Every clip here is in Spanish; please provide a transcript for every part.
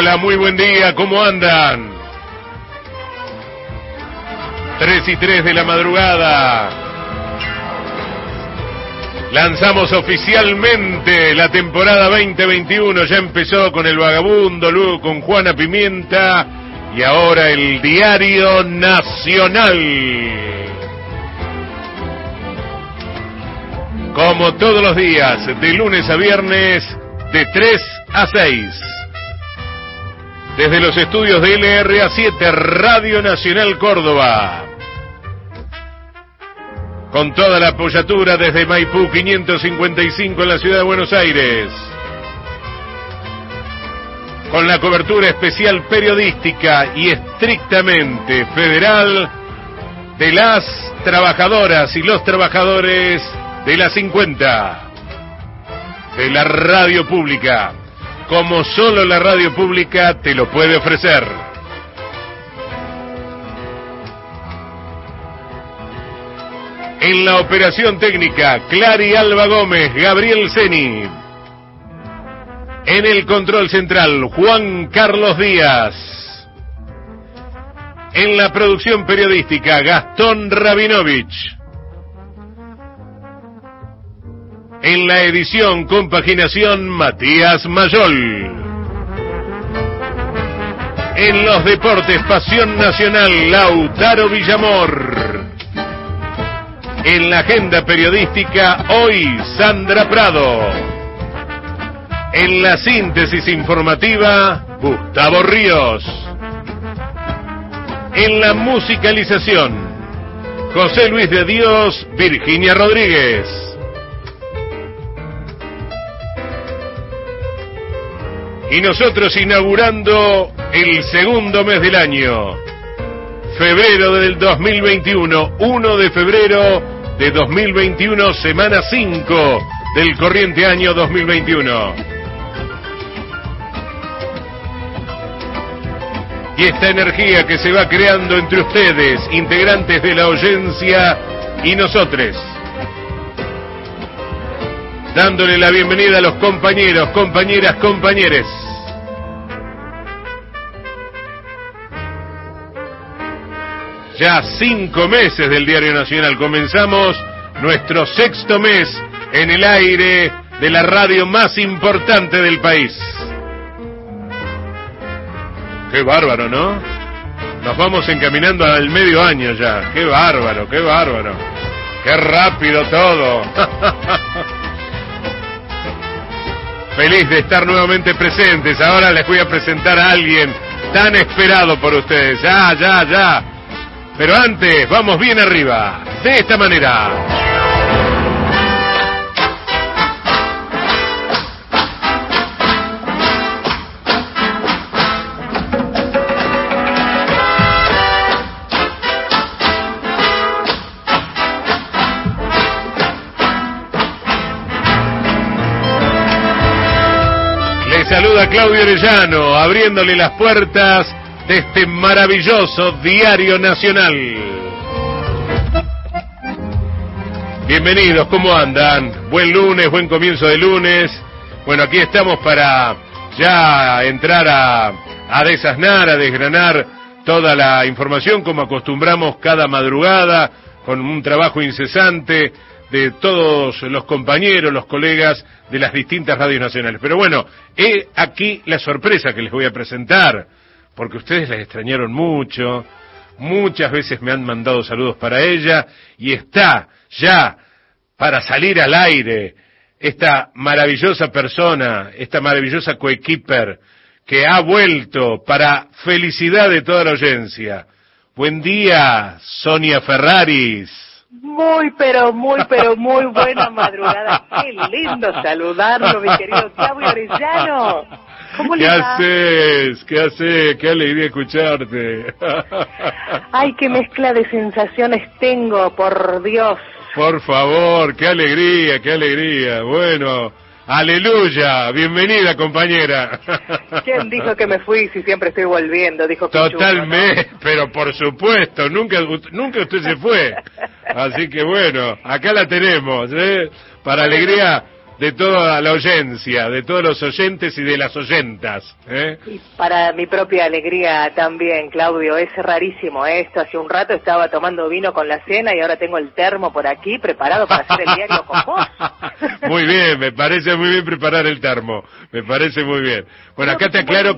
Hola, muy buen día, ¿cómo andan? 3:03 de la madrugada. Lanzamos oficialmente la temporada 2021, ya empezó con El Vagabundo, luego con Juana Pimienta y ahora el Diario Nacional. Como todos los días, de lunes a viernes, de 3 a 6. Desde los estudios de LRA7, Radio Nacional Córdoba. Con toda la apoyatura desde Maipú 555 en la ciudad de Buenos Aires. Con la cobertura especial periodística y estrictamente federal de las trabajadoras y los trabajadores de la 50, de la radio pública, como solo la radio pública te lo puede ofrecer. En la operación técnica, Clary Alba Gómez, Gabriel Ceni. En el control central, Juan Carlos Díaz. En la producción periodística, Gastón Rabinovich. En la edición, compaginación, Matías Mayol. En los deportes, Pasión Nacional, Lautaro Villamor. En la agenda periodística, hoy, Sandra Prado. En la síntesis informativa, Gustavo Ríos. En la musicalización, José Luis de Dios, Virginia Rodríguez. Y nosotros inaugurando el segundo mes del año, febrero del 2021, 1 de febrero de 2021, semana 5 del corriente año 2021. Y esta energía que se va creando entre ustedes, integrantes de la audiencia, y nosotros, dándole la bienvenida a los compañeros, compañeras, compañeres. Ya 5 meses del Diario Nacional. Comenzamos nuestro 6º mes en el aire de la radio más importante del país. Qué bárbaro, ¿no? Nos vamos encaminando al medio año ya. Qué bárbaro, qué bárbaro. Qué rápido todo. Feliz de estar nuevamente presentes. Ahora les voy a presentar a alguien tan esperado por ustedes. Ya. Pero antes, vamos bien arriba. De esta manera. Les saluda Claudio Orellano, abriéndole las puertas de este maravilloso Diario Nacional. Bienvenidos, ¿cómo andan? Buen lunes, buen comienzo de lunes. Bueno, aquí estamos para ya entrar a desasnar, a desgranar toda la información como acostumbramos cada madrugada, con un trabajo incesante de todos los compañeros, los colegas de las distintas radios nacionales. Pero bueno, he aquí la sorpresa que les voy a presentar, porque ustedes la extrañaron mucho, muchas veces me han mandado saludos para ella, y está ya para salir al aire esta maravillosa persona, esta maravillosa coequiper, que ha vuelto para felicidad de toda la audiencia. Buen día, Sonia Ferraris. Muy buena madrugada. Qué lindo saludarlo, mi querido Claudio Orellano. ¿Cómo le va? ¿Qué haces? Qué alegría escucharte. Ay, qué mezcla de sensaciones tengo, por Dios. Por favor, qué alegría. Bueno, aleluya, bienvenida, compañera. ¿Quién dijo que me fui si siempre estoy volviendo? Dijo Totalmente, Pichuco, ¿no? Pero por supuesto, nunca usted se fue. Así que bueno, acá la tenemos, para alegría de toda la oyencia, de todos los oyentes y de las oyentas. Y para mi propia alegría también, Claudio, es rarísimo esto. Hace un rato estaba tomando vino con la cena y ahora tengo el termo por aquí preparado para hacer el diario con vos. Muy bien, me parece muy bien preparar el termo, me parece muy bien. Bueno, acá te aclaro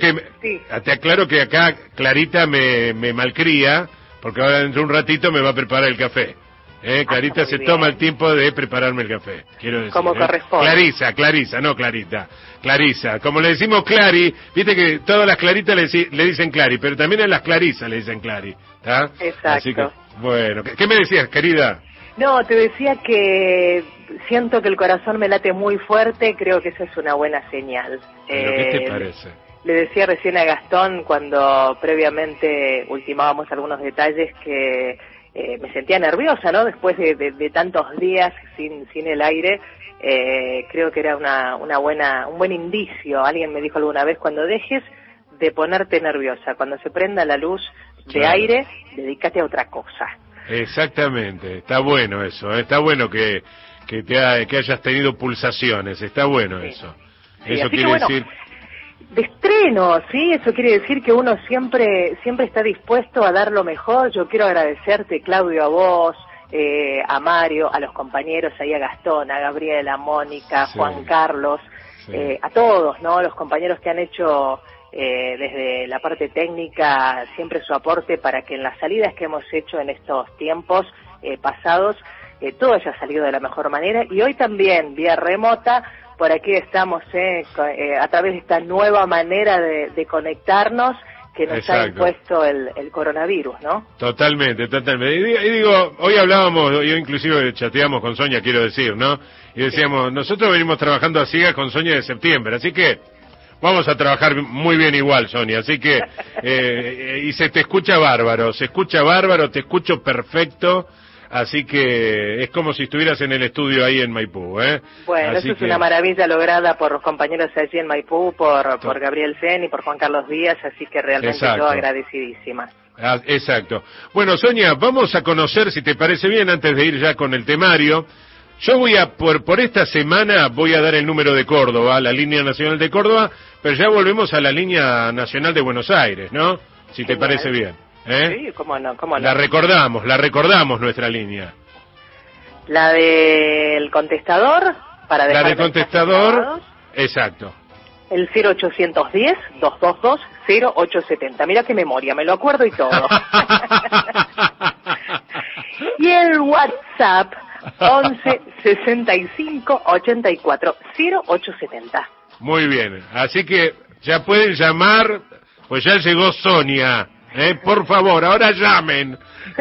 que acá Clarita me malcría, porque ahora dentro de un ratito me va a preparar el café. Clarita se toma el tiempo de prepararme el café, quiero decir. Como corresponde. Clarisa, no Clarita. Clarisa, como le decimos Clari, viste que todas las Claritas le dicen Clari, pero también a las Clarisas le dicen Clari, ¿está? Exacto. Así que, bueno, ¿qué me decías, querida? No, te decía que siento que el corazón me late muy fuerte, creo que esa es una buena señal. ¿Pero qué te parece? Le decía recién a Gastón, cuando previamente ultimábamos algunos detalles, que me sentía nerviosa, ¿no? Después de tantos días sin el aire, creo que era un buen indicio. Alguien me dijo alguna vez, cuando dejes de ponerte nerviosa, cuando se prenda la luz de aire, dedícate a otra cosa. Exactamente, está bueno eso, está bueno que hayas tenido pulsaciones, está bueno eso. Sí, eso quiere decir... De estreno, sí, eso quiere decir que uno siempre está dispuesto a dar lo mejor. Yo quiero agradecerte, Claudio, a vos, a Mario, a los compañeros, ahí a Gastón, a Gabriela, a Mónica, sí, Juan Carlos, sí, a todos, ¿no? Los compañeros que han hecho desde la parte técnica siempre su aporte para que en las salidas que hemos hecho en estos tiempos pasados, todo haya salido de la mejor manera. Y hoy también, vía remota, por aquí estamos a través de esta nueva manera de conectarnos que nos ha impuesto el coronavirus, ¿no? Totalmente. Y digo, hoy hablábamos, yo inclusive chateamos con Sonia, quiero decir, ¿no? Y decíamos, nosotros venimos trabajando a ciegas con Sonia de septiembre, así que vamos a trabajar muy bien igual, Sonia, así que, y se te escucha bárbaro, te escucho perfecto. Así que es como si estuvieras en el estudio ahí en Maipú, Bueno, así eso es una maravilla lograda por los compañeros allí en Maipú, por Gabriel Sen y por Juan Carlos Díaz, así que realmente yo agradecidísima. Exacto. Bueno, Sonia, vamos a conocer, si te parece bien, antes de ir ya con el temario. Yo voy por esta semana voy a dar el número de Córdoba, la línea nacional de Córdoba, pero ya volvemos a la línea nacional de Buenos Aires, ¿no? Si te parece bien. Sí, cómo no. La recordamos nuestra línea. La del contestador, para dejar la del contestador, exacto. El 0810-222-0870. Mira qué memoria, me lo acuerdo y todo. Y el WhatsApp, 11-65-84-0870. Muy bien, así que ya pueden llamar, pues ya llegó Sonia. Por favor, ahora llamen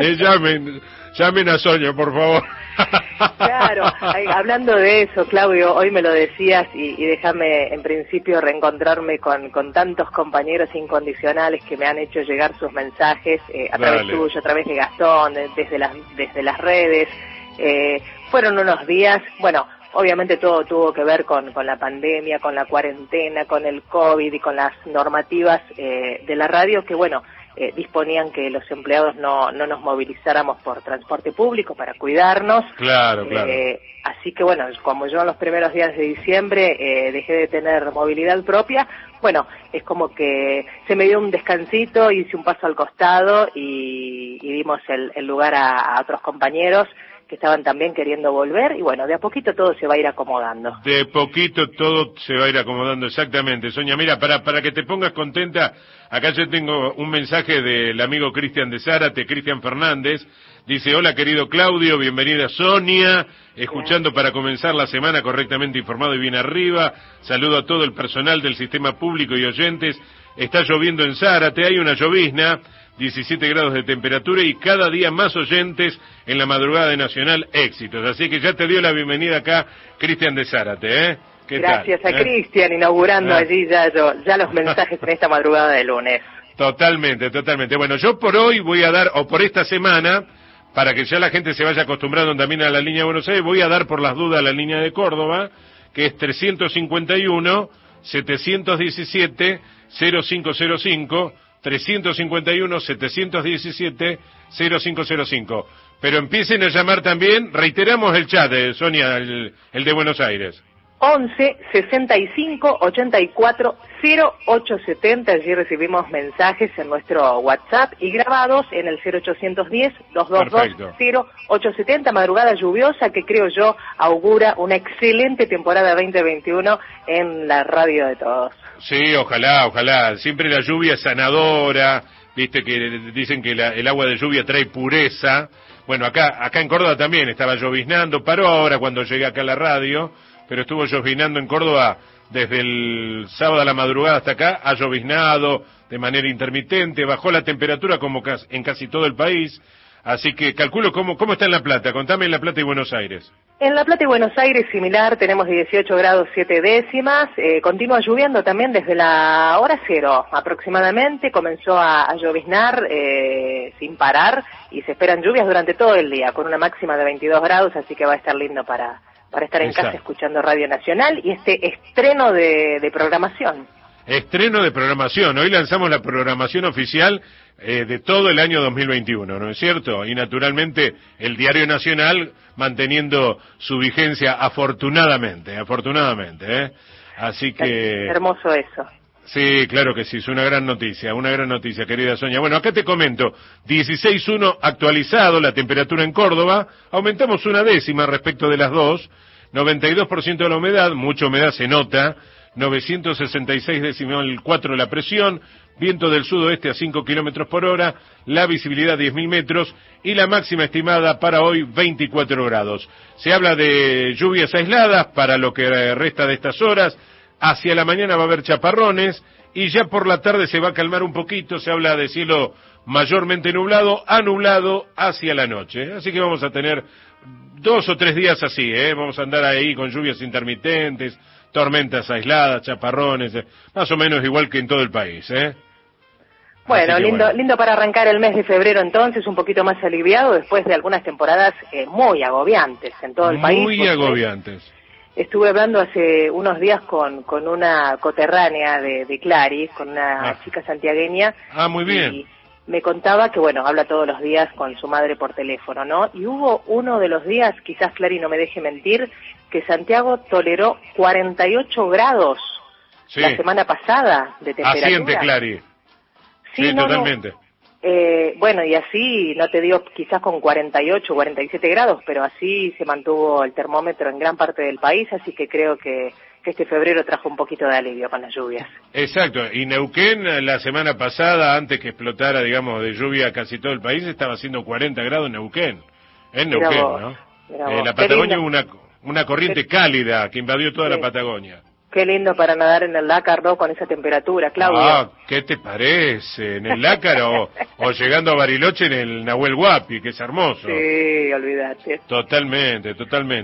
a Sonia, por favor. Claro, hablando de eso, Claudio, hoy me lo decías y déjame en principio reencontrarme con tantos compañeros incondicionales que me han hecho llegar sus mensajes a través tuyo, a través de Gastón, desde las redes. Fueron unos días, bueno, obviamente todo tuvo que ver con la pandemia, con la cuarentena, con el COVID y con las normativas de la radio que, bueno, disponían que los empleados no nos movilizáramos por transporte público para cuidarnos. Claro. Así que bueno, como yo en los primeros días de diciembre dejé de tener movilidad propia, bueno, es como que se me dio un descansito, hice un paso al costado y dimos el lugar a otros compañeros que estaban también queriendo volver, y bueno, de a poquito todo se va a ir acomodando. De poquito todo se va a ir acomodando, exactamente. Sonia, mira, para que te pongas contenta, acá yo tengo un mensaje del amigo Cristian de Zárate, Cristian Fernández, dice, hola querido Claudio, bienvenida Sonia, escuchando para comenzar la semana correctamente informado y bien arriba, saludo a todo el personal del sistema público y oyentes, está lloviendo en Zárate, hay una llovizna, 17 grados de temperatura y cada día más oyentes en la madrugada de Nacional Éxitos. Así que ya te dio la bienvenida acá Cristian de Zárate, ¿Qué Gracias tal? A Cristian, inaugurando allí ya los mensajes en esta madrugada de lunes. Totalmente. Bueno, yo por hoy voy a dar, o por esta semana, para que ya la gente se vaya acostumbrando también a la línea de Buenos Aires, voy a dar por las dudas la línea de Córdoba, que es 351-717-0505, 351-717-0505. Pero empiecen a llamar también, reiteramos el chat, Sonia, el de Buenos Aires. 11 65 84 0870. Allí recibimos mensajes en nuestro WhatsApp y grabados en el 0810 222 0870. Madrugada lluviosa que creo yo augura una excelente temporada 2021 en la radio de todos. Sí, ojalá, ojalá. Siempre la lluvia es sanadora, viste que dicen que el agua de lluvia trae pureza. Bueno, acá en Córdoba también estaba lloviznando, paró ahora cuando llegué acá a la radio, pero estuvo lloviznando en Córdoba desde el sábado a la madrugada hasta acá, ha lloviznado de manera intermitente, bajó la temperatura como en casi todo el país, así que calculo cómo está en La Plata, contame en La Plata y Buenos Aires. En La Plata y Buenos Aires similar, tenemos 18 grados 7 décimas, continúa lloviendo también desde la hora cero aproximadamente, comenzó a lloviznar sin parar y se esperan lluvias durante todo el día, con una máxima de 22 grados, así que va a estar lindo para estar en casa escuchando Radio Nacional y este estreno de programación. Estreno de programación, hoy lanzamos la programación oficial de todo el año 2021, ¿no es cierto? Y naturalmente el Diario Nacional manteniendo su vigencia afortunadamente, Así que... Hermoso eso. Sí, claro que sí, es una gran noticia, querida Sonia. Bueno, acá te comento, 16.1 actualizado, la temperatura en Córdoba, aumentamos una décima respecto de las dos, 92% de la humedad, mucha humedad se nota, 966,4 la presión, viento del sudoeste a 5 kilómetros por hora, la visibilidad 10.000 metros y la máxima estimada para hoy 24 grados. Se habla de lluvias aisladas para lo que resta de estas horas. Hacia la mañana va a haber chaparrones y ya por la tarde se va a calmar un poquito, se habla de cielo mayormente nublado, a nublado hacia la noche. Así que vamos a tener 2 o 3 días así, vamos a andar ahí con lluvias intermitentes, tormentas aisladas, chaparrones, más o menos igual que en todo el país, Bueno, lindo para arrancar el mes de febrero entonces, un poquito más aliviado después de algunas temporadas muy agobiantes en todo el país. Muy agobiantes. Estuve hablando hace unos días con una coterránea de Clary, con una chica santiagueña. Muy bien. Y me contaba que, bueno, habla todos los días con su madre por teléfono, ¿no? Y hubo uno de los días, quizás Clary no me deje mentir, que Santiago toleró 48 grados la semana pasada de temperatura. Asiente, Clary. Sí, totalmente. Bueno, y así, no te digo quizás con 48, 47 grados, pero así se mantuvo el termómetro en gran parte del país, así que creo que este febrero trajo un poquito de alivio con las lluvias. Exacto, y Neuquén la semana pasada, antes que explotara, digamos, de lluvia casi todo el país, estaba haciendo 40 grados en Neuquén. En Neuquén, ¿no? La Patagonia hubo una corriente cálida que invadió toda la Patagonia. Qué lindo para nadar en el Lácar, ¿no? Con esa temperatura, Claudio. ¿Qué te parece? ¿En el Lácar o llegando a Bariloche en el Nahuel Huapi, que es hermoso? Sí, olvídate. Totalmente.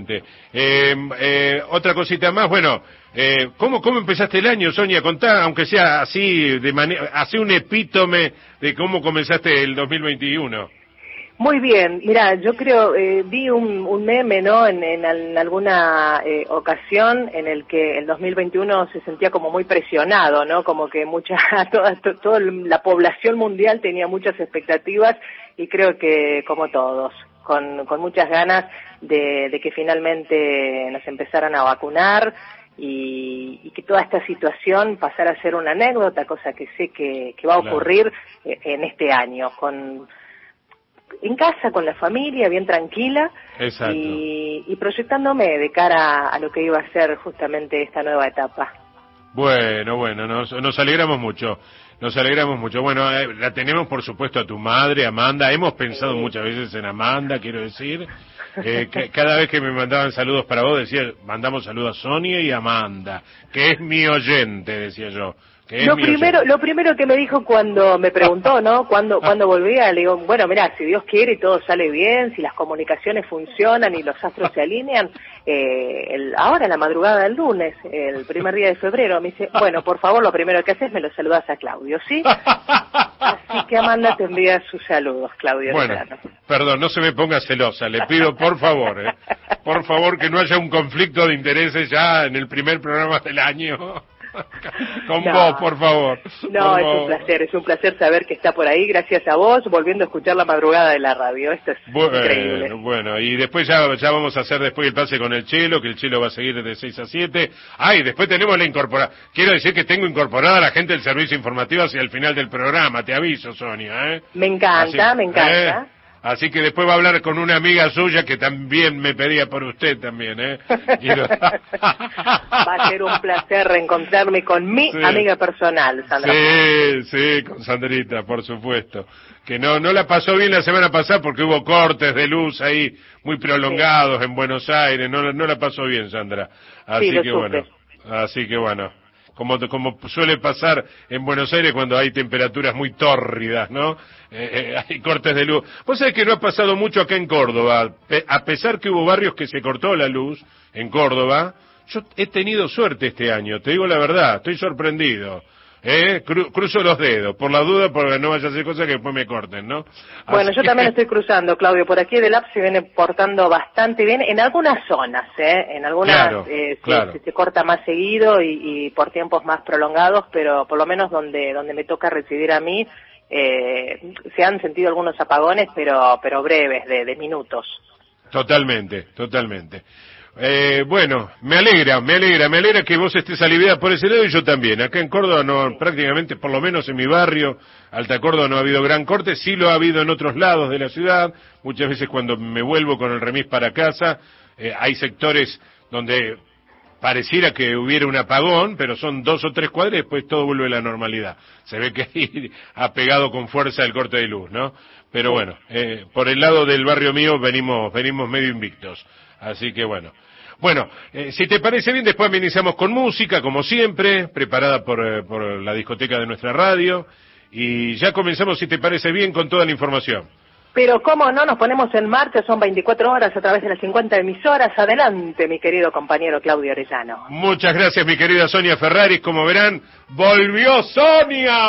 Otra cosita más, bueno, ¿cómo empezaste el año, Sonia? Contá, aunque sea así, hace un epítome de cómo comenzaste el 2021. Muy bien, mira, yo creo, vi un meme, ¿no?, en alguna ocasión en el que el 2021 se sentía como muy presionado, ¿no?, como que toda la población mundial tenía muchas expectativas y creo que como todos, con muchas ganas de que finalmente nos empezaran a vacunar y que toda esta situación pasara a ser una anécdota, cosa que sé que va a ocurrir en este año, en casa, con la familia, bien tranquila. Exacto. Y proyectándome de cara a lo que iba a ser justamente esta nueva etapa. Bueno, nos alegramos mucho. Bueno, la tenemos por supuesto a tu madre, Amanda. Hemos pensado muchas veces en Amanda, quiero decir. Cada vez que me mandaban saludos para vos, decía, mandamos saludos a Sonia y Amanda, que es mi oyente, decía yo. Lo primero que me dijo cuando me preguntó, ¿no?, cuándo volvía, le digo, bueno, mirá, si Dios quiere y todo sale bien, si las comunicaciones funcionan y los astros se alinean, ahora la madrugada del lunes, el primer día de febrero, me dice, bueno, por favor, lo primero que haces me lo saludas a Claudio, ¿sí? Así que Amanda te envía sus saludos, Claudio. Bueno, perdón, no se me ponga celosa, le pido por favor que no haya un conflicto de intereses ya en el primer programa del año. Con vos, por favor. No, es un placer saber que está por ahí, gracias a vos, volviendo a escuchar la madrugada de la radio, esto es increíble. Bueno, y después ya vamos a hacer después el pase con el Chelo, que el Chelo va a seguir de 6 a 7. Y después tenemos la incorporación. Quiero decir que tengo incorporada a la gente del servicio informativo hacia el final del programa, te aviso, Sonia, ¿eh? Me encanta, me encanta. Así que después va a hablar con una amiga suya que también me pedía por usted también, ¿eh? Va a ser un placer reencontrarme con mi amiga personal, Sandra. Sí, con Sandrita, por supuesto. Que no la pasó bien la semana pasada porque hubo cortes de luz ahí muy prolongados en Buenos Aires, no la pasó bien, Sandra. Así que bueno. Como suele pasar en Buenos Aires cuando hay temperaturas muy tórridas, ¿no? Hay cortes de luz. Vos sabés que no ha pasado mucho acá en Córdoba. A pesar que hubo barrios que se cortó la luz en Córdoba, yo he tenido suerte este año, te digo la verdad, estoy sorprendido. Cruzo los dedos, por la duda, porque no vaya a hacer cosas que después me corten, ¿no? Bueno, yo también estoy cruzando, Claudio, por aquí del app se viene portando bastante bien, en algunas zonas, en algunas claro. Se corta más seguido y por tiempos más prolongados, pero por lo menos donde me toca residir a mí, se han sentido algunos apagones, pero breves, de minutos. Totalmente. Bueno, me alegra que vos estés aliviada por ese lado y yo también. Acá en Córdoba prácticamente, por lo menos en mi barrio, Alta Córdoba, no ha habido gran corte, sí lo ha habido en otros lados de la ciudad. Muchas veces cuando me vuelvo con el remis para casa, hay sectores donde pareciera que hubiera un apagón, pero son 2 o 3 cuadras y después todo vuelve a la normalidad. Se ve que ahí ha pegado con fuerza el corte de luz, ¿no? Pero bueno, por el lado del barrio mío venimos medio invictos. Así que bueno. Bueno, si te parece bien, después iniciamos con música, como siempre, preparada por la discoteca de nuestra radio, y ya comenzamos, si te parece bien, con toda la información. Pero cómo no, nos ponemos en marcha, son 24 horas a través de las 50 emisoras. Adelante, mi querido compañero Claudio Orellano. Muchas gracias, mi querida Sonia Ferraris. Como verán, ¡volvió Sonia!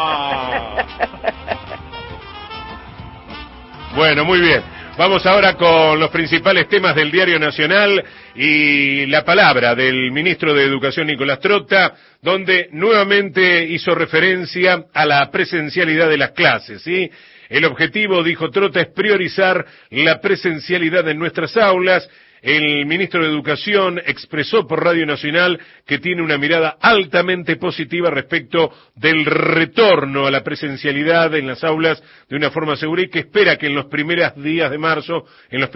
Bueno, muy bien. Vamos ahora con los principales temas del Diario Nacional y la palabra del ministro de Educación Nicolás Trota, donde nuevamente hizo referencia a la presencialidad de las clases, ¿sí? El objetivo, dijo Trota, es priorizar la presencialidad en nuestras aulas. El ministro de Educación expresó por Radio Nacional que tiene una mirada altamente positiva respecto del retorno a la presencialidad en las aulas de una forma segura y que espera que en los primeros días de marzo,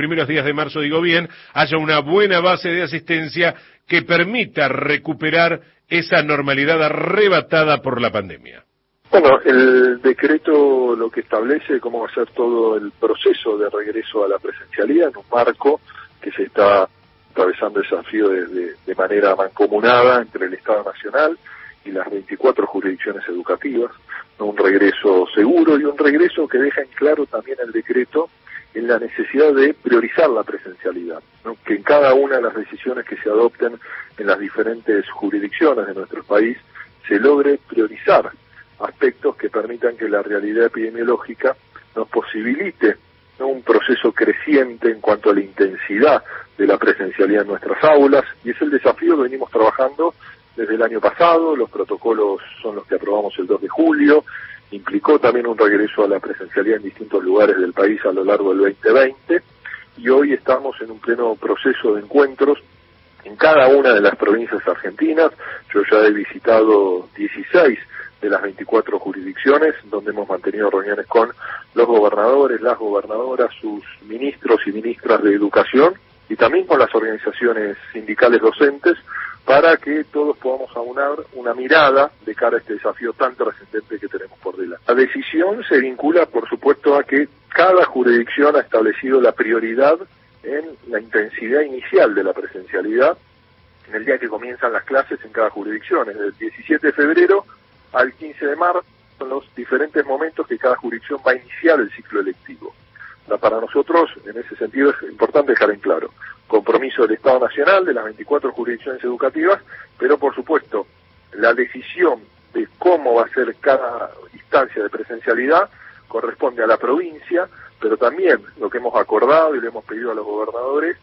haya una buena base de asistencia que permita recuperar esa normalidad arrebatada por la pandemia. Bueno, el decreto lo que establece cómo va a ser todo el proceso de regreso a la presencialidad en un marco que se está atravesando el desafío de manera mancomunada entre el Estado Nacional y las 24 jurisdicciones educativas, ¿no? Un regreso seguro y un regreso que deja en claro también el decreto en la necesidad de priorizar la presencialidad, ¿no? Que en cada una de las decisiones que se adopten en las diferentes jurisdicciones de nuestro país se logre priorizar aspectos que permitan que la realidad epidemiológica nos posibilite, ¿no? Un proceso creciente en cuanto a la intensidad de la presencialidad en nuestras aulas, y es el desafío que venimos trabajando desde el año pasado. Los protocolos son los que aprobamos el 2 de julio, implicó también un regreso a la presencialidad en distintos lugares del país a lo largo del 2020, y hoy estamos en un pleno proceso de encuentros en cada una de las provincias argentinas. Yo ya he visitado 16 de las 24 jurisdicciones, donde hemos mantenido reuniones con los gobernadores, las gobernadoras, sus ministros y ministras de educación, y también con las organizaciones sindicales docentes, para que todos podamos aunar una mirada de cara a este desafío tan trascendente que tenemos por delante. La decisión se vincula, por supuesto, a que cada jurisdicción ha establecido la prioridad en la intensidad inicial de la presencialidad en el día que comienzan las clases en cada jurisdicción, desde el 17 de febrero al 15 de marzo, son los diferentes momentos que cada jurisdicción va a iniciar el ciclo electivo. Para nosotros, en ese sentido, es importante dejar en claro compromiso del Estado Nacional, de las 24 jurisdicciones educativas, pero por supuesto, la decisión de cómo va a ser cada instancia de presencialidad corresponde a la provincia, pero también lo que hemos acordado y le hemos pedido a los gobernadores,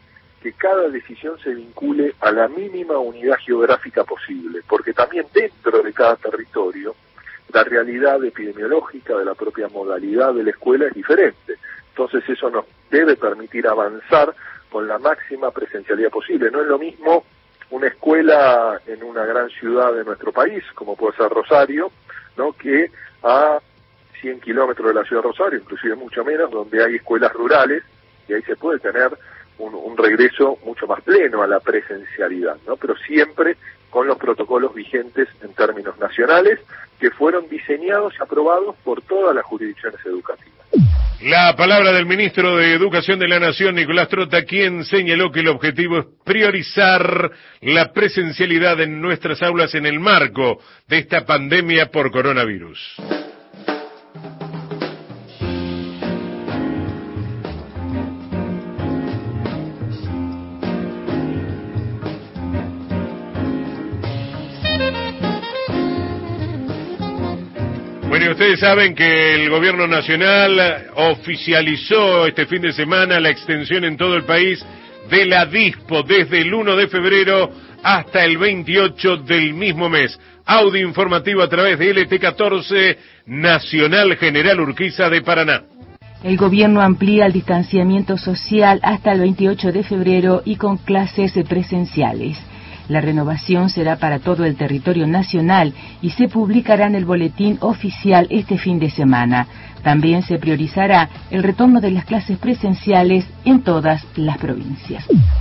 que cada decisión se vincule a la mínima unidad geográfica posible, porque también dentro de cada territorio la realidad epidemiológica de la propia modalidad de la escuela es diferente. Entonces eso nos debe permitir avanzar con la máxima presencialidad posible. No es lo mismo una escuela en una gran ciudad de nuestro país, como puede ser Rosario, ¿no?, que a 100 kilómetros de la ciudad de Rosario, inclusive mucho menos, donde hay escuelas rurales, y ahí se puede tener un regreso mucho más pleno a la presencialidad, ¿no? Pero siempre con los protocolos vigentes en términos nacionales, que fueron diseñados y aprobados por todas las jurisdicciones educativas. La palabra del ministro de Educación de la Nación, Nicolás Trota, quien señaló que el objetivo es priorizar la presencialidad en nuestras aulas en el marco de esta pandemia por coronavirus. Bueno, ustedes saben que el gobierno nacional oficializó este fin de semana la extensión en todo el país de la DISPO desde el 1 de febrero hasta el 28 del mismo mes. Audio informativo a través de LT14, Nacional General Urquiza de Paraná. El gobierno amplía el distanciamiento social hasta el 28 de febrero y con clases presenciales. La renovación será para todo el territorio nacional y se publicará en el boletín oficial este fin de semana. También se priorizará el retorno de las clases presenciales en todas las provincias.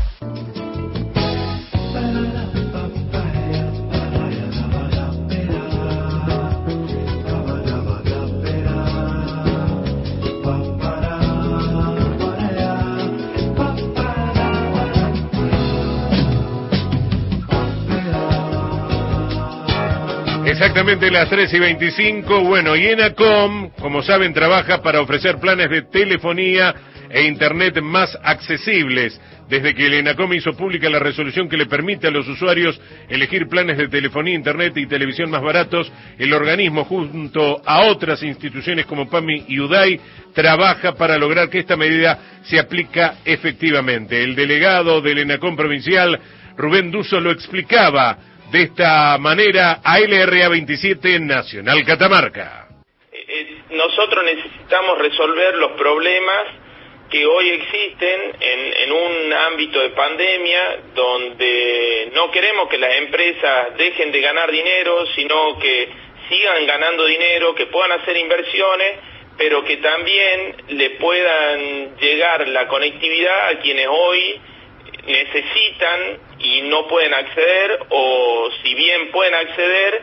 Exactamente las 3:25. Bueno, y ENACOM, como saben, trabaja para ofrecer planes de telefonía e internet más accesibles. Desde que el ENACOM hizo pública la resolución que le permite a los usuarios elegir planes de telefonía, internet y televisión más baratos, el organismo, junto a otras instituciones como PAMI y UDAI, trabaja para lograr que esta medida se aplica efectivamente. El delegado del ENACOM provincial, Rubén Duso, lo explicaba de esta manera a LRA 27 Nacional Catamarca. Nosotros necesitamos resolver los problemas que hoy existen en un ámbito de pandemia, donde no queremos que las empresas dejen de ganar dinero, sino que sigan ganando dinero, que puedan hacer inversiones, pero que también le puedan llegar la conectividad a quienes hoy necesitan y no pueden acceder, o si bien pueden acceder,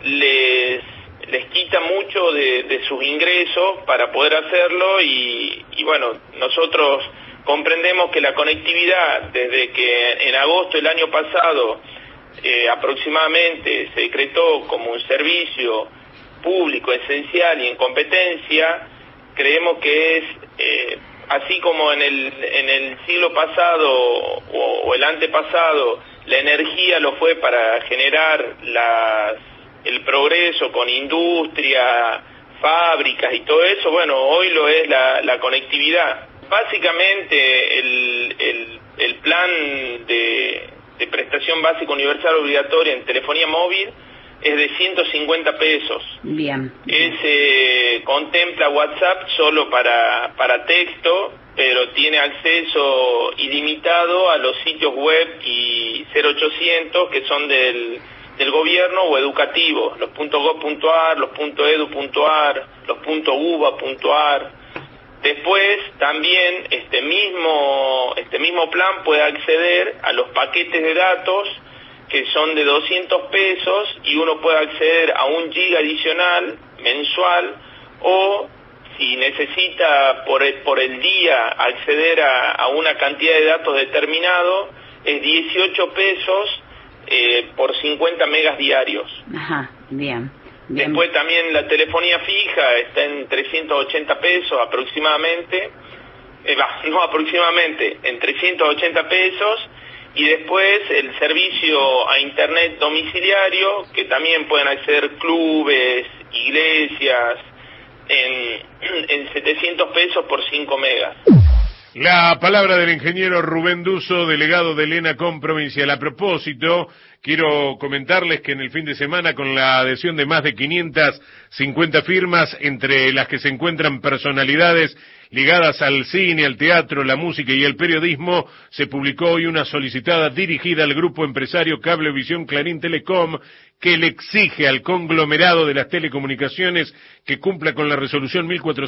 les quita mucho de sus ingresos para poder hacerlo, y bueno, nosotros comprendemos que la conectividad, desde que en agosto del año pasado aproximadamente se decretó como un servicio público esencial y en competencia, creemos que es así como en el siglo pasado o el antepasado la energía lo fue para generar el progreso con industria, fábricas y todo eso, bueno, hoy lo es la conectividad. Básicamente el plan de prestación básica universal obligatoria en telefonía móvil es de 150 pesos. Bien. Ese contempla WhatsApp solo para texto, pero tiene acceso ilimitado a los sitios web y 0800 que son del gobierno o educativos, los .gov.ar, los .edu.ar, los .uva.ar. Después también este mismo plan puede acceder a los paquetes de datos que son de 200 pesos y uno puede acceder a 1 giga adicional mensual, o si necesita por el día acceder a una cantidad de datos determinado, es 18 pesos por 50 megas diarios. Ajá, bien. Después también la telefonía fija está en 380 pesos aproximadamente, en 380 pesos, y después el servicio a internet domiciliario, que también pueden acceder clubes, iglesias, en 700 pesos por 5 megas. La palabra del ingeniero Rubén Duso, delegado del ENACOM provincial. A propósito, quiero comentarles que en el fin de semana, con la adhesión de más de 550 firmas, entre las que se encuentran personalidades ligadas al cine, al teatro, la música y el periodismo, se publicó hoy una solicitada dirigida al grupo empresario Cablevisión Clarín Telecom, que le exige al conglomerado de las telecomunicaciones que cumpla con la resolución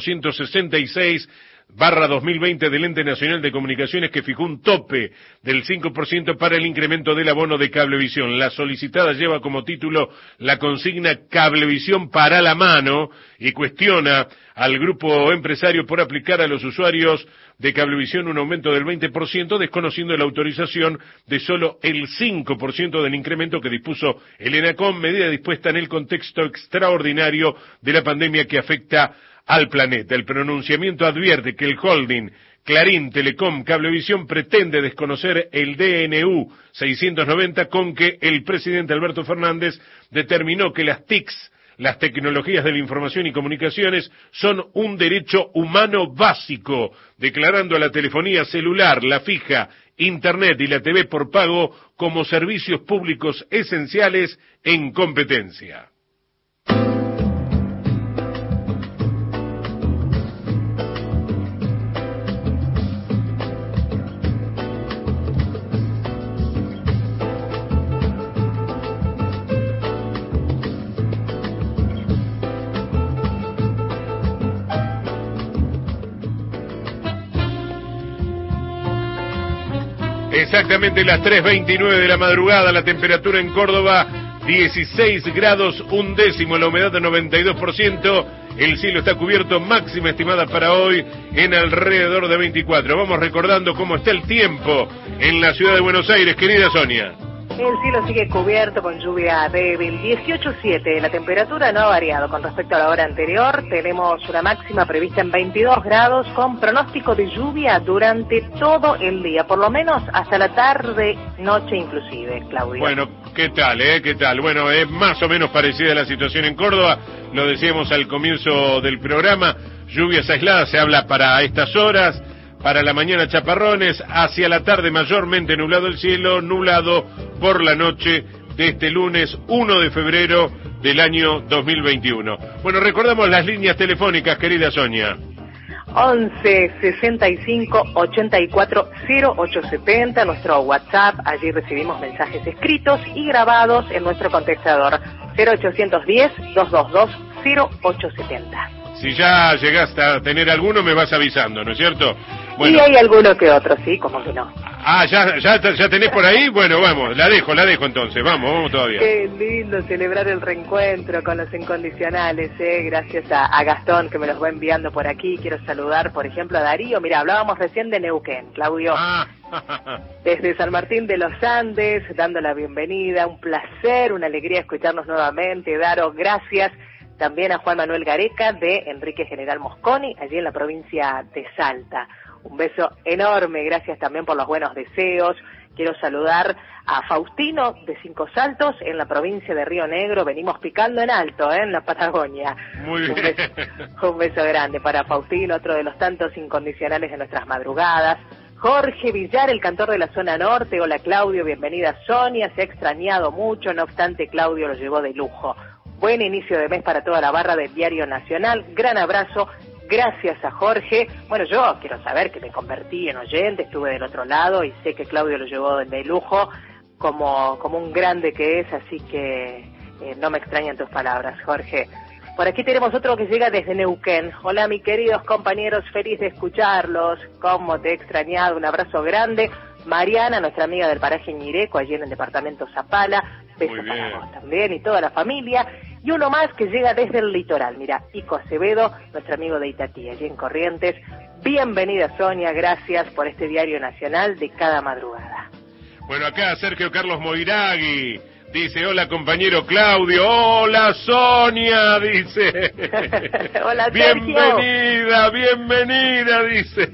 1466/2020 del Ente Nacional de Comunicaciones, que fijó un tope del 5% para el incremento del abono de Cablevisión. La solicitada lleva como título la consigna Cablevisión para la mano y cuestiona al grupo empresario por aplicar a los usuarios de Cablevisión un aumento del 20%, desconociendo la autorización de solo el 5% del incremento que dispuso el ENACOM, medida dispuesta en el contexto extraordinario de la pandemia que afecta al planeta. El pronunciamiento advierte que el holding Clarín Telecom Cablevisión pretende desconocer el DNU 690 con que el presidente Alberto Fernández determinó que las TICs, las tecnologías de la información y comunicaciones, son un derecho humano básico, declarando a la telefonía celular, la fija, Internet y la TV por pago como servicios públicos esenciales en competencia. Exactamente las 3:29 de la madrugada, la temperatura en Córdoba 16 grados 1 la humedad de 92%, el cielo está cubierto, máxima estimada para hoy en alrededor de 24. Vamos recordando cómo está el tiempo en la ciudad de Buenos Aires, querida Sonia. El cielo sigue cubierto con lluvia débil, 18,7, la temperatura no ha variado con respecto a la hora anterior, tenemos una máxima prevista en 22 grados con pronóstico de lluvia durante todo el día, por lo menos hasta la tarde, noche inclusive, Claudio. Bueno, ¿qué tal, qué tal? Bueno, es más o menos parecida la situación en Córdoba, lo decíamos al comienzo del programa, lluvias aisladas se habla para estas horas. Para la mañana chaparrones, hacia la tarde mayormente nublado el cielo, nublado por la noche de este lunes 1 de febrero del año 2021. Bueno, recordamos las líneas telefónicas, querida Sonia. 11 65 84 0870, nuestro WhatsApp, allí recibimos mensajes escritos y grabados en nuestro contestador 0810 222 0870. Si ya llegaste a tener alguno, me vas avisando, ¿no es cierto? Bueno. Y hay alguno que otro, sí, como que no. Ah, ¿ya tenés por ahí? Bueno, vamos, la dejo entonces, vamos todavía. Qué lindo celebrar el reencuentro con los incondicionales, gracias a Gastón que me los va enviando por aquí. Quiero saludar, por ejemplo, a Darío. Mira, hablábamos recién de Neuquén, Claudio. Desde San Martín de los Andes, dando la bienvenida, un placer, una alegría escucharnos nuevamente. Daro, gracias. También a Juan Manuel Gareca de Enrique General Mosconi, allí en la provincia de Salta. Un beso enorme, gracias también por los buenos deseos. Quiero saludar a Faustino de Cinco Saltos en la provincia de Río Negro. Venimos picando en alto, en la Patagonia. Muy bien. Un beso grande para Faustino, otro de los tantos incondicionales de nuestras madrugadas. Jorge Villar, el cantor de la zona norte. Hola Claudio, bienvenida Sonia. Se ha extrañado mucho, no obstante Claudio lo llevó de lujo. Buen inicio de mes para toda la barra del Diario Nacional. Gran abrazo. Gracias a Jorge. Bueno, yo quiero saber que me convertí en oyente, estuve del otro lado y sé que Claudio lo llevó de lujo como un grande que es, así que no me extrañan tus palabras, Jorge. Por aquí tenemos otro que llega desde Neuquén. Hola, mis queridos compañeros, feliz de escucharlos. Cómo te he extrañado, un abrazo grande. Mariana, nuestra amiga del paraje Ñireco, allí en el departamento Zapala. Beso para vos también y toda la familia. Y uno más que llega desde el litoral. Mira, Ico Acevedo, nuestro amigo de Itatí, allí en Corrientes. Bienvenida, Sonia, gracias por este Diario Nacional de cada madrugada. Bueno, acá Sergio Carlos Moiragui dice, hola compañero Claudio, hola Sonia, dice. Hola Sergio. Bienvenida, dice.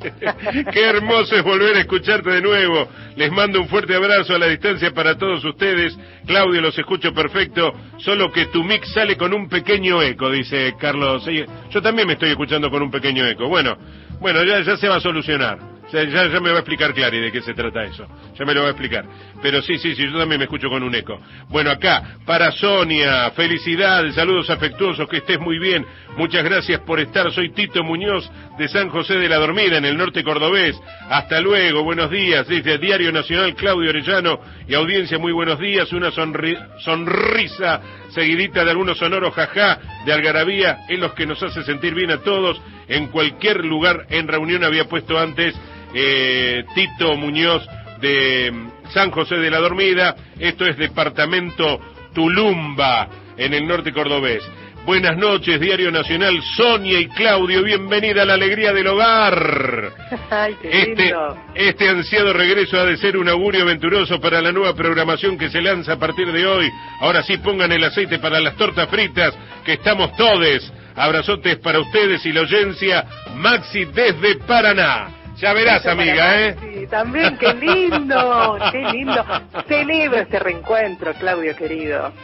Qué hermoso es volver a escucharte de nuevo. Les mando un fuerte abrazo a la distancia para todos ustedes. Claudio, los escucho perfecto, solo que tu mix sale con un pequeño eco, dice Carlos. Yo también me estoy escuchando con un pequeño eco. Bueno, Bueno, ya se va a solucionar. Ya me va a explicar Clary de qué se trata eso. Ya me lo va a explicar. Pero sí, yo también me escucho con un eco. Bueno, acá, para Sonia, felicidades, saludos afectuosos, que estés muy bien. Muchas gracias por estar. Soy Tito Muñoz de San José de la Dormida, en el norte cordobés. Hasta luego, buenos días. Desde Diario Nacional, Claudio Orellano y audiencia, muy buenos días. Una sonrisa seguidita de algunos sonoros jajá de algarabía en los que nos hace sentir bien a todos. En cualquier lugar, en reunión había puesto antes Tito Muñoz de San José de la Dormida. Esto es departamento Tulumba, en el norte cordobés. Buenas noches, Diario Nacional, Sonia y Claudio, bienvenida a la alegría del hogar. Ay, qué lindo. Este ansiado regreso ha de ser un augurio aventuroso para la nueva programación que se lanza a partir de hoy. Ahora sí, pongan el aceite para las tortas fritas, que estamos todes. Abrazotes para ustedes y la audiencia. Maxi desde Paraná. Ya verás, amiga, Sí, también, qué lindo, qué lindo. Celebro este reencuentro, Claudio, querido.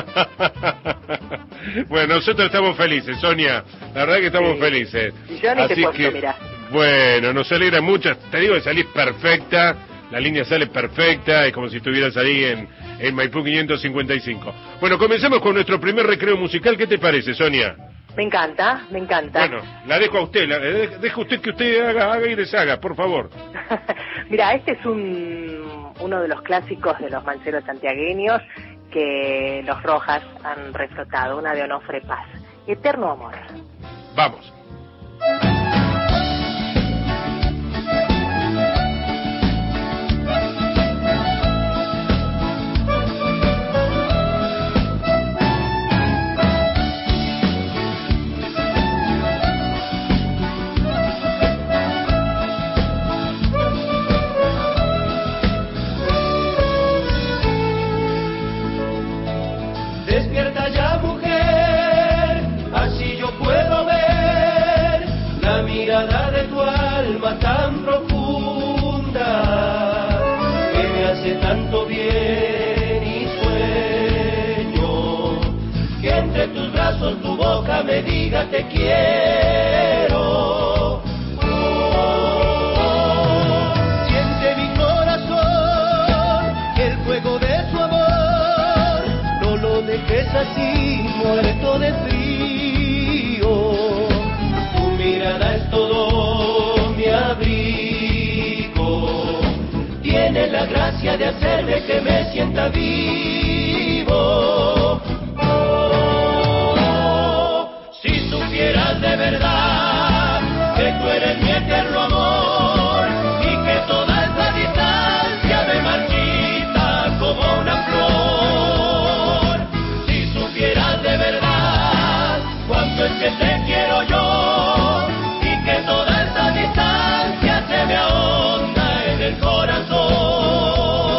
Bueno, nosotros estamos felices, Sonia. La verdad que estamos felices. Y yo ni te cuento, mirá. Bueno, nos alegra mucho. Te digo que salís perfecta. La línea sale perfecta. Es como si estuvieras ahí en Maipú 555. Bueno, comencemos con nuestro primer recreo musical. ¿Qué te parece, Sonia? Me encanta, me encanta. Bueno, la dejo a usted, deja usted que usted haga y deshaga, por favor. Mira, este es uno de los clásicos de los manceros santiagueños que los Rojas han reflotado, una de Onofre Paz, Eterno Amor. Vamos. Despierta ya, mujer, así yo puedo ver la mirada de tu alma tan profunda que me hace tanto bien y sueño que entre tus brazos tu boca me diga te quiero. Siente mi corazón el fuego de su amor. Dejes así, muerto de frío. Tu mirada es todo mi abrigo. Tiene la gracia de hacerme que me sienta vivo. Si supieras de verdad que tú eres mi eterno amor y que toda esta distancia me marchita como una flor. De verdad, cuánto es que te quiero yo y que toda esta distancia se me ahonda en el corazón.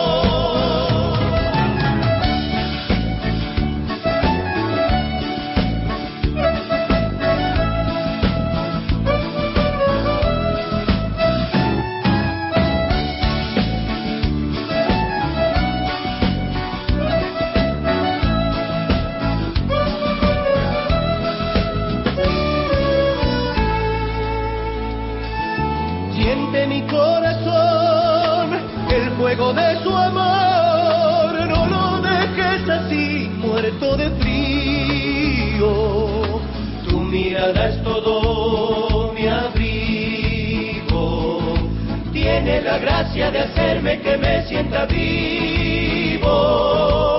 Mi corazón, el fuego de su amor, no lo dejes así, muerto de frío. Tu mirada es todo mi abrigo, tiene la gracia de hacerme que me sienta vivo.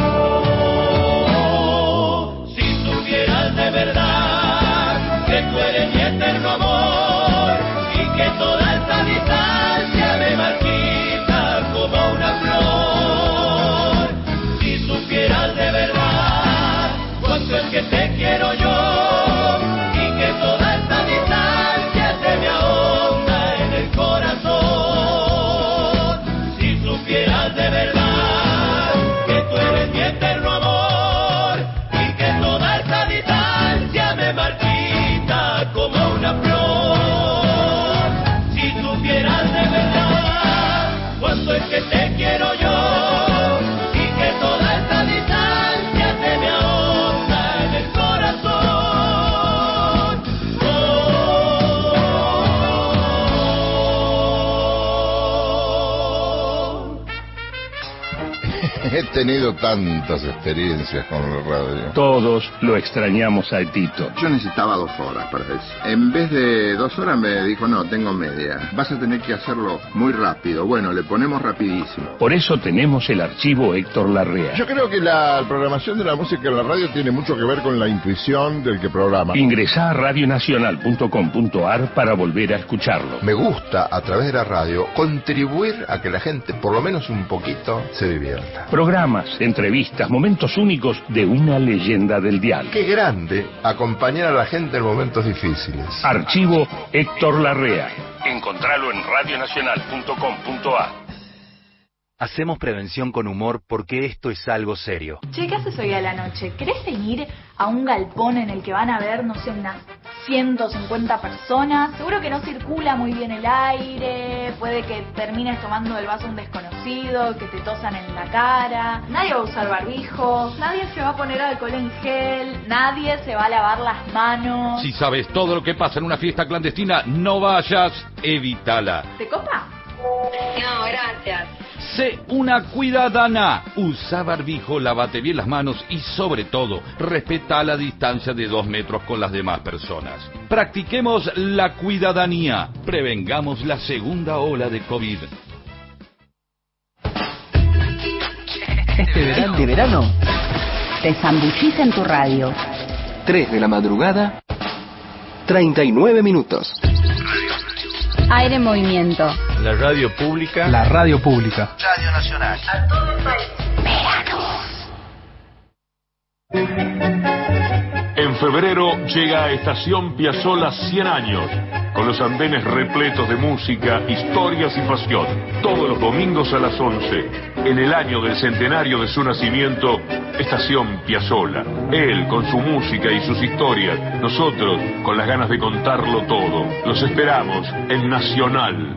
Si supieras de verdad que tú eres mi eterno amor y que toda esta distancia me marchita como una flor. Si supieras de verdad cuánto es que te quiero yo y que toda esta distancia se me ahonda en el corazón. Si supieras de verdad que tú eres mi eterno amor y que toda esta distancia me marchita como una flor. De verdad, cuánto es que te quiero yo y que toda esta distancia se me ahonda en el corazón. He tenido tantas experiencias con la radio. Todos lo extrañamos a Tito. Yo necesitaba 2 horas para eso. En vez de 2 horas me dijo, no, tengo media. Vas a tener que hacerlo muy rápido. Bueno, le ponemos rapidísimo. Por eso tenemos el archivo Héctor Larrea. Yo creo que la programación de la música en la radio tiene mucho que ver con la intuición del que programa. Ingresá a radionacional.com.ar para volver a escucharlo. Me gusta, a través de la radio, contribuir a que la gente, por lo menos un poquito, se divierta. Programas, entrevistas, momentos únicos de una leyenda del dial. Qué grande acompañar a la gente en momentos difíciles. Archivo Héctor Larrea. Encontralo en radionacional.com.ar. Hacemos prevención con humor porque esto es algo serio. Che, ¿qué haces hoy a la noche? ¿Querés venir a un galpón en el que van a ver, no sé, unas 150 personas? Seguro que no circula muy bien el aire, puede que termines tomando del vaso un desconocido, que te tosan en la cara, nadie va a usar barbijo, nadie se va a poner alcohol en gel, nadie se va a lavar las manos. Si sabes todo lo que pasa en una fiesta clandestina, no vayas, evítala. ¿Te copa? No, gracias. Sé una cuidadana. Usa barbijo, lávate bien las manos y, sobre todo, respeta la distancia de 2 metros con las demás personas. Practiquemos la cuidadanía. Prevengamos la segunda ola de COVID. Este verano te zambullís en tu radio. 3 de la madrugada, 39 minutos. Aire en movimiento. La radio pública. La radio pública. Radio Nacional. A todo el país. Verano. En febrero llega a Estación Piazzolla 100 años, con los andenes repletos de música, historias y pasión. Todos los domingos a las 11, en el año del centenario de su nacimiento, Estación Piazzolla. Él con su música y sus historias, nosotros con las ganas de contarlo todo. Los esperamos en Nacional.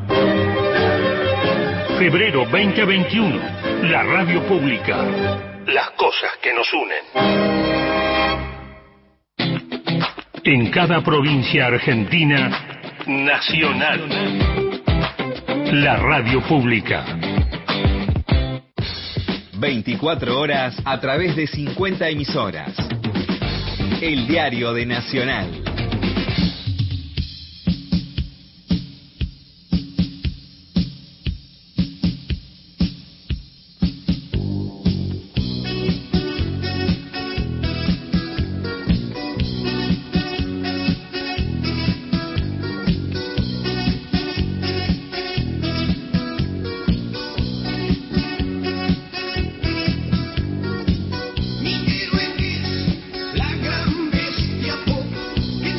Febrero 2021, la radio pública. Las cosas que nos unen. En cada provincia argentina, Nacional. La radio pública. 24 horas a través de 50 emisoras. El diario de Nacional. Mi héroe es la gran bestia pop que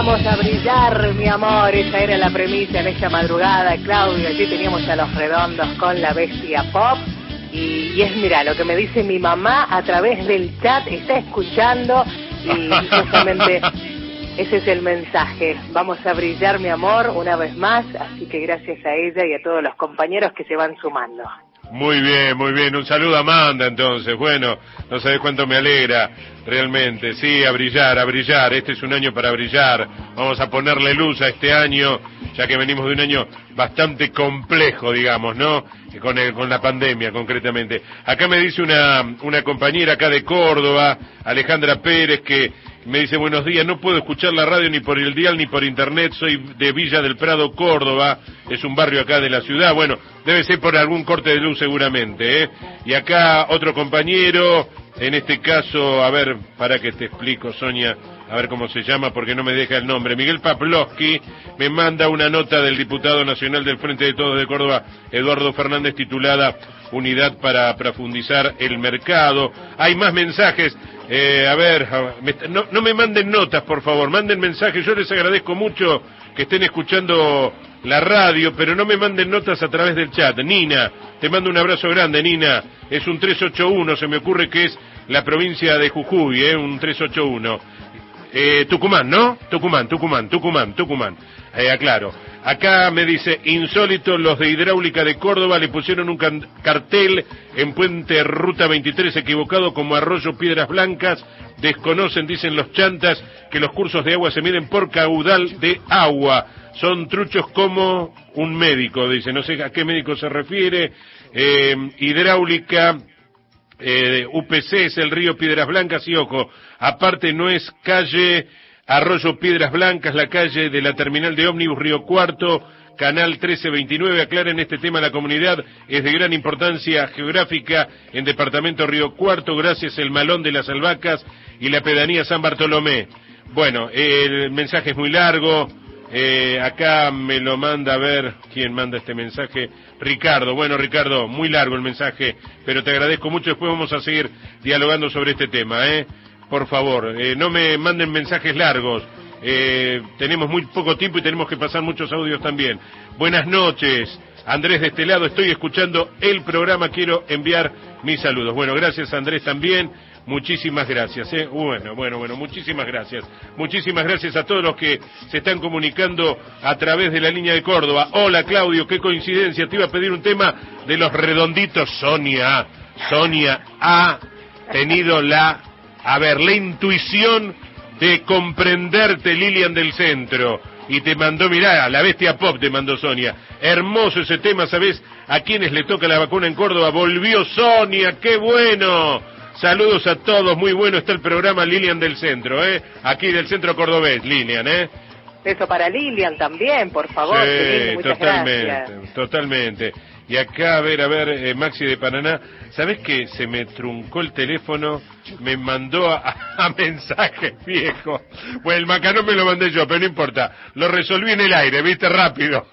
Vamos a brillar, mi amor, esa era la premisa en esta madrugada, Claudio. Allí teníamos a Los Redondos con La Bestia Pop. Y es, mira, lo que me dice mi mamá a través del chat, está escuchando y justamente ese es el mensaje. Vamos a brillar, mi amor, una vez más, así que gracias a ella y a todos los compañeros que se van sumando. Muy bien, muy bien. Un saludo a Amanda, entonces. Bueno, no sabés cuánto me alegra, realmente. Sí, a brillar, a brillar. Este es un año para brillar. Vamos a ponerle luz a este año, ya que venimos de un año bastante complejo, digamos, ¿no? Con la pandemia, concretamente. Acá me dice una compañera acá de Córdoba, Alejandra Pérez, que me dice: buenos días, no puedo escuchar la radio ni por el dial ni por internet, soy de Villa del Prado, Córdoba, es un barrio acá de la ciudad. Bueno, debe ser por algún corte de luz seguramente, ¿eh? Y acá otro compañero, en este caso, a ver, para que te explico, Sonia, a ver cómo se llama, porque no me deja el nombre. Miguel Pavlovsky me manda una nota del diputado nacional del Frente de Todos de Córdoba, Eduardo Fernández, titulada Unidad para profundizar el mercado. Hay más mensajes. A ver, no me manden notas, por favor, manden mensajes. Yo les agradezco mucho que estén escuchando la radio, pero no me manden notas a través del chat. Nina, te mando un abrazo grande, Nina. Es un 381, se me ocurre que es la provincia de Jujuy, un 381. Tucumán, ¿no? Tucumán. Aclaro. Acá me dice: insólito, los de Hidráulica de Córdoba le pusieron un cartel en Puente Ruta 23 equivocado como Arroyo Piedras Blancas. Desconocen, dicen los chantas, que los cursos de agua se miden por caudal de agua. Son truchos como un médico, dice. No sé a qué médico se refiere. Hidráulica... UPC es el río Piedras Blancas y ojo, aparte no es calle Arroyo Piedras Blancas, la calle de la terminal de ómnibus Río Cuarto, Canal 1329. Aclaren este tema, la comunidad es de gran importancia geográfica en departamento Río Cuarto, gracias el Malón de las Albahacas y la pedanía San Bartolomé. Bueno, el mensaje es muy largo. Acá me lo manda, a ver, ¿quién manda este mensaje? Ricardo. Bueno, Ricardo, muy largo el mensaje, pero te agradezco mucho. Después vamos a seguir dialogando sobre este tema, por favor, no me manden mensajes largos. Tenemos muy poco tiempo y tenemos que pasar muchos audios también. Buenas noches, Andrés de este lado, estoy escuchando el programa, quiero enviar mis saludos. Bueno, gracias Andrés también. Muchísimas gracias, Bueno, muchísimas gracias. Muchísimas gracias a todos los que se están comunicando a través de la línea de Córdoba. Hola, Claudio, qué coincidencia, te iba a pedir un tema de Los Redonditos. Sonia ha tenido la intuición de comprenderte, Lilian del Centro, y te mandó, mirá, La Bestia Pop te mandó Sonia. Hermoso ese tema, ¿sabés a quiénes le toca la vacuna en Córdoba? Volvió Sonia, qué bueno. Saludos a todos, muy bueno está el programa, Lilian del Centro, aquí del Centro Cordobés, Lilian, Eso para Lilian también, por favor. Sí, muchas gracias. Totalmente. Y acá, a ver, Maxi de Paraná, ¿sabés que se me truncó el teléfono? Me mandó a mensaje viejo. Bueno, el macarón me lo mandé yo, pero no importa. Lo resolví en el aire, viste, rápido.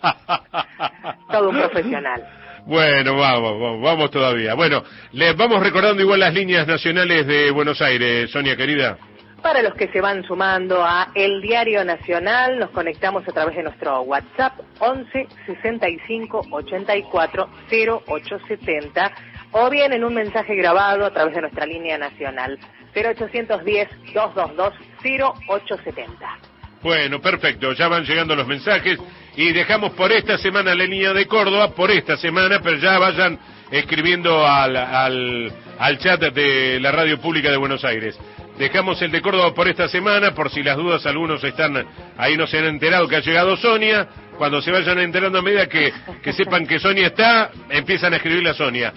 Todo un profesional. Bueno, vamos todavía. Bueno, les vamos recordando igual las líneas nacionales de Buenos Aires, Sonia querida. Para los que se van sumando a El Diario Nacional, nos conectamos a través de nuestro WhatsApp 11 65 84 0870 o bien en un mensaje grabado a través de nuestra línea nacional 0810 222 0870. Bueno, perfecto, ya van llegando los mensajes y dejamos por esta semana la línea de Córdoba, por esta semana, pero ya vayan escribiendo al chat de la Radio Pública de Buenos Aires. Dejamos el de Córdoba por esta semana, por si las dudas algunos están ahí, no se han enterado que ha llegado Sonia. Cuando se vayan enterando a medida que sepan que Sonia está, empiezan a escribirle a Sonia.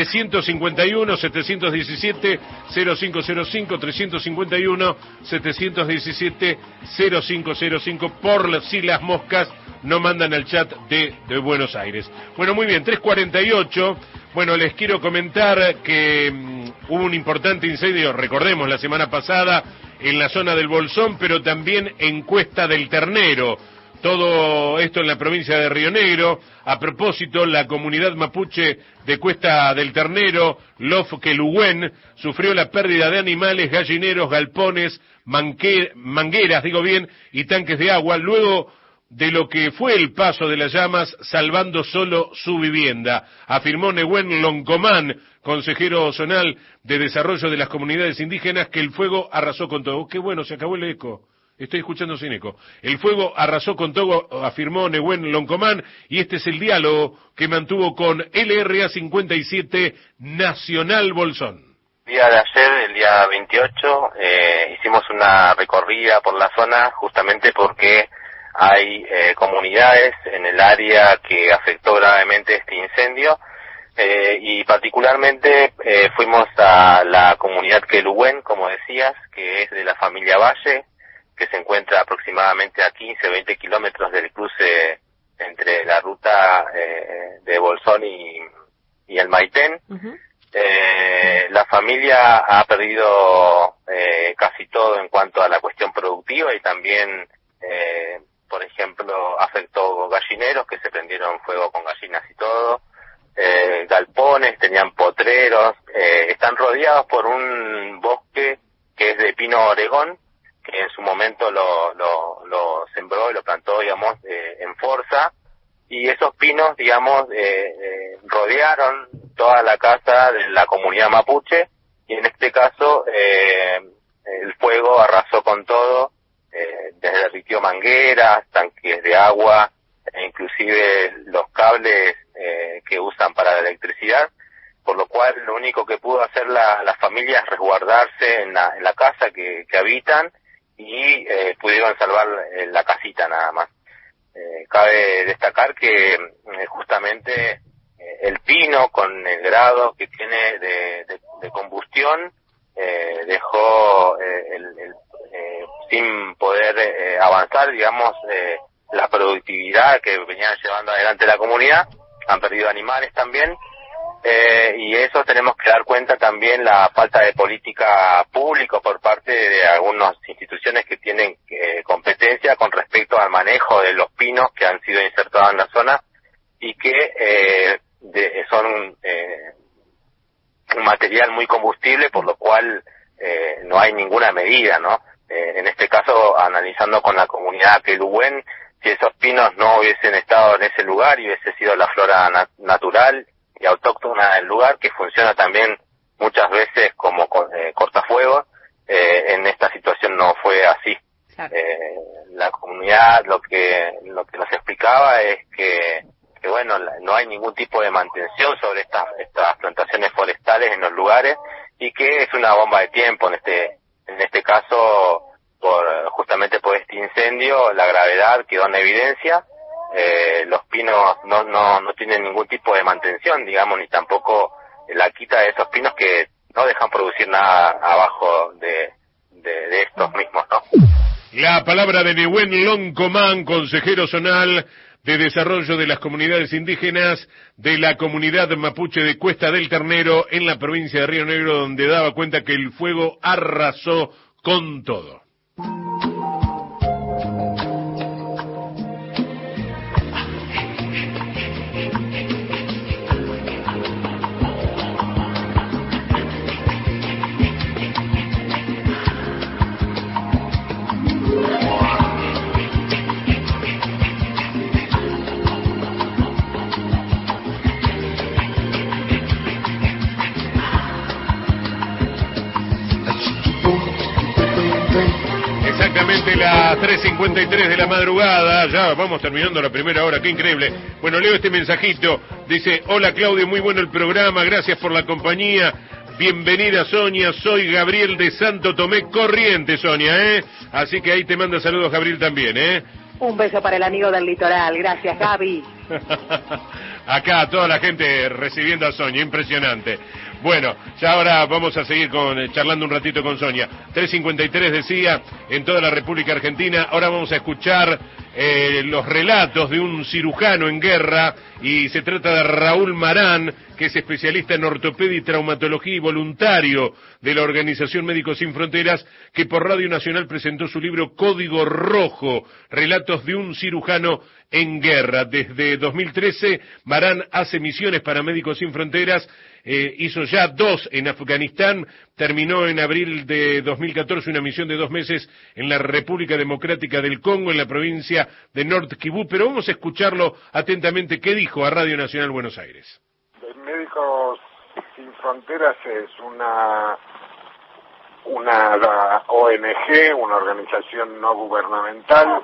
351-717-0505, 351-717-0505, por si las moscas no mandan al chat de Buenos Aires. Bueno, muy bien, 3:48. Bueno, les quiero comentar que hubo un importante incendio, recordemos, la semana pasada en la zona del Bolsón, pero también en Cuesta del Ternero. Todo esto en la provincia de Río Negro. A propósito, la comunidad mapuche de Cuesta del Ternero, Lofquelugüén, sufrió la pérdida de animales, gallineros, galpones, mangueras, y tanques de agua, luego de lo que fue el paso de las llamas, salvando solo su vivienda, afirmó Nehuen Loncomán, consejero zonal de Desarrollo de las Comunidades Indígenas, que el fuego arrasó con todo. Qué bueno, se acabó el eco. Estoy escuchando sin eco. El fuego arrasó con todo, afirmó Nehuen Loncomán, y este es el diálogo que mantuvo con LRA 57 Nacional Bolsón. El día de ayer, el día 28, hicimos una recorrida por la zona justamente porque hay comunidades en el área que afectó gravemente este incendio, y particularmente fuimos a la comunidad Queluhuen, como decías, que es de la familia Valle, que se encuentra aproximadamente a 15-20 kilómetros del cruce entre la ruta de Bolsón y el Maitén. La familia ha perdido casi todo en cuanto a la cuestión productiva, y también, por ejemplo, afectó gallineros que se prendieron fuego con gallinas y todo, galpones, tenían potreros, están rodeados por un bosque que es de pino oregón, que en su momento lo sembró y lo plantó, digamos, en Forza, y esos pinos, digamos, rodearon toda la casa de la comunidad mapuche, y en este caso el fuego arrasó con todo, derritió mangueras, tanques de agua, e inclusive los cables que usan para la electricidad, por lo cual lo único que pudo hacer la familia es resguardarse en la casa que habitan, y pudieron salvar la casita nada más. Cabe destacar que justamente el pino, con el grado que tiene de combustión, dejó sin poder avanzar, digamos, la productividad que venían llevando adelante la comunidad. Han perdido animales también, y eso tenemos que dar cuenta también la falta de política pública por parte de algunas instituciones que tienen competencia con respecto al manejo de los pinos que han sido insertados en la zona, y que son un material muy combustible, por lo cual no hay ninguna medida, ¿no? En este caso, analizando con la comunidad Queluhuen, si esos pinos no hubiesen estado en ese lugar y hubiese sido la flora natural y autóctona del lugar, que funciona también muchas veces como cortafuegos, en esta situación no fue así. Claro. La comunidad lo que nos explicaba es que bueno, no hay ningún tipo de mantención sobre estas plantaciones forestales en los lugares, y que es una bomba de tiempo en este caso, justamente por este incendio. La gravedad quedó en evidencia. Los pinos no tienen ningún tipo de mantención, digamos, ni tampoco la quita de esos pinos, que no dejan producir nada abajo de estos mismos, ¿no? La palabra de Nehuen Loncomán, consejero zonal de Desarrollo de las Comunidades Indígenas de la comunidad mapuche de Cuesta del Ternero, en la provincia de Río Negro, donde daba cuenta que el fuego arrasó con todo. Las 3:53 de la madrugada, ya vamos terminando la primera hora, qué increíble. Bueno, leo este mensajito, dice: hola Claudio, muy bueno el programa, gracias por la compañía, bienvenida Sonia, soy Gabriel de Santo Tomé, Corrientes, Sonia, así que ahí te manda saludos Gabriel también, Un beso para el amigo del litoral, gracias Gaby. Acá toda la gente recibiendo a Sonia, impresionante. Bueno, ya ahora vamos a seguir charlando un ratito con Sonia. 3:53 decía, en toda la República Argentina. Ahora vamos a escuchar los relatos de un cirujano en guerra, y se trata de Raúl Marán, que que es especialista en ortopedia y traumatología y voluntario de la Organización Médicos Sin Fronteras, que por Radio Nacional presentó su libro Código Rojo, relatos de un cirujano en guerra. Desde 2013, Marán hace misiones para Médicos Sin Fronteras, hizo ya 2 en Afganistán, terminó en abril de 2014 una misión de 2 meses en la República Democrática del Congo, en la provincia de North Kivu, pero vamos a escucharlo atentamente, qué dijo a Radio Nacional Buenos Aires. Médicos Sin Fronteras es una ONG, una organización no gubernamental,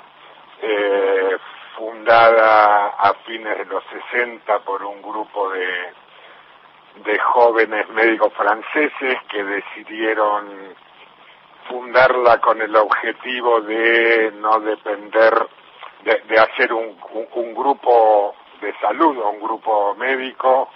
fundada a fines de los 60 por un grupo de jóvenes médicos franceses que decidieron fundarla con el objetivo de no depender, de hacer un grupo de salud, un grupo médico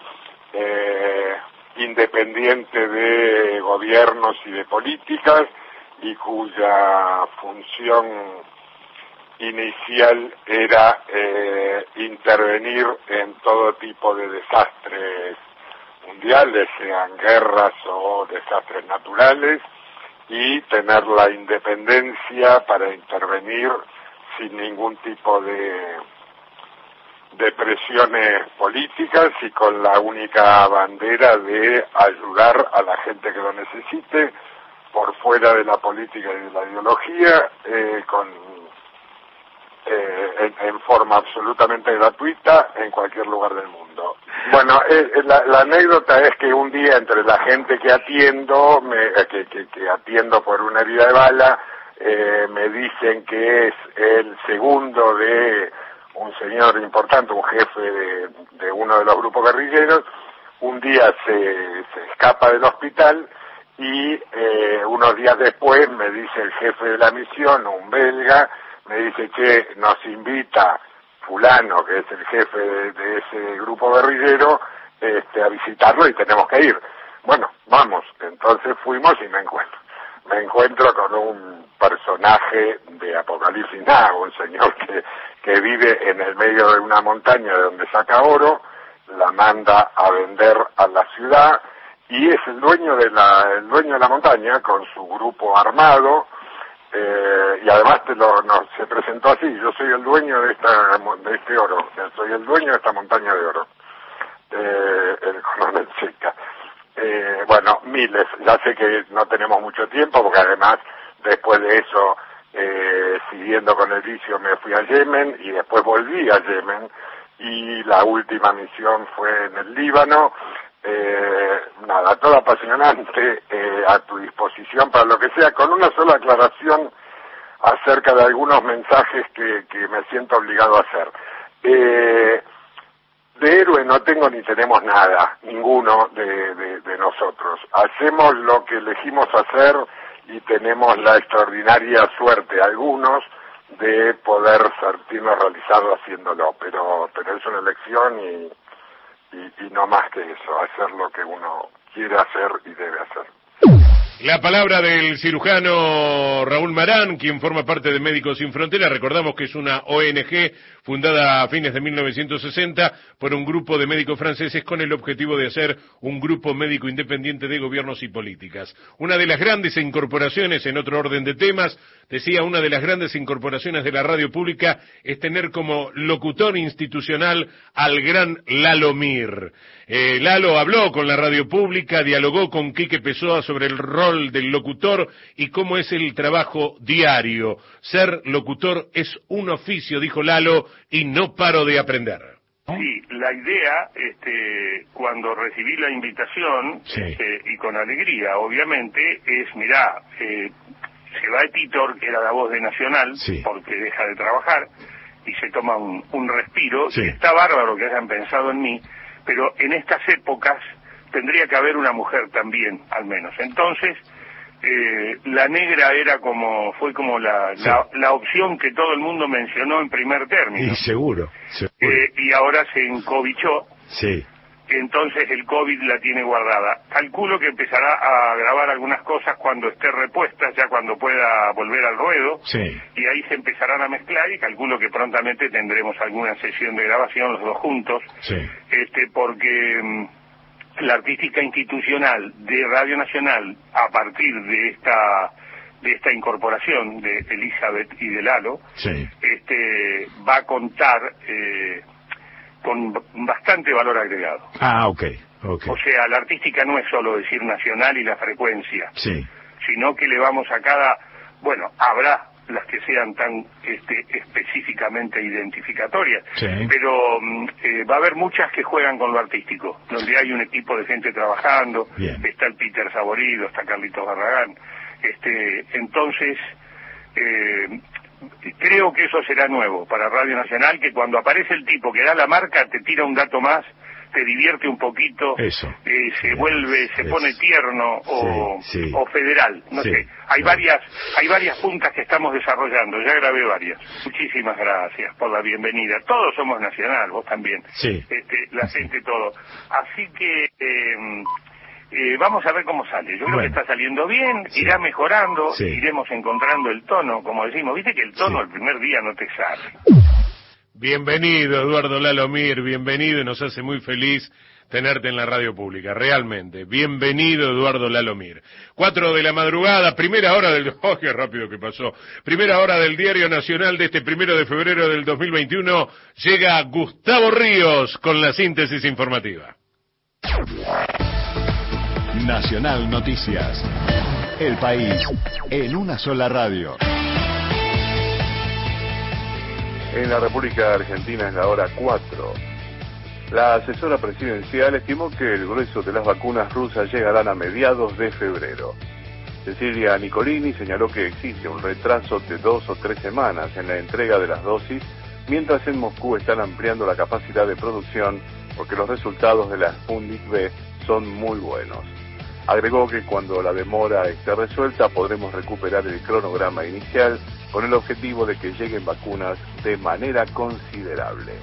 independiente de gobiernos y de políticas, y cuya función inicial era intervenir en todo tipo de desastres mundiales, sean guerras o desastres naturales, y tener la independencia para intervenir sin ningún tipo de presiones políticas y con la única bandera de ayudar a la gente que lo necesite por fuera de la política y de la ideología, en forma absolutamente gratuita en cualquier lugar del mundo. Bueno, la anécdota es que un día entre la gente que atiendo, que atiendo por una herida de bala, me dicen que es el segundo de un señor importante, un jefe de uno de los grupos guerrilleros. Un día se escapa del hospital y unos días después me dice el jefe de la misión, un belga, me dice que nos invita fulano, que es el jefe de ese grupo guerrillero, a visitarlo y tenemos que ir. Bueno, vamos. Entonces fuimos y me encuentro con un personaje de Apocalipsis Now, un señor que vive en el medio de una montaña de donde saca oro, la manda a vender a la ciudad y es el dueño de la montaña con su grupo armado, y además se presentó así: yo soy el dueño de este oro, soy el dueño de esta montaña de oro, el coronel Checa. Bueno, miles, ya sé que no tenemos mucho tiempo porque además después de eso, siguiendo con el vicio, me fui a Yemen y después volví a Yemen, y la última misión fue en el Líbano. Nada, todo apasionante, a tu disposición para lo que sea, con una sola aclaración acerca de algunos mensajes que me siento obligado a hacer. De héroe no tengo ni tenemos nada, ninguno de nosotros. Hacemos lo que elegimos hacer y tenemos la extraordinaria suerte, algunos, de poder sentirnos realizados haciéndolo, pero es una elección y no más que eso, hacer lo que uno quiere hacer y debe hacer. La palabra del cirujano Raúl Marán, quien forma parte de Médicos Sin Fronteras. Recordamos que es una ONG fundada a fines de 1960 por un grupo de médicos franceses con el objetivo de hacer un grupo médico independiente de gobiernos y políticas. Una de las grandes incorporaciones, en otro orden de temas, decía, una de las grandes incorporaciones de la radio pública es tener como locutor institucional al gran Lalo Mir. Lalo habló con la radio pública, dialogó con Quique Pessoa sobre el rol del locutor y cómo es el trabajo diario. Ser locutor es un oficio, dijo Lalo, y no paro de aprender. Sí, la idea, cuando recibí la invitación, y con alegría, obviamente, es, mirá, se va Titor, que era la voz de Nacional, porque deja de trabajar, y se toma un respiro, y está bárbaro que hayan pensado en mí, pero en estas épocas tendría que haber una mujer también, al menos. Entonces, la negra fue como la opción que todo el mundo mencionó en primer término. Y seguro. Y ahora se encobichó. Sí. Entonces el COVID la tiene guardada. Calculo que empezará a grabar algunas cosas cuando esté repuesta, ya cuando pueda volver al ruedo. Sí. Y ahí se empezarán a mezclar y calculo que prontamente tendremos alguna sesión de grabación los dos juntos. Sí. Porque la artística institucional de Radio Nacional, a partir de esta incorporación de Elizabeth y de Lalo, sí, va a contar con bastante valor agregado. Ah, ok. O sea, la artística no es solo decir nacional y la frecuencia, sí, sino que le vamos a bueno, habrá las que sean tan específicamente identificatorias, sí, pero va a haber muchas que juegan con lo artístico, donde hay un equipo de gente trabajando. Bien. Está el Peter Saborido, está Carlitos Barragán, entonces creo que eso será nuevo para Radio Nacional, que cuando aparece el tipo que da la marca te tira un dato más, te divierte un poquito, se pone tierno o federal, no sé. Hay varias puntas que estamos desarrollando, ya grabé varias. Muchísimas gracias por la bienvenida. Todos somos Nacional, vos también. Sí. La gente, todo. Así que vamos a ver cómo sale. Yo creo que está saliendo bien, irá mejorando, iremos encontrando el tono, como decimos. Viste que el tono el primer día no te sale. Bienvenido, Eduardo Lalomir, bienvenido, y nos hace muy feliz tenerte en la radio pública, realmente. Bienvenido, Eduardo Lalomir. 4 de la madrugada, primera hora del... ¡Oh, qué rápido que pasó! Primera hora del Diario Nacional de este 1 de febrero del 2021. Llega Gustavo Ríos con la síntesis informativa. Nacional Noticias. El país en una sola radio. En la República Argentina es la hora 4. La asesora presidencial estimó que el grueso de las vacunas rusas llegarán a mediados de febrero. Cecilia Nicolini señaló que existe un retraso de 2 o 3 semanas en la entrega de las dosis, mientras en Moscú están ampliando la capacidad de producción porque los resultados de la Sputnik V son muy buenos. Agregó que cuando la demora esté resuelta podremos recuperar el cronograma inicial con el objetivo de que lleguen vacunas de manera considerable.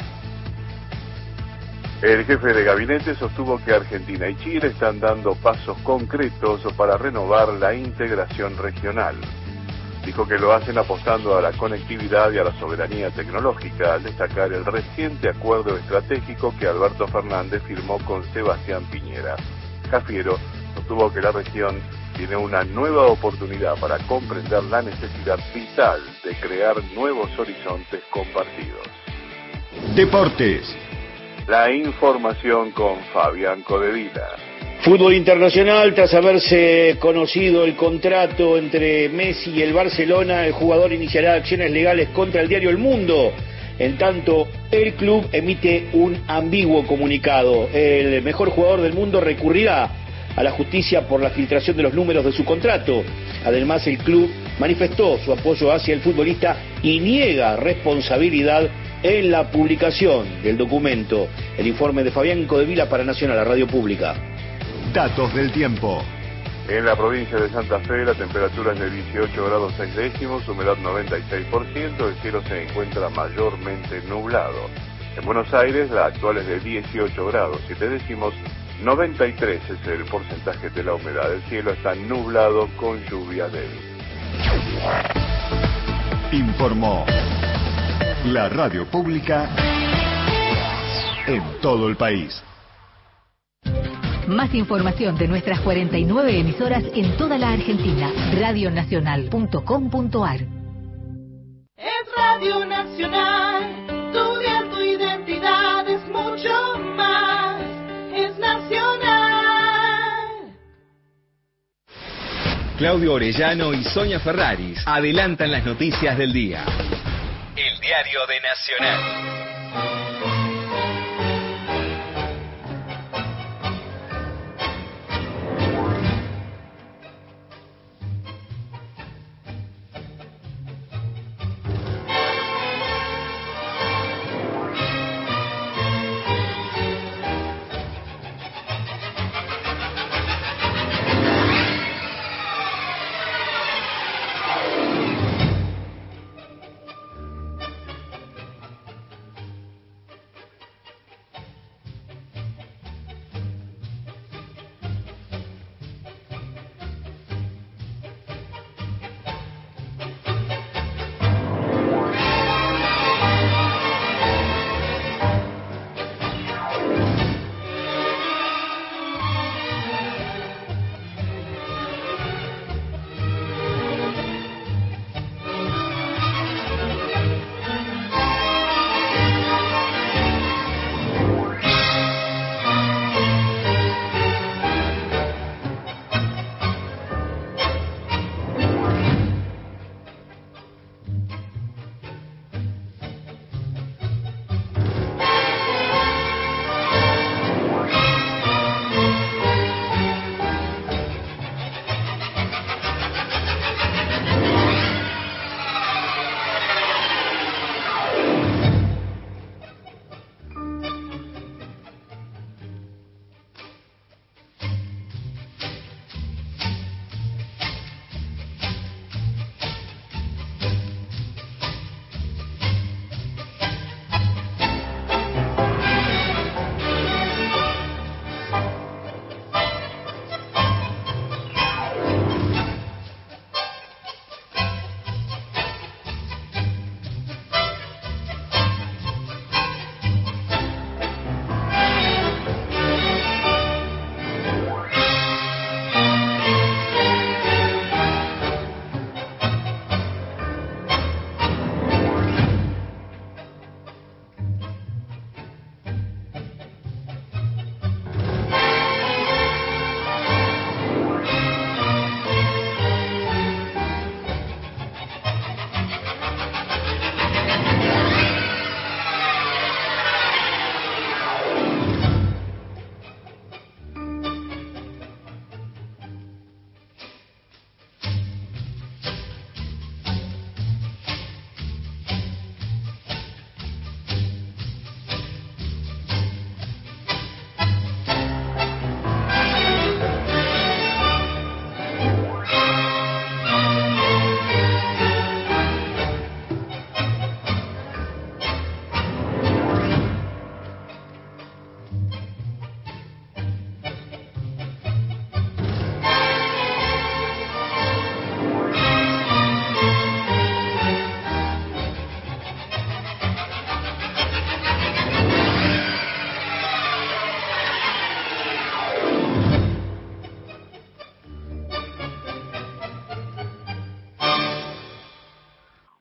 El jefe de gabinete sostuvo que Argentina y Chile están dando pasos concretos para renovar la integración regional. Dijo que lo hacen apostando a la conectividad y a la soberanía tecnológica, al destacar el reciente acuerdo estratégico que Alberto Fernández firmó con Sebastián Piñera. Cafiero sostuvo que la región tiene una nueva oportunidad para comprender la necesidad vital de crear nuevos horizontes compartidos. Deportes. La información con Fabián Codevila. Fútbol internacional, tras haberse conocido el contrato entre Messi y el Barcelona, el jugador iniciará acciones legales contra el diario El Mundo. En tanto, el club emite un ambiguo comunicado. El mejor jugador del mundo recurrirá a la justicia por la filtración de los números de su contrato. Además, el club manifestó su apoyo hacia el futbolista y niega responsabilidad en la publicación del documento. El informe de Fabián Codevila para Nacional, la radio pública. Datos del tiempo. En la provincia de Santa Fe la temperatura es de 18 grados 6 décimos, humedad 96%, el cielo se encuentra mayormente nublado. En Buenos Aires la actual es de 18 grados 7 décimos, 93 es el porcentaje de la humedad. El cielo está nublado con lluvia débil. Informó la radio pública en todo el país. Más información de nuestras 49 emisoras en toda la Argentina. Radionacional.com.ar. Es Radio Nacional, tu identidad es mucho más, es nacional. Claudio Orellano y Sonia Ferraris adelantan las noticias del día. El diario de Nacional.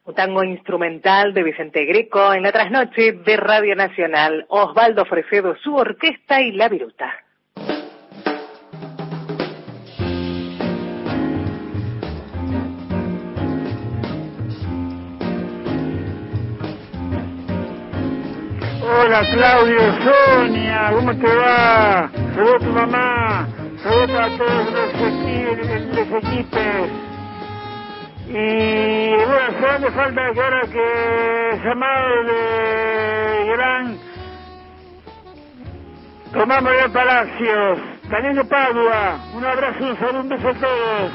Un tango instrumental de Vicente Greco en la trasnoche de Radio Nacional. Osvaldo Fresedo, su orquesta y La Viruta. Hola Claudio, Sonia, ¿cómo te va? Saludos a tu mamá, saludos a todos los equipos. Y bueno, solo falta que ahora que llamado de gran Tomás María Palacios, Daniel de Padua, un abrazo y un saludo, un beso a todos.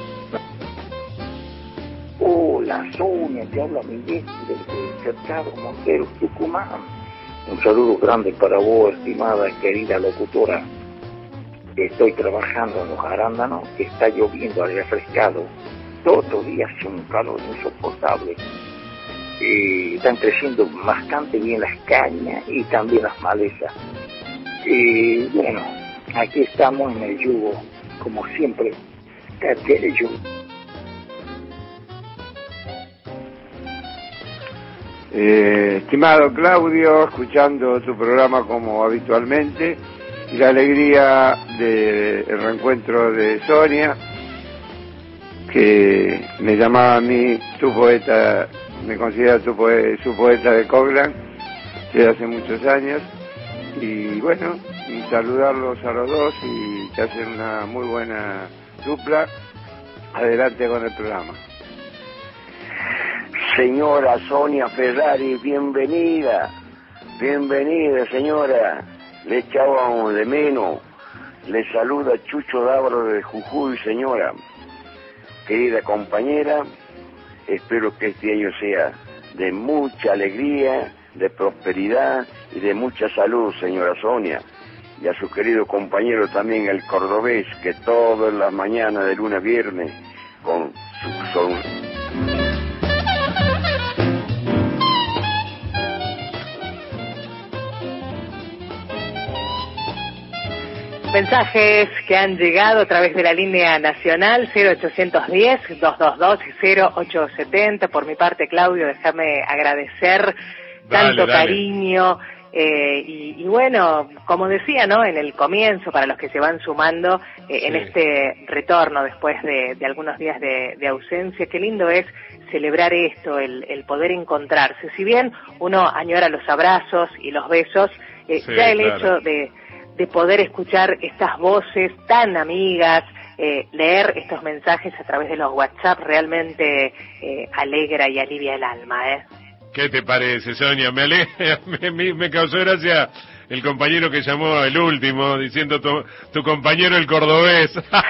Hola Sonia, te habla Miguel desde Cercado, Monteros, Tucumán. Un saludo grande para vos, estimada y querida locutora. Estoy trabajando en los arándanos, que está lloviendo al refrescado. Todos los días hace un calor insoportable. Están creciendo bastante bien las cañas y también las malezas. Y bueno, aquí estamos en el yugo, como siempre, desde el yugo. Estimado Claudio, escuchando tu programa como habitualmente, y la alegría del reencuentro de Sonia, que me llamaba a mí su poeta, me considera su poeta de Coglan desde hace muchos años, y bueno, saludarlos a los dos y que hacen una muy buena dupla. Adelante con el programa. Señora Sonia Ferrari, bienvenida señora, le echábamos de menos, le saluda Chucho Dávaro de Jujuy, señora, querida compañera, espero que este año sea de mucha alegría, de prosperidad y de mucha salud, señora Sonia, y a su querido compañero también el cordobés, que todas las mañanas de lunes a viernes con su Mensajes que han llegado a través de la línea nacional 0810-222-0870. Por mi parte, Claudio, déjame agradecer tanto cariño y bueno, como decía, ¿no? En el comienzo, para los que se van sumando en este retorno después de algunos días de ausencia, qué lindo es celebrar esto, el poder encontrarse. Si bien uno añora los abrazos y los besos, ya el hecho de poder escuchar estas voces tan amigas, leer estos mensajes a través de los WhatsApp realmente alegra y alivia el alma, ¿Qué te parece, Sonia? Me alegra, me causó gracia el compañero que llamó el último, diciendo tu compañero el cordobés.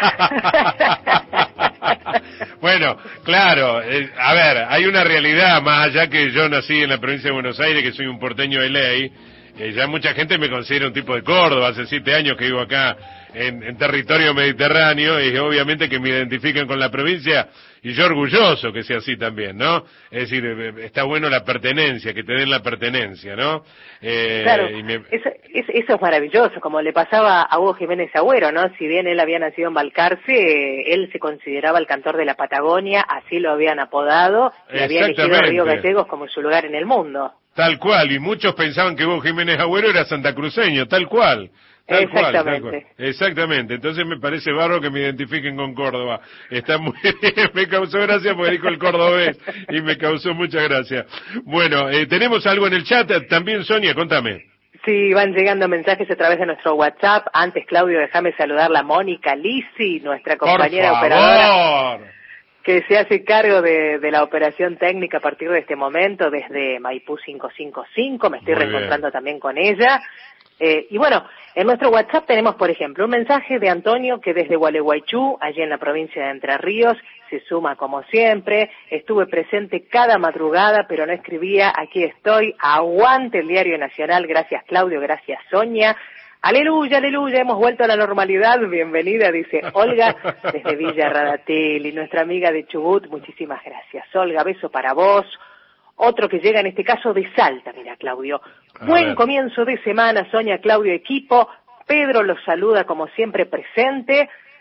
Bueno, claro, a ver, hay una realidad, más allá que yo nací en la provincia de Buenos Aires, que soy un porteño de ley. Ya mucha gente me considera un tipo de Córdoba, hace 7 años que vivo acá en territorio mediterráneo, y obviamente que me identifican con la provincia, y yo orgulloso que sea así también, ¿no? Es decir, está bueno la pertenencia, que te den la pertenencia, ¿no? Claro, eso es maravilloso, como le pasaba a Hugo Jiménez Agüero, ¿no? Si bien él había nacido en Balcarce, él se consideraba el cantor de la Patagonia, así lo habían apodado, y había elegido a Río Gallegos como su lugar en el mundo. Tal cual, y muchos pensaban que Hugo Jiménez Agüero era santacruceño, tal cual. Exactamente, entonces me parece bárbaro que me identifiquen con Córdoba. Está muy bien, me causó gracia porque dijo el cordobés y me causó mucha gracia. Bueno, tenemos algo en el chat también, Sonia, contame. Sí, van llegando mensajes a través de nuestro WhatsApp. Antes, Claudio, déjame saludar a Mónica Lisi, nuestra compañera operadora, que se hace cargo de la operación técnica a partir de este momento desde Maipú 555, me estoy reencontrando también con ella. Y bueno, en nuestro WhatsApp tenemos, por ejemplo, un mensaje de Antonio que desde Gualeguaychú, allí en la provincia de Entre Ríos, se suma como siempre. Estuve presente cada madrugada, pero no escribía. Aquí estoy. Aguante el Diario Nacional. Gracias, Claudio. Gracias, Sonia. Aleluya, aleluya, hemos vuelto a la normalidad. Bienvenida, dice Olga, desde Villa Radatel, y nuestra amiga de Chubut. Muchísimas gracias, Olga. Beso para vos. Otro que llega en este caso de Salta, mira, Claudio. Buen comienzo de semana, Sonia, Claudio, equipo. Pedro los saluda como siempre presente.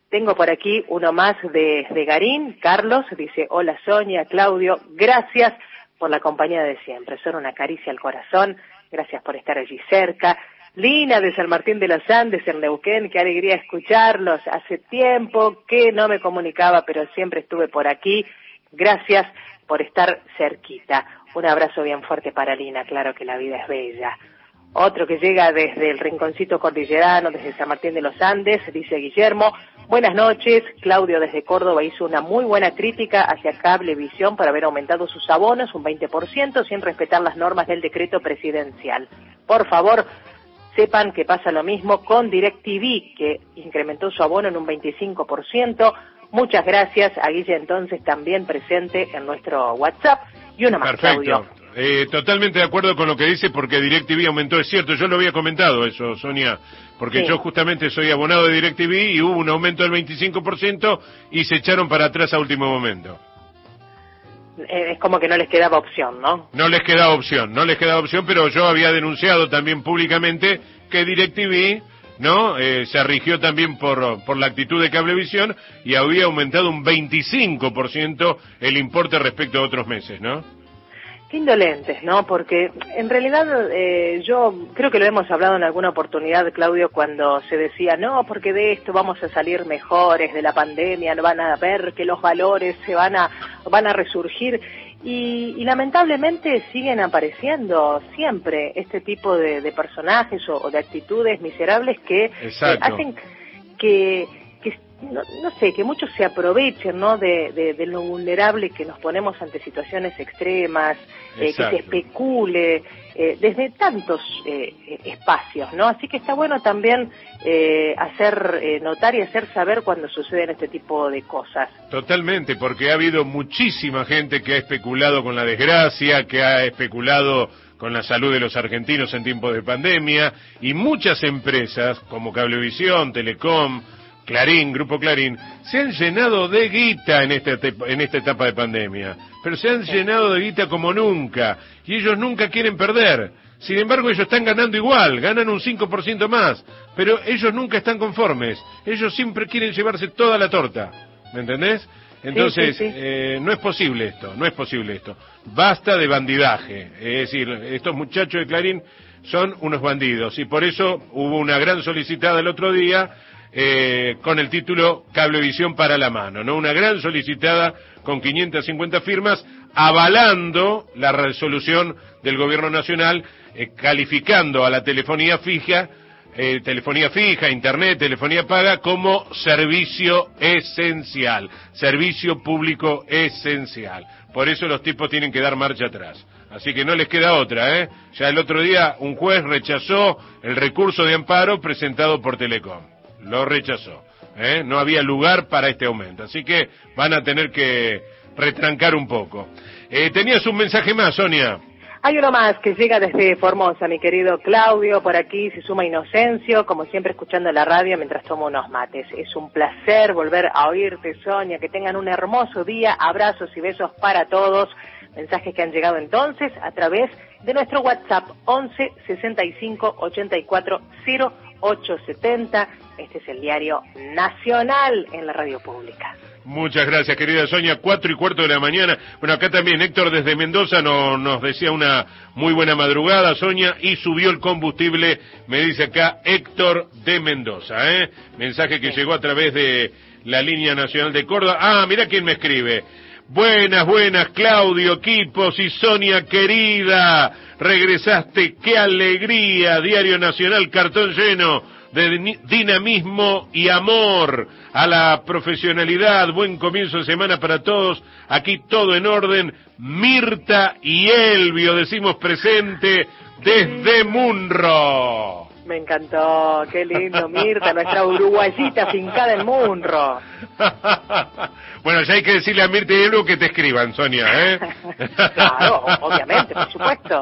Tengo por aquí uno más de Garín, Carlos, dice, hola Sonia, Claudio, gracias por la compañía de siempre, son una caricia al corazón, gracias por estar allí cerca. Lina de San Martín de los Andes, en Neuquén, qué alegría escucharlos, hace tiempo que no me comunicaba, pero siempre estuve por aquí, gracias por estar cerquita. Un abrazo bien fuerte para Lina, claro que la vida es bella. Otro que llega desde el rinconcito cordillerano, desde San Martín de los Andes, dice Guillermo, buenas noches, Claudio desde Córdoba hizo una muy buena crítica hacia Cablevisión por haber aumentado sus abonos un 20% sin respetar las normas del decreto presidencial. Por favor, sepan que pasa lo mismo con DirecTV, que incrementó su abono en un 25%. Muchas gracias a Guille, entonces, también presente en nuestro WhatsApp. Y una más, perfecto. Claudio. Totalmente de acuerdo con lo que dice, porque DirecTV aumentó, es cierto, yo lo había comentado eso, Sonia, porque yo justamente soy abonado de DirecTV y hubo un aumento del 25% y se echaron para atrás a último momento. Es como que no les quedaba opción, ¿no? No les quedaba opción, pero yo había denunciado también públicamente que DirecTV, ¿no? Se rigió también por la actitud de Cablevisión y había aumentado un 25% el importe respecto a otros meses, ¿no? Qué indolentes, ¿no? Porque en realidad yo creo que lo hemos hablado en alguna oportunidad, Claudio, cuando se decía, no, porque de esto vamos a salir mejores, de la pandemia, no van a ver que los valores van a resurgir. Y lamentablemente siguen apareciendo siempre este tipo de personajes o de actitudes miserables que hacen que no sé, que muchos se aprovechen, ¿no? de lo vulnerable que nos ponemos ante situaciones extremas, que se especule desde tantos espacios, ¿no? Así que está bueno también hacer notar y hacer saber cuando suceden este tipo de cosas. Totalmente, porque ha habido muchísima gente que ha especulado con la desgracia, que ha especulado con la salud de los argentinos en tiempos de pandemia, y muchas empresas como Cablevisión, Telecom, Clarín, Grupo Clarín, se han llenado de guita en esta etapa de pandemia, pero se han llenado de guita como nunca, y ellos nunca quieren perder. Sin embargo, ellos están ganando igual, ganan un 5% más, pero ellos nunca están conformes, ellos siempre quieren llevarse toda la torta, ¿me entendés? Entonces, no es posible esto, basta de bandidaje, es decir, estos muchachos de Clarín son unos bandidos, y por eso hubo una gran solicitada el otro día, con el título Cablevisión para la mano, ¿no? Una gran solicitada con 550 firmas avalando la resolución del gobierno nacional, calificando a la telefonía fija, internet, telefonía paga como servicio esencial, servicio público esencial. Por eso los tipos tienen que dar marcha atrás. Así que no les queda otra, ¿eh? Ya el otro día un juez rechazó el recurso de amparo presentado por Telecom. Lo rechazó, no había lugar para este aumento, así que van a tener que retrancar un poco. Tenías un mensaje más, Sonia. Hay uno más que llega desde Formosa, mi querido Claudio, por aquí se suma Inocencio, como siempre escuchando la radio mientras tomo unos mates. Es un placer volver a oírte, Sonia, que tengan un hermoso día, abrazos y besos para todos. Mensajes que han llegado entonces a través de nuestro WhatsApp 11 65 84 0870. Este es el diario nacional en la radio pública. Muchas gracias, querida Sonia. 4:15 de la mañana. Bueno, acá también Héctor desde Mendoza nos decía una muy buena madrugada, Sonia, y subió el combustible, me dice acá Héctor de Mendoza, mensaje que llegó a través de la línea nacional de Córdoba. Ah, mira quién me escribe. Buenas, Claudio, equipos y Sonia querida, regresaste, qué alegría, Diario Nacional, cartón lleno de dinamismo y amor a la profesionalidad, buen comienzo de semana para todos, aquí todo en orden, Mirta y Elvio, decimos presente desde Munro. Me encantó, qué lindo, Mirta, nuestra uruguayita fincada en Munro. Bueno, ya hay que decirle a Mirta y Elvio que te escriban, Sonia, Claro, obviamente, por supuesto.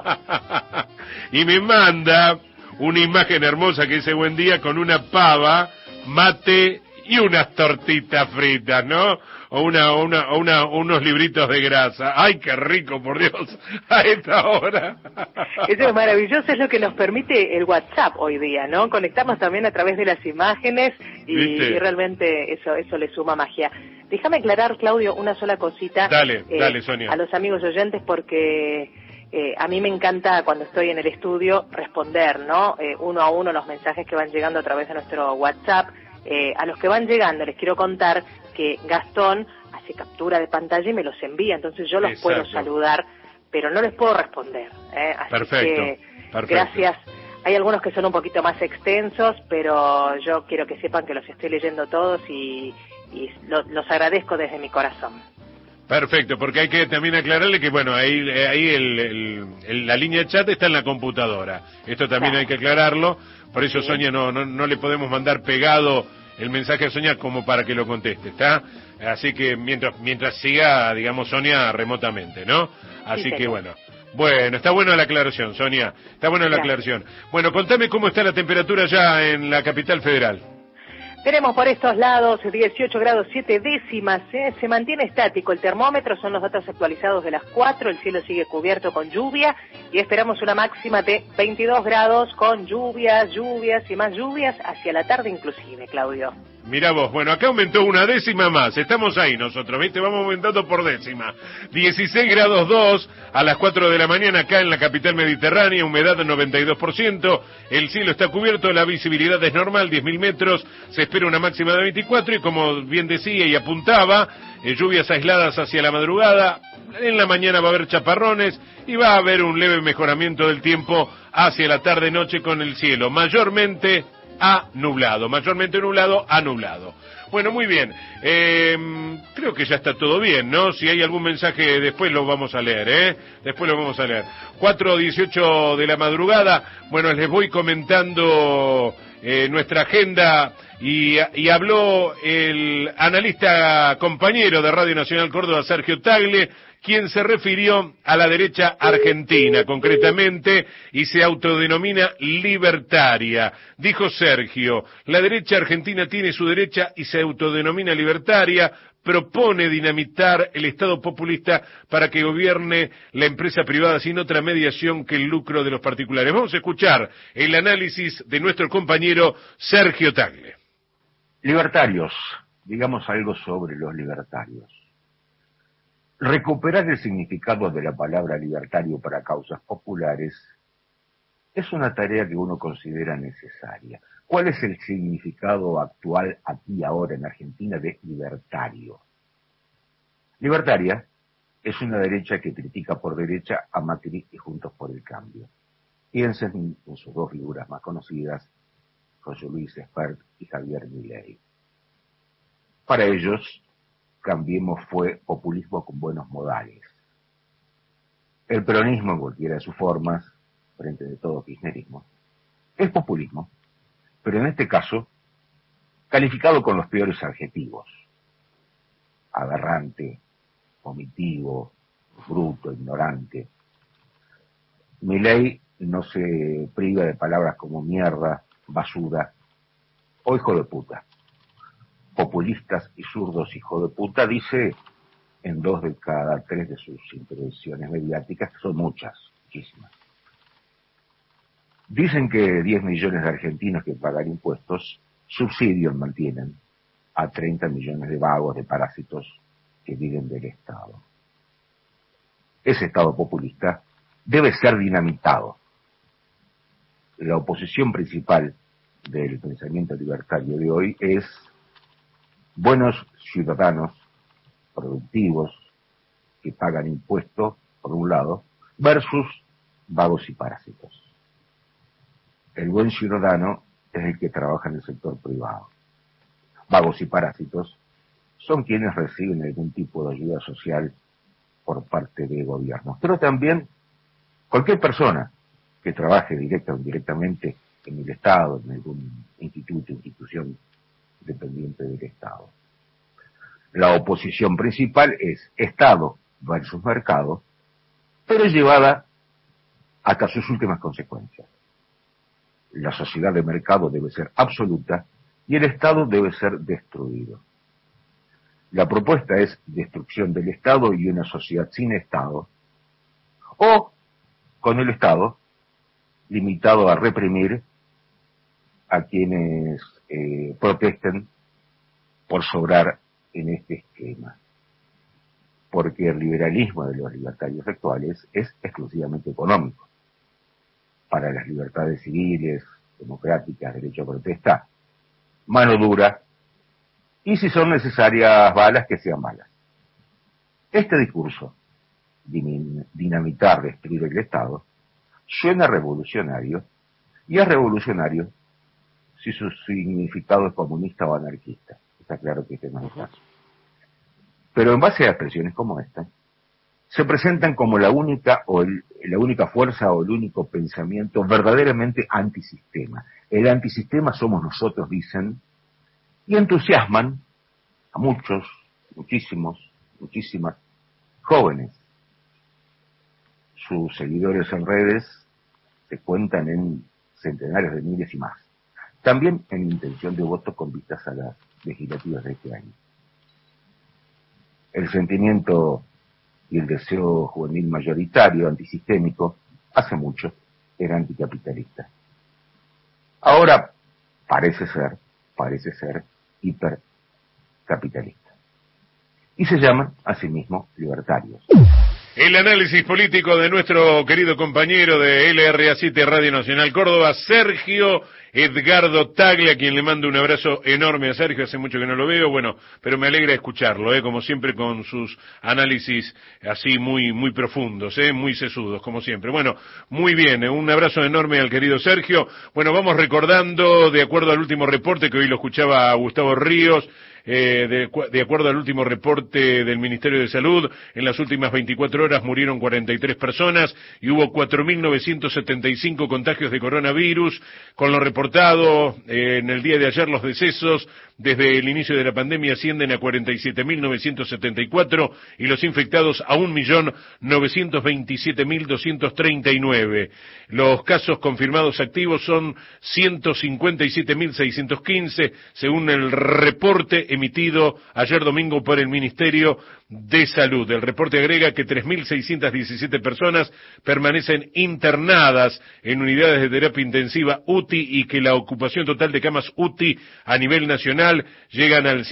Y me manda una imagen hermosa que dice buen día con una pava, mate y unas tortitas fritas, ¿no? unos libritos de grasa. ¡Ay, qué rico, por Dios! A esta hora. Eso es maravilloso, es lo que nos permite el WhatsApp hoy día, ¿no? Conectarnos también a través de las imágenes y realmente eso le suma magia. Déjame aclarar, Claudio, una sola cosita. Dale, Sonia. A los amigos oyentes, porque a mí me encanta cuando estoy en el estudio responder, ¿no? Uno a uno los mensajes que van llegando a través de nuestro WhatsApp. A los que van llegando les quiero contar que Gastón hace captura de pantalla y me los envía, entonces yo los puedo saludar, pero no les puedo responder. Así Perfecto. Gracias. Hay algunos que son un poquito más extensos, pero yo quiero que sepan que los estoy leyendo todos y los agradezco desde mi corazón. Perfecto, porque hay que también aclararle que, bueno, ahí la línea de chat está en la computadora. Esto también hay que aclararlo. Por eso, Sonia, no le podemos mandar pegado el mensaje a Sonia como para que lo conteste, ¿está? Así que mientras siga, digamos, Sonia remotamente, ¿no? Así que, bueno, está buena la aclaración, Sonia. Está buena la aclaración. Bueno, contame cómo está la temperatura ya en la capital federal. Tenemos por estos lados 18 grados 7 décimas, se mantiene estático el termómetro, son los datos actualizados de las 4, el cielo sigue cubierto con lluvia y esperamos una máxima de 22 grados con lluvias y más lluvias hacia la tarde inclusive, Claudio. Mirá vos, bueno, acá aumentó una décima más, estamos ahí nosotros, ¿viste? Vamos aumentando por décima. 16 grados 2 a las 4 de la mañana acá en la capital mediterránea, humedad 92%, el cielo está cubierto, la visibilidad es normal, 10.000 metros, se espera una máxima de 24 y como bien decía y apuntaba, lluvias aisladas hacia la madrugada, en la mañana va a haber chaparrones y va a haber un leve mejoramiento del tiempo hacia la tarde-noche con el cielo mayormente nublado a nublado. Bueno, muy bien. Creo que ya está todo bien, ¿no? Si hay algún mensaje, después lo vamos a leer, Después lo vamos a leer. 4:18 de la madrugada. Bueno, les voy comentando nuestra agenda y habló el analista compañero de Radio Nacional Córdoba, Sergio Tagle, quien se refirió a la derecha argentina, concretamente, y se autodenomina libertaria. Dijo Sergio, la derecha argentina tiene su derecha y se autodenomina libertaria, propone dinamitar el Estado populista para que gobierne la empresa privada sin otra mediación que el lucro de los particulares. Vamos a escuchar el análisis de nuestro compañero Sergio Tagle. Libertarios, digamos algo sobre los libertarios. Recuperar el significado de la palabra libertario para causas populares es una tarea que uno considera necesaria. ¿Cuál es el significado actual aquí ahora en Argentina de libertario? Libertaria es una derecha que critica por derecha a Macri y Juntos por el Cambio. Piensen en sus dos figuras más conocidas, José Luis Espert y Javier Milei. Para ellos, Cambiemos fue populismo con buenos modales. El peronismo, en cualquiera de sus formas, frente de todo kirchnerismo, es populismo, pero en este caso, calificado con los peores adjetivos. Aberrante, vomitivo, bruto, ignorante. Milei no se priva de palabras como mierda, basura o hijo de puta. Populistas y zurdos hijo de puta, dice en 2 de cada 3 de sus intervenciones mediáticas, que son muchísimas. Dicen que 10 millones de argentinos que pagan impuestos subsidian, mantienen a 30 millones de vagos, de parásitos que viven del Estado. Ese Estado populista debe ser dinamitado. La oposición principal del pensamiento libertario de hoy es buenos ciudadanos productivos que pagan impuestos, por un lado, versus vagos y parásitos. El buen ciudadano es el que trabaja en el sector privado. Vagos y parásitos son quienes reciben algún tipo de ayuda social por parte de gobiernos. Pero también cualquier persona que trabaje directa o indirectamente en el Estado, en algún institución dependiente del Estado. La oposición principal es Estado versus mercado, pero es llevada hasta sus últimas consecuencias. La sociedad de mercado debe ser absoluta y el Estado debe ser destruido. La propuesta es destrucción del Estado y una sociedad sin Estado, o con el Estado limitado a reprimir a quienes protesten por sobrar en este esquema. Porque el liberalismo de los libertarios actuales es exclusivamente económico. Para las libertades civiles, democráticas, derecho a protesta, mano dura, y si son necesarias balas, que sean balas. Este discurso, dinamitar, destruir el Estado, suena revolucionario, y es revolucionario si su significado es comunista o anarquista. Está claro que este no es el caso. Pero en base a expresiones como esta, se presentan como la única fuerza o el único pensamiento verdaderamente antisistema. El antisistema somos nosotros, dicen, y entusiasman a muchísimas jóvenes. Sus seguidores en redes se cuentan en centenares de miles y más. También en intención de voto con vistas a las legislativas de este año. El sentimiento y el deseo juvenil mayoritario, antisistémico, hace mucho era anticapitalista. Ahora parece ser hipercapitalista. Y se llaman a sí mismos libertarios. El análisis político de nuestro querido compañero de LRA7 Radio Nacional Córdoba, Sergio Edgardo Tagle, a quien le mando un abrazo enorme a Sergio, hace mucho que no lo veo, bueno, pero me alegra escucharlo, como siempre con sus análisis así muy profundos, muy sesudos, como siempre. Bueno, muy bien, un abrazo enorme al querido Sergio. Bueno, vamos recordando, de acuerdo al último reporte, que hoy lo escuchaba Gustavo Ríos, de acuerdo al último reporte del Ministerio de Salud, en las últimas 24 horas murieron 43 personas y hubo 4.975 contagios de coronavirus. Con lo reportado en el día de ayer, los decesos desde el inicio de la pandemia ascienden a 47.974 y los infectados a 1.927.239. Los casos confirmados activos son 157.615, según el reporte emitido ayer domingo por el Ministerio de Salud. El reporte agrega que 3.617 personas permanecen internadas en unidades de terapia intensiva UTI y que la ocupación total de camas UTI a nivel nacional llegan al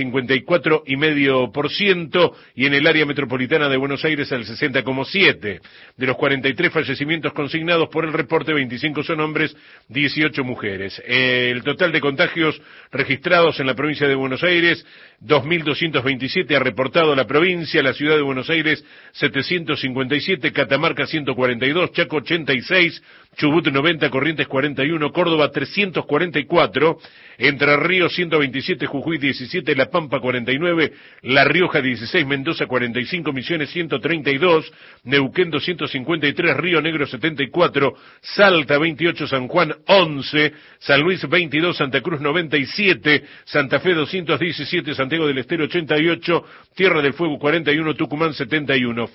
54,5% y en el área metropolitana de Buenos Aires al 60,7%. De los 43 fallecimientos consignados por el reporte, 25 son hombres, 18 mujeres. El total de contagios registrados en la provincia de Buenos Aires, 2.227 ha reportado la provincia, la ciudad de Buenos Aires 757, Catamarca 142, Chaco 86, Chubut 90, Corrientes 41, Córdoba 344, Entre Ríos 127, Jujuy 17, La Pampa 49, La Rioja 16, Mendoza 45, Misiones 132, Neuquén 253, Río Negro 74, Salta 28, San Juan 11, San Luis 22, Santa Cruz 97, Santa Fe 217, Santiago del Estero 88, Tierra del Fuego 41, Tucumán 71,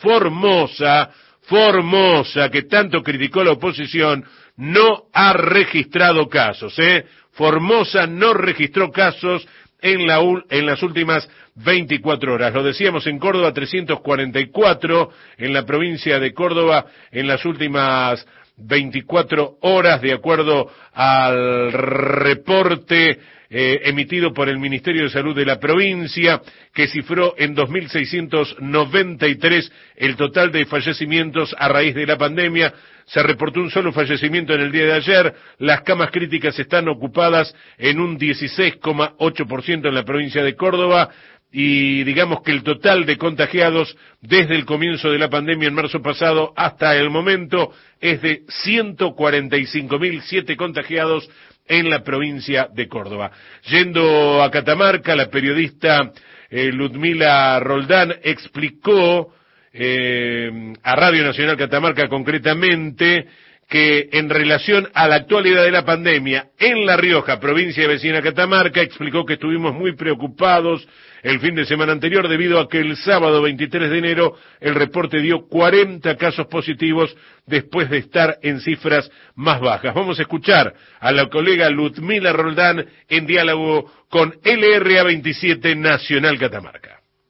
Formosa, que tanto criticó la oposición, no ha registrado casos, Formosa no registró casos en las últimas 24 horas. Lo decíamos, en Córdoba 344, en la provincia de Córdoba en las últimas 24 horas, de acuerdo al reporte emitido por el Ministerio de Salud de la provincia, que cifró en 2.693 el total de fallecimientos a raíz de la pandemia. Se reportó un solo fallecimiento en el día de ayer. Las camas críticas están ocupadas en un 16,8% en la provincia de Córdoba. Y digamos que el total de contagiados desde el comienzo de la pandemia en marzo pasado hasta el momento es de 145.007 contagiados en la provincia de Córdoba. Yendo a Catamarca, la periodista Ludmila Roldán explicó a Radio Nacional Catamarca concretamente que en relación a la actualidad de la pandemia en La Rioja, provincia vecina Catamarca, explicó que estuvimos muy preocupados el fin de semana anterior debido a que el sábado 23 de enero el reporte dio 40 casos positivos después de estar en cifras más bajas. Vamos a escuchar a la colega Ludmila Roldán en diálogo con LRA27 Nacional Catamarca.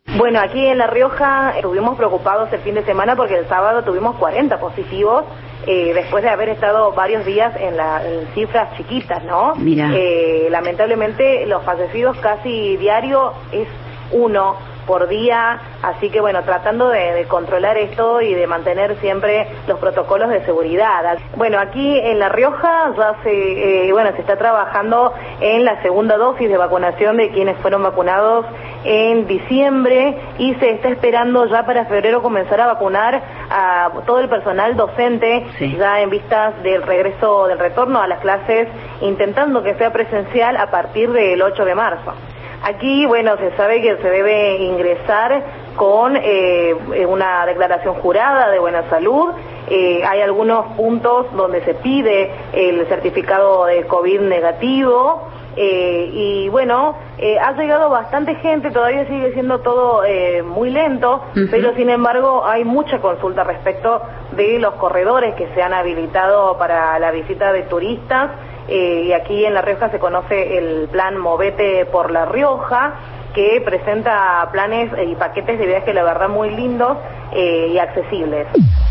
Bueno, aquí en La Rioja estuvimos preocupados el fin de semana porque el sábado tuvimos 40 positivos, después de haber estado varios días en cifras chiquitas, ¿no? Mira. Lamentablemente los fallecidos casi diario es 1 por día, así que bueno, tratando de controlar esto y de mantener siempre los protocolos de seguridad. Bueno, aquí en La Rioja ya se está trabajando en la segunda dosis de vacunación de quienes fueron vacunados en diciembre y se está esperando ya para febrero comenzar a vacunar a todo el personal docente, ya en vistas del retorno a las clases, intentando que sea presencial a partir del 8 de marzo. Aquí, bueno, se sabe que se debe ingresar con una declaración jurada de buena salud. Hay algunos puntos donde se pide el certificado de COVID negativo. Y bueno, ha llegado bastante gente, todavía sigue siendo todo muy lento, pero sin embargo hay mucha consulta respecto de los corredores que se han habilitado para la visita de turistas. Y aquí en La Rioja se conoce el plan Movete por La Rioja, que presenta planes y paquetes de viaje, la verdad, muy lindos y accesibles.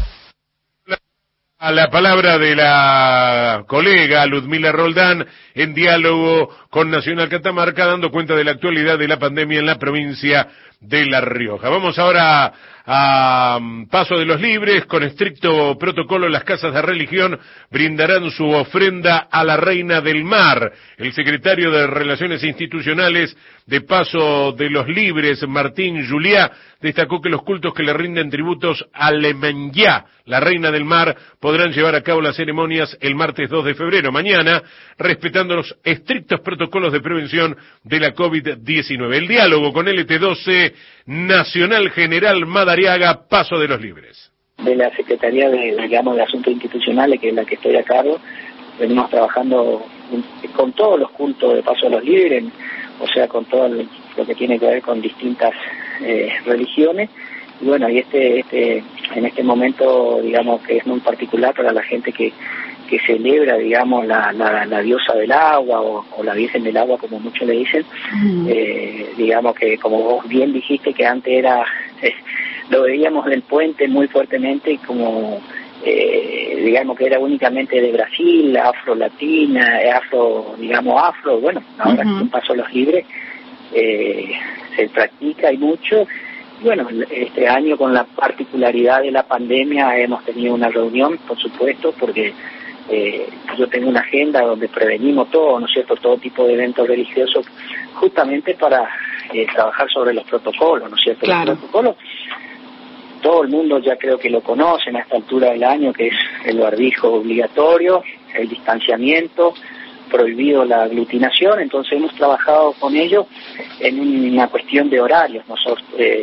A la palabra de la colega Ludmila Roldán en diálogo con Nacional Catamarca, dando cuenta de la actualidad de la pandemia en la provincia de La Rioja. Vamos ahora a Paso de los Libres. Con estricto protocolo, las casas de religión brindarán su ofrenda a la Reina del Mar. El secretario de Relaciones Institucionales de Paso de los Libres, Martín Juliá, destacó que los cultos que le rinden tributos a Lemanyá, la Reina del Mar, podrán llevar a cabo las ceremonias el martes 2 de febrero, mañana, respetando los estrictos protocolos de prevención de la COVID-19. El diálogo con LT12, Nacional General Madariaga, Paso de los Libres. De la Secretaría de Asuntos Institucionales, que es la que estoy a cargo, venimos trabajando con todos los cultos de Paso de los Libres, o sea, con todo lo que tiene que ver con distintas religiones. Y bueno, y en este momento, digamos, que es muy particular para la gente que celebra, digamos, la diosa del agua o la Virgen del Agua, como muchos le dicen. Digamos que, como vos bien dijiste, que antes era lo veíamos del puente muy fuertemente, como digamos que era únicamente de Brasil, afro-latina, afro, bueno, ahora con Paso los Libres se practica y mucho. Bueno, este año, con la particularidad de la pandemia, hemos tenido una reunión, por supuesto, porque yo tengo una agenda donde prevenimos todo, ¿no es cierto?, todo tipo de eventos religiosos, justamente para trabajar sobre los protocolos, ¿no es cierto? Claro. Los protocolos, todo el mundo ya creo que lo conocen a esta altura del año, que es el barbijo obligatorio, el distanciamiento, prohibido la aglutinación. Entonces hemos trabajado con ellos en una cuestión de horarios. Nosotros,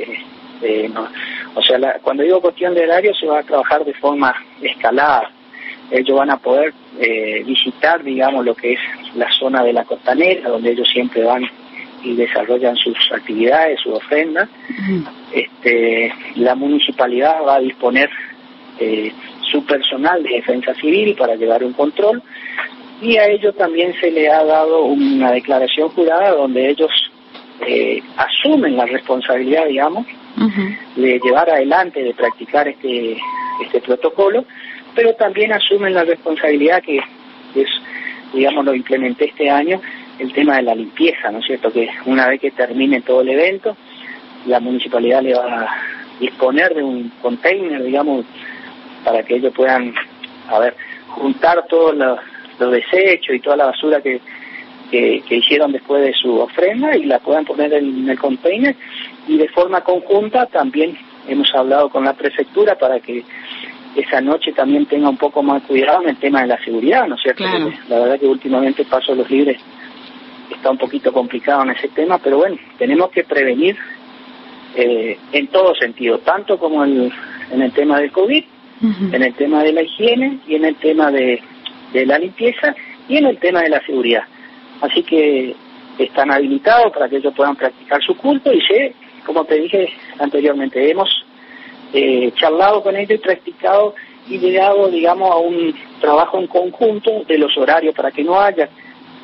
cuando digo cuestión de horarios, se va a trabajar de forma escalada. Ellos van a poder visitar, digamos, lo que es la zona de la costanera, donde ellos siempre van y desarrollan sus actividades, sus ofrendas. La municipalidad va a disponer su personal de defensa civil para llevar un control, y a ellos también se le ha dado una declaración jurada donde ellos asumen la responsabilidad, digamos, de llevar adelante, de practicar este protocolo, pero también asumen la responsabilidad que es, digamos, lo implementé este año, el tema de la limpieza, ¿no es cierto?, que una vez que termine todo el evento, la municipalidad le va a disponer de un container, digamos, para que ellos puedan, juntar todos los desechos y toda la basura que hicieron después de su ofrenda, y la puedan poner en el container. Y de forma conjunta también hemos hablado con la prefectura para que esa noche también tenga un poco más cuidado en el tema de la seguridad, ¿no es cierto? Claro. Porque la verdad que últimamente Paso de los Libres está un poquito complicado en ese tema, pero bueno, tenemos que prevenir en todo sentido, tanto como en el tema del COVID, en el tema de la higiene, y en el tema de la limpieza, y en el tema de la seguridad. Así que están habilitados para que ellos puedan practicar su culto, y como te dije anteriormente, hemos charlado con ellos y practicado y llegado, digamos, a un trabajo en conjunto de los horarios para que no haya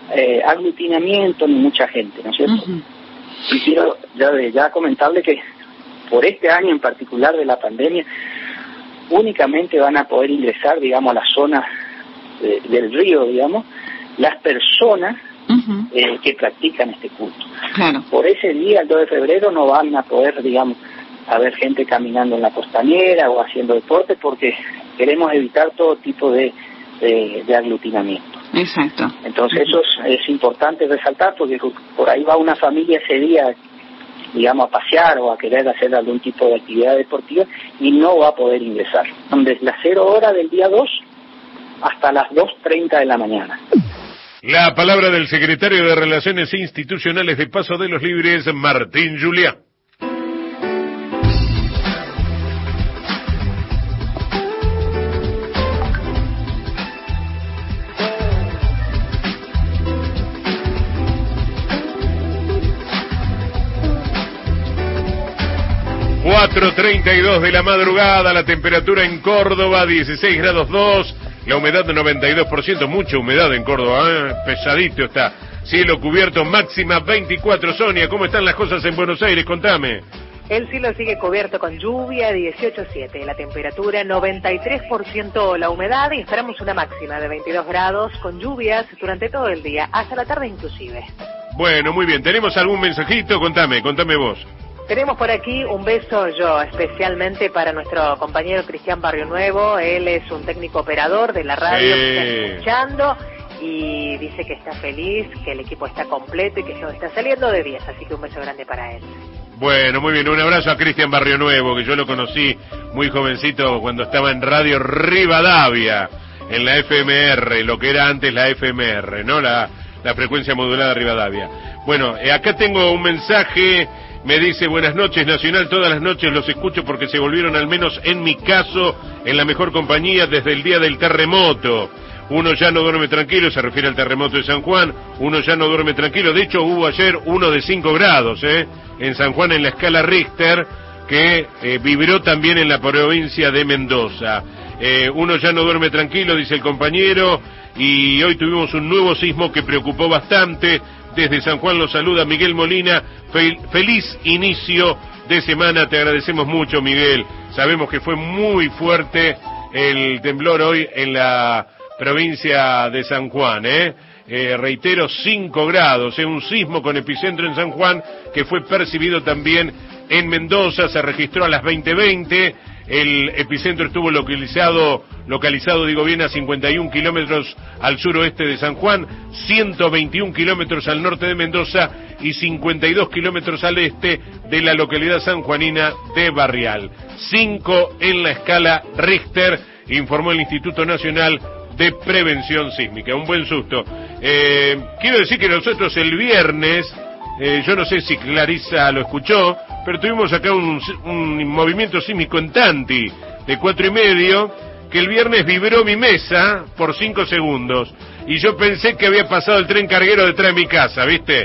aglutinamiento ni mucha gente, ¿no es cierto? Y quiero ya comentarle que por este año en particular de la pandemia, únicamente van a poder ingresar, digamos, a la zona del río, digamos, las personas que practican este culto. Claro. Por ese día, el 2 de febrero, no van a poder, digamos, haber gente caminando en la costanera o haciendo deporte, porque queremos evitar todo tipo de aglutinamiento. Exacto. Entonces eso es importante resaltar, porque por ahí va una familia ese día, digamos, a pasear o a querer hacer algún tipo de actividad deportiva y no va a poder ingresar. Desde las 0 horas del día 2 hasta las 2:30 de la mañana. La palabra del secretario de Relaciones Institucionales de Paso de los Libres, Martín Juliá. ...4:32 de la madrugada... ...la temperatura en Córdoba... ...16 grados 2... ...la humedad de 92%... ...mucha humedad en Córdoba... ...pesadito está... ...cielo cubierto... ...máxima 24... ...Sonia, ¿cómo están las cosas en Buenos Aires? Contame. El cielo sigue cubierto con lluvia, 18,7, la temperatura 93% la humedad y esperamos una máxima de 22 grados con lluvias durante todo el día, hasta la tarde inclusive. Bueno, muy bien, ¿tenemos algún mensajito? Contame vos. Tenemos por aquí un beso yo, especialmente para nuestro compañero Cristian Barrio Nuevo, él es un técnico operador de la radio que está escuchando y dice que está feliz, que el equipo está completo y que todo está saliendo de 10, así que un beso grande para él. Bueno, muy bien, un abrazo a Cristian Barrio Nuevo, que yo lo conocí muy jovencito cuando estaba en Radio Rivadavia, en la FMR, lo que era antes la FMR, ¿no? La frecuencia modulada Rivadavia. Bueno, acá tengo un mensaje, me dice: buenas noches Nacional, todas las noches los escucho porque se volvieron, al menos en mi caso, en la mejor compañía desde el día del terremoto. Uno ya no duerme tranquilo, se refiere al terremoto de San Juan, uno ya no duerme tranquilo, de hecho hubo ayer uno de 5 grados, en San Juan en la escala Richter, que vibró también en la provincia de Mendoza. Uno ya no duerme tranquilo, dice el compañero, y hoy tuvimos un nuevo sismo que preocupó bastante. Desde San Juan lo saluda Miguel Molina, feliz inicio de semana, te agradecemos mucho Miguel, sabemos que fue muy fuerte el temblor hoy en la provincia de San Juan, reitero, 5 grados, un sismo con epicentro en San Juan que fue percibido también en Mendoza, se registró a las 20:20, el epicentro estuvo localizado a 51 kilómetros al suroeste de San Juan, 121 kilómetros al norte de Mendoza y 52 kilómetros al este de la localidad sanjuanina de Barrial. 5 en la escala Richter, informó el Instituto Nacional de Prevención Sísmica. Un buen susto. Quiero decir que nosotros el viernes, yo no sé si Clarisa lo escuchó, pero tuvimos acá un movimiento sísmico en Tanti de 4,5, que el viernes vibró mi mesa por 5 segundos y yo pensé que había pasado el tren carguero detrás de mi casa, ¿viste?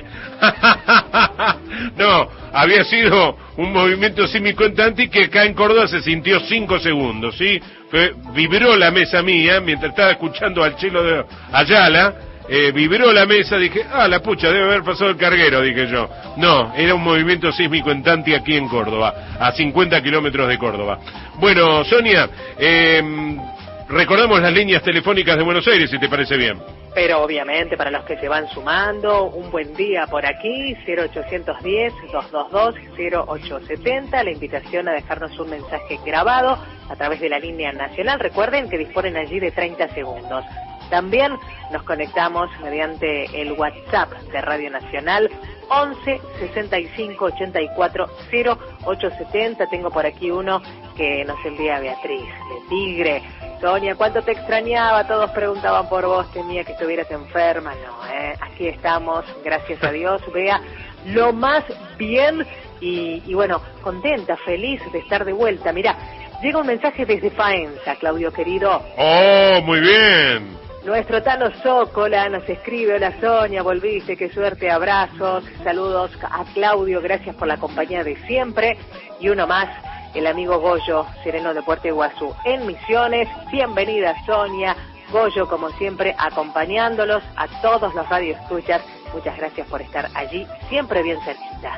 No, había sido un movimiento sísmico en Tanti que acá en Córdoba se sintió 5 segundos, ¿sí? Vibró la mesa mía mientras estaba escuchando al Chelo de Ayala, vibró la mesa, dije, la pucha, debe haber pasado el carguero, dije yo. No, era un movimiento sísmico en Tanti aquí en Córdoba, a 50 kilómetros de Córdoba. Bueno, Sonia, recordamos las líneas telefónicas de Buenos Aires, si te parece bien. Pero obviamente para los que se van sumando, un buen día por aquí, 0810-222-0870, la invitación a dejarnos un mensaje grabado a través de la línea nacional, recuerden que disponen allí de 30 segundos. También nos conectamos mediante el WhatsApp de Radio Nacional, 11 65 84 0870. Tengo por aquí uno que nos envía Beatriz, de Tigre. Sonia, ¿cuánto te extrañaba? Todos preguntaban por vos, temía que estuvieras enferma. No, aquí estamos, gracias a Dios, Bea, lo más bien y bueno, contenta, feliz de estar de vuelta. Mirá, llega un mensaje desde Faenza, Claudio querido. ¡Oh, muy bien! Nuestro Tano Zócola nos escribe: hola Sonia, volviste, qué suerte, abrazos, saludos a Claudio, gracias por la compañía de siempre. Y uno más, el amigo Goyo, sereno de Puerto Iguazú, en Misiones. Bienvenida Sonia, Goyo como siempre acompañándolos a todos los radioescuchas. Muchas gracias por estar allí, siempre bien cerquita.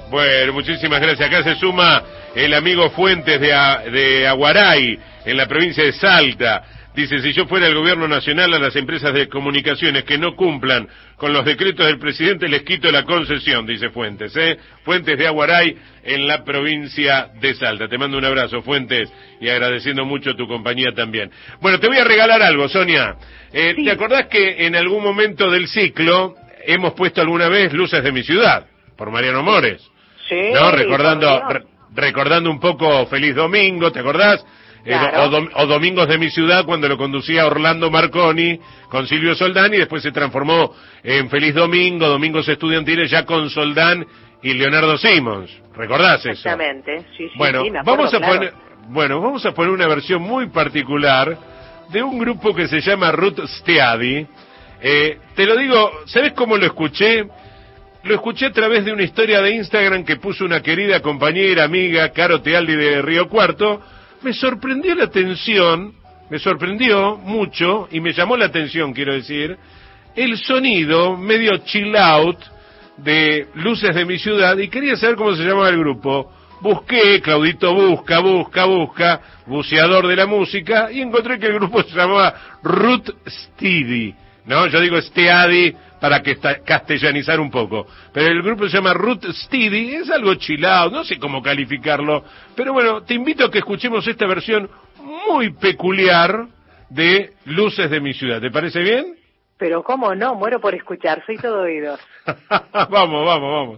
Bueno, muchísimas gracias. Acá se suma el amigo Fuentes de Aguaray, en la provincia de Salta. Dice, si yo fuera el gobierno nacional, a las empresas de comunicaciones que no cumplan con los decretos del presidente les quito la concesión, dice Fuentes, Fuentes de Aguaray, en la provincia de Salta. Te mando un abrazo, Fuentes, y agradeciendo mucho tu compañía también. Bueno, te voy a regalar algo, Sonia. Sí. ¿Te acordás que en algún momento del ciclo hemos puesto alguna vez Luces de mi ciudad, por Mariano Mores? Sí. ¿No? Recordando un poco Feliz Domingo, ¿te acordás? Claro. O Domingos de mi ciudad, cuando lo conducía Orlando Marconi con Silvio Soldán, y después se transformó en Feliz Domingo, Domingos Estudiantiles, ya con Soldán y Leonardo Simons. ¿Recordás eso? Exactamente, sí, bueno, sí, me acuerdo, vamos a poner una versión muy particular de un grupo que se llama Ruth Steady. Te lo digo, ¿sabes cómo lo escuché? Lo escuché a través de una historia de Instagram que puso una querida compañera, amiga, Caro Tealdi de Río Cuarto. Me sorprendió la atención, me sorprendió mucho, y me llamó la atención, quiero decir, el sonido medio chill out de Luces de mi ciudad, y quería saber cómo se llamaba el grupo. Busqué, Claudito busca, buceador de la música, y encontré que el grupo se llamaba Ruth Steady, ¿no? Yo digo Steady para que castellanizar un poco, pero el grupo se llama Ruth Steady, es algo chilado, no sé cómo calificarlo, pero bueno, te invito a que escuchemos esta versión muy peculiar de Luces de mi ciudad, ¿te parece bien? Pero cómo no, muero por escuchar, soy todo oídos. Vamos.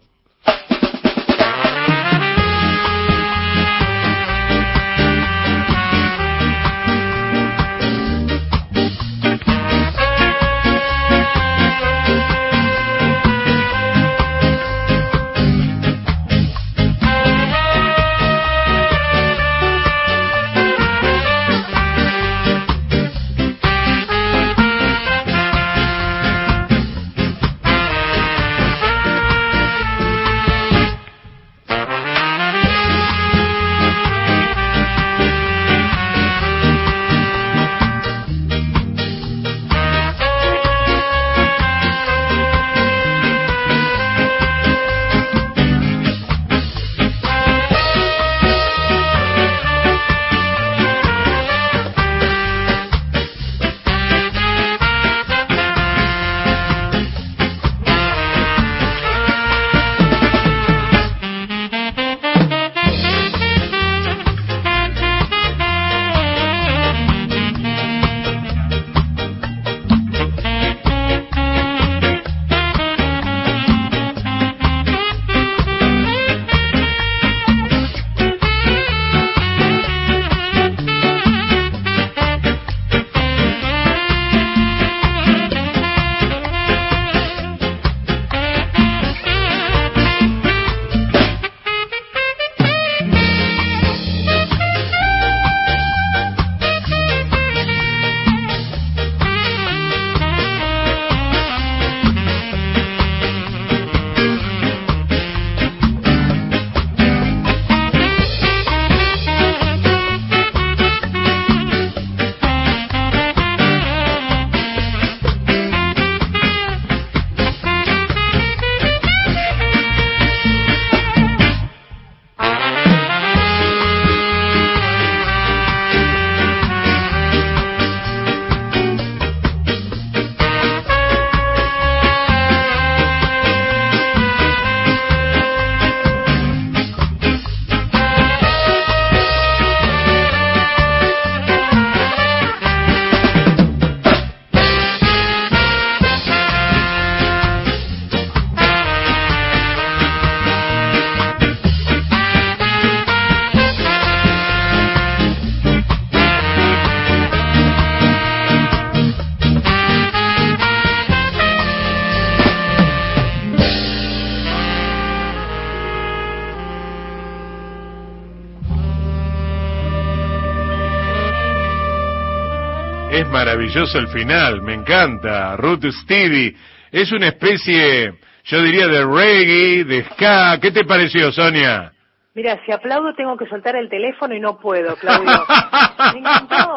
Es maravilloso el final, me encanta. Ruth Steady es una especie, yo diría, de reggae, de ska. ¿Qué te pareció, Sonia? Mira, si aplaudo tengo que soltar el teléfono y no puedo, Claudio. Me encantó,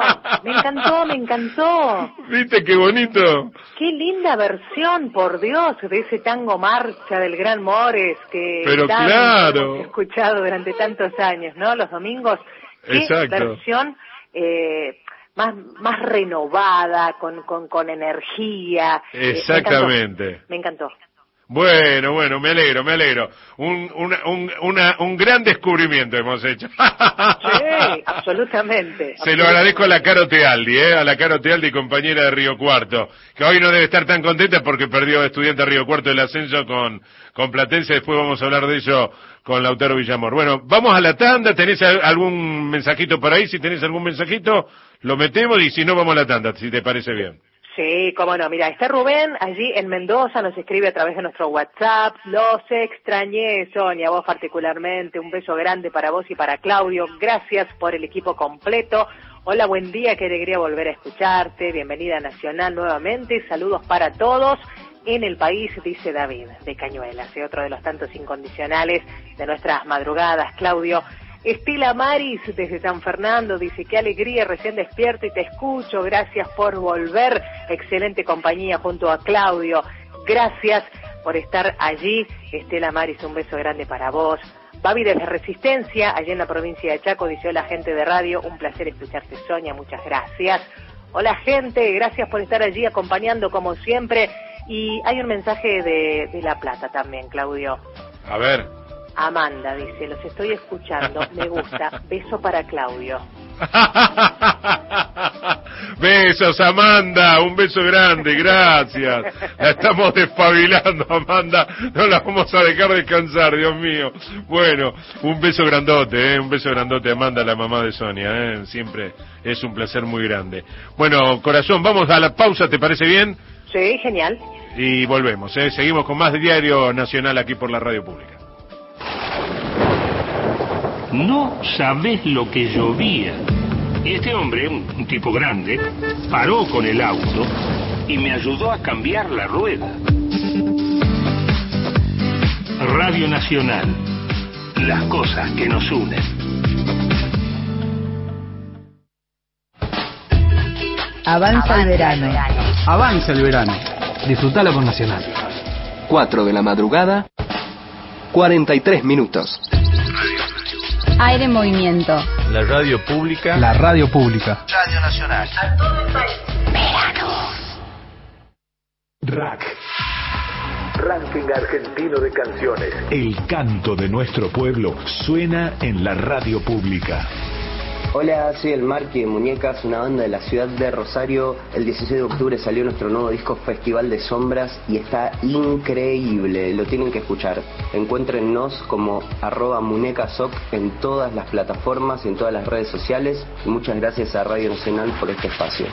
Me encantó. ¿Viste qué bonito? Qué linda versión, por Dios, de ese tango Marcha del Gran Mores que Pero claro, hemos escuchado durante tantos años, ¿no? Los domingos. Qué exacto. Versión más renovada, con energía. Exactamente. Me encantó. Bueno, me alegro. Un gran descubrimiento hemos hecho. Sí, absolutamente. Se lo agradezco a la Caro Tealdi, a la Caro Tealdi, compañera de Río Cuarto, que hoy no debe estar tan contenta porque perdió Estudiante Río Cuarto el ascenso con Platense. Después vamos a hablar de ello con Lautaro Villamor. Bueno, vamos a la tanda. ¿Tenés algún mensajito por ahí? Si tenés algún mensajito, lo metemos, y si no, vamos a la tanda, si te parece bien. Sí, cómo no. Mira, está Rubén allí en Mendoza, nos escribe a través de nuestro WhatsApp. Los extrañé, Sonia, vos particularmente. Un beso grande para vos y para Claudio. Gracias por el equipo completo. Hola, buen día, qué alegría volver a escucharte. Bienvenida a Nacional nuevamente. Saludos para todos. En el país, dice David, de Cañuelas, otro de los tantos incondicionales de nuestras madrugadas, Claudio. Estela Maris, desde San Fernando, dice, qué alegría, recién despierto y te escucho, gracias por volver, excelente compañía junto a Claudio, gracias por estar allí. Estela Maris, un beso grande para vos. Babi desde Resistencia, allá en la provincia de Chaco, dice, hola gente de radio, un placer escucharte, Sonia, muchas gracias. Hola gente, gracias por estar allí acompañando como siempre. Y hay un mensaje de La Plata también, Claudio. A ver. Amanda dice, los estoy escuchando, me gusta, beso para Claudio. Besos, Amanda, un beso grande, gracias. La estamos despabilando, Amanda, no la vamos a dejar descansar, Dios mío. Bueno, un beso grandote, Amanda, la mamá de Sonia, siempre es un placer muy grande. Bueno, corazón, vamos a la pausa, ¿te parece bien? Sí, genial. Y volvemos, seguimos con más de Diario Nacional aquí por la Radio Pública. No sabés lo que llovía. Y este hombre, un tipo grande, paró con el auto y me ayudó a cambiar la rueda. Radio Nacional, las cosas que nos unen. Avanza el verano. Avanza el verano. Disfrutalo con Nacional. 4 de la madrugada, 43 minutos. Aire en movimiento. La radio pública. La radio pública. Radio Nacional. A todo el país. Verano. RAC. Ranking Argentino de Canciones. El canto de nuestro pueblo suena en la radio pública. Hola, soy el Marqui de Muñecas, una banda de la ciudad de Rosario. El 16 de octubre salió nuestro nuevo disco Festival de Sombras y está increíble, lo tienen que escuchar. Encuéntrennos como @muñecasoc en todas las plataformas y en todas las redes sociales. Y muchas gracias a Radio Nacional por este espacio.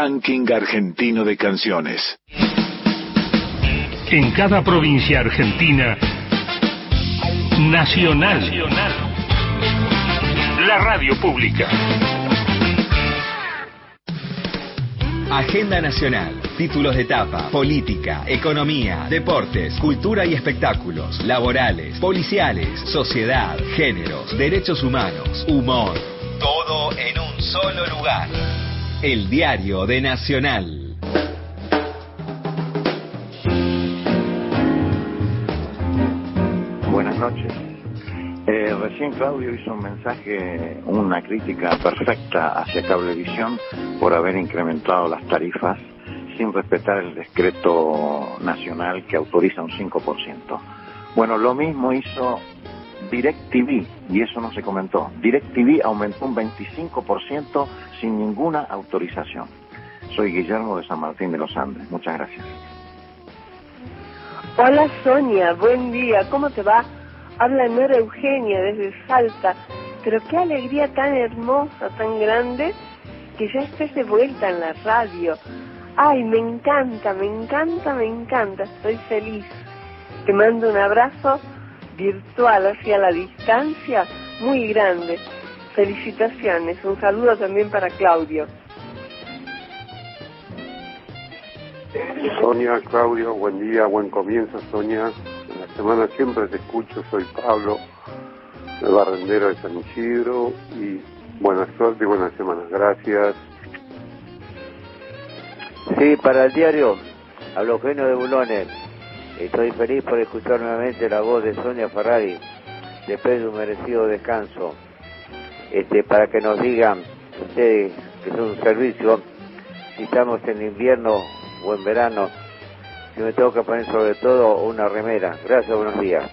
Ranking argentino de canciones. En cada provincia argentina, Nacional. La radio pública. Agenda Nacional. Títulos de etapa, política, economía, deportes, cultura y espectáculos, laborales, policiales, sociedad, géneros, derechos humanos, humor. Todo en un solo lugar. El Diario de Nacional. Buenas noches. Recién Claudio hizo un mensaje, una crítica perfecta hacia Cablevisión por haber incrementado las tarifas sin respetar el decreto nacional que autoriza un 5%. Bueno, lo mismo hizo DirecTV, y eso no se comentó. DirecTV aumentó un 25% sin ninguna autorización. Soy Guillermo de San Martín de los Andes. Muchas gracias. Hola Sonia, buen día, ¿cómo te va? Habla Nora Eugenia desde Salta, pero qué alegría tan hermosa, tan grande, que ya estés de vuelta en la radio. Ay, me encanta, estoy feliz. Te mando un abrazo virtual hacia la distancia, muy grande. Felicitaciones, un saludo también para Claudio. Sonia, Claudio, buen día, buen comienzo, Sonia. En la semana siempre te escucho, soy Pablo, el barrendero de San Isidro, y buena suerte y buenas semanas. Gracias. Sí, para el diario, hablo Eugenio de Bulones. Estoy feliz por escuchar nuevamente la voz de Sonia Ferrari, después de un merecido descanso. Para que nos digan, ustedes, que son un servicio, si estamos en invierno o en verano, si me tengo que poner sobre todo una remera. Gracias, buenos días.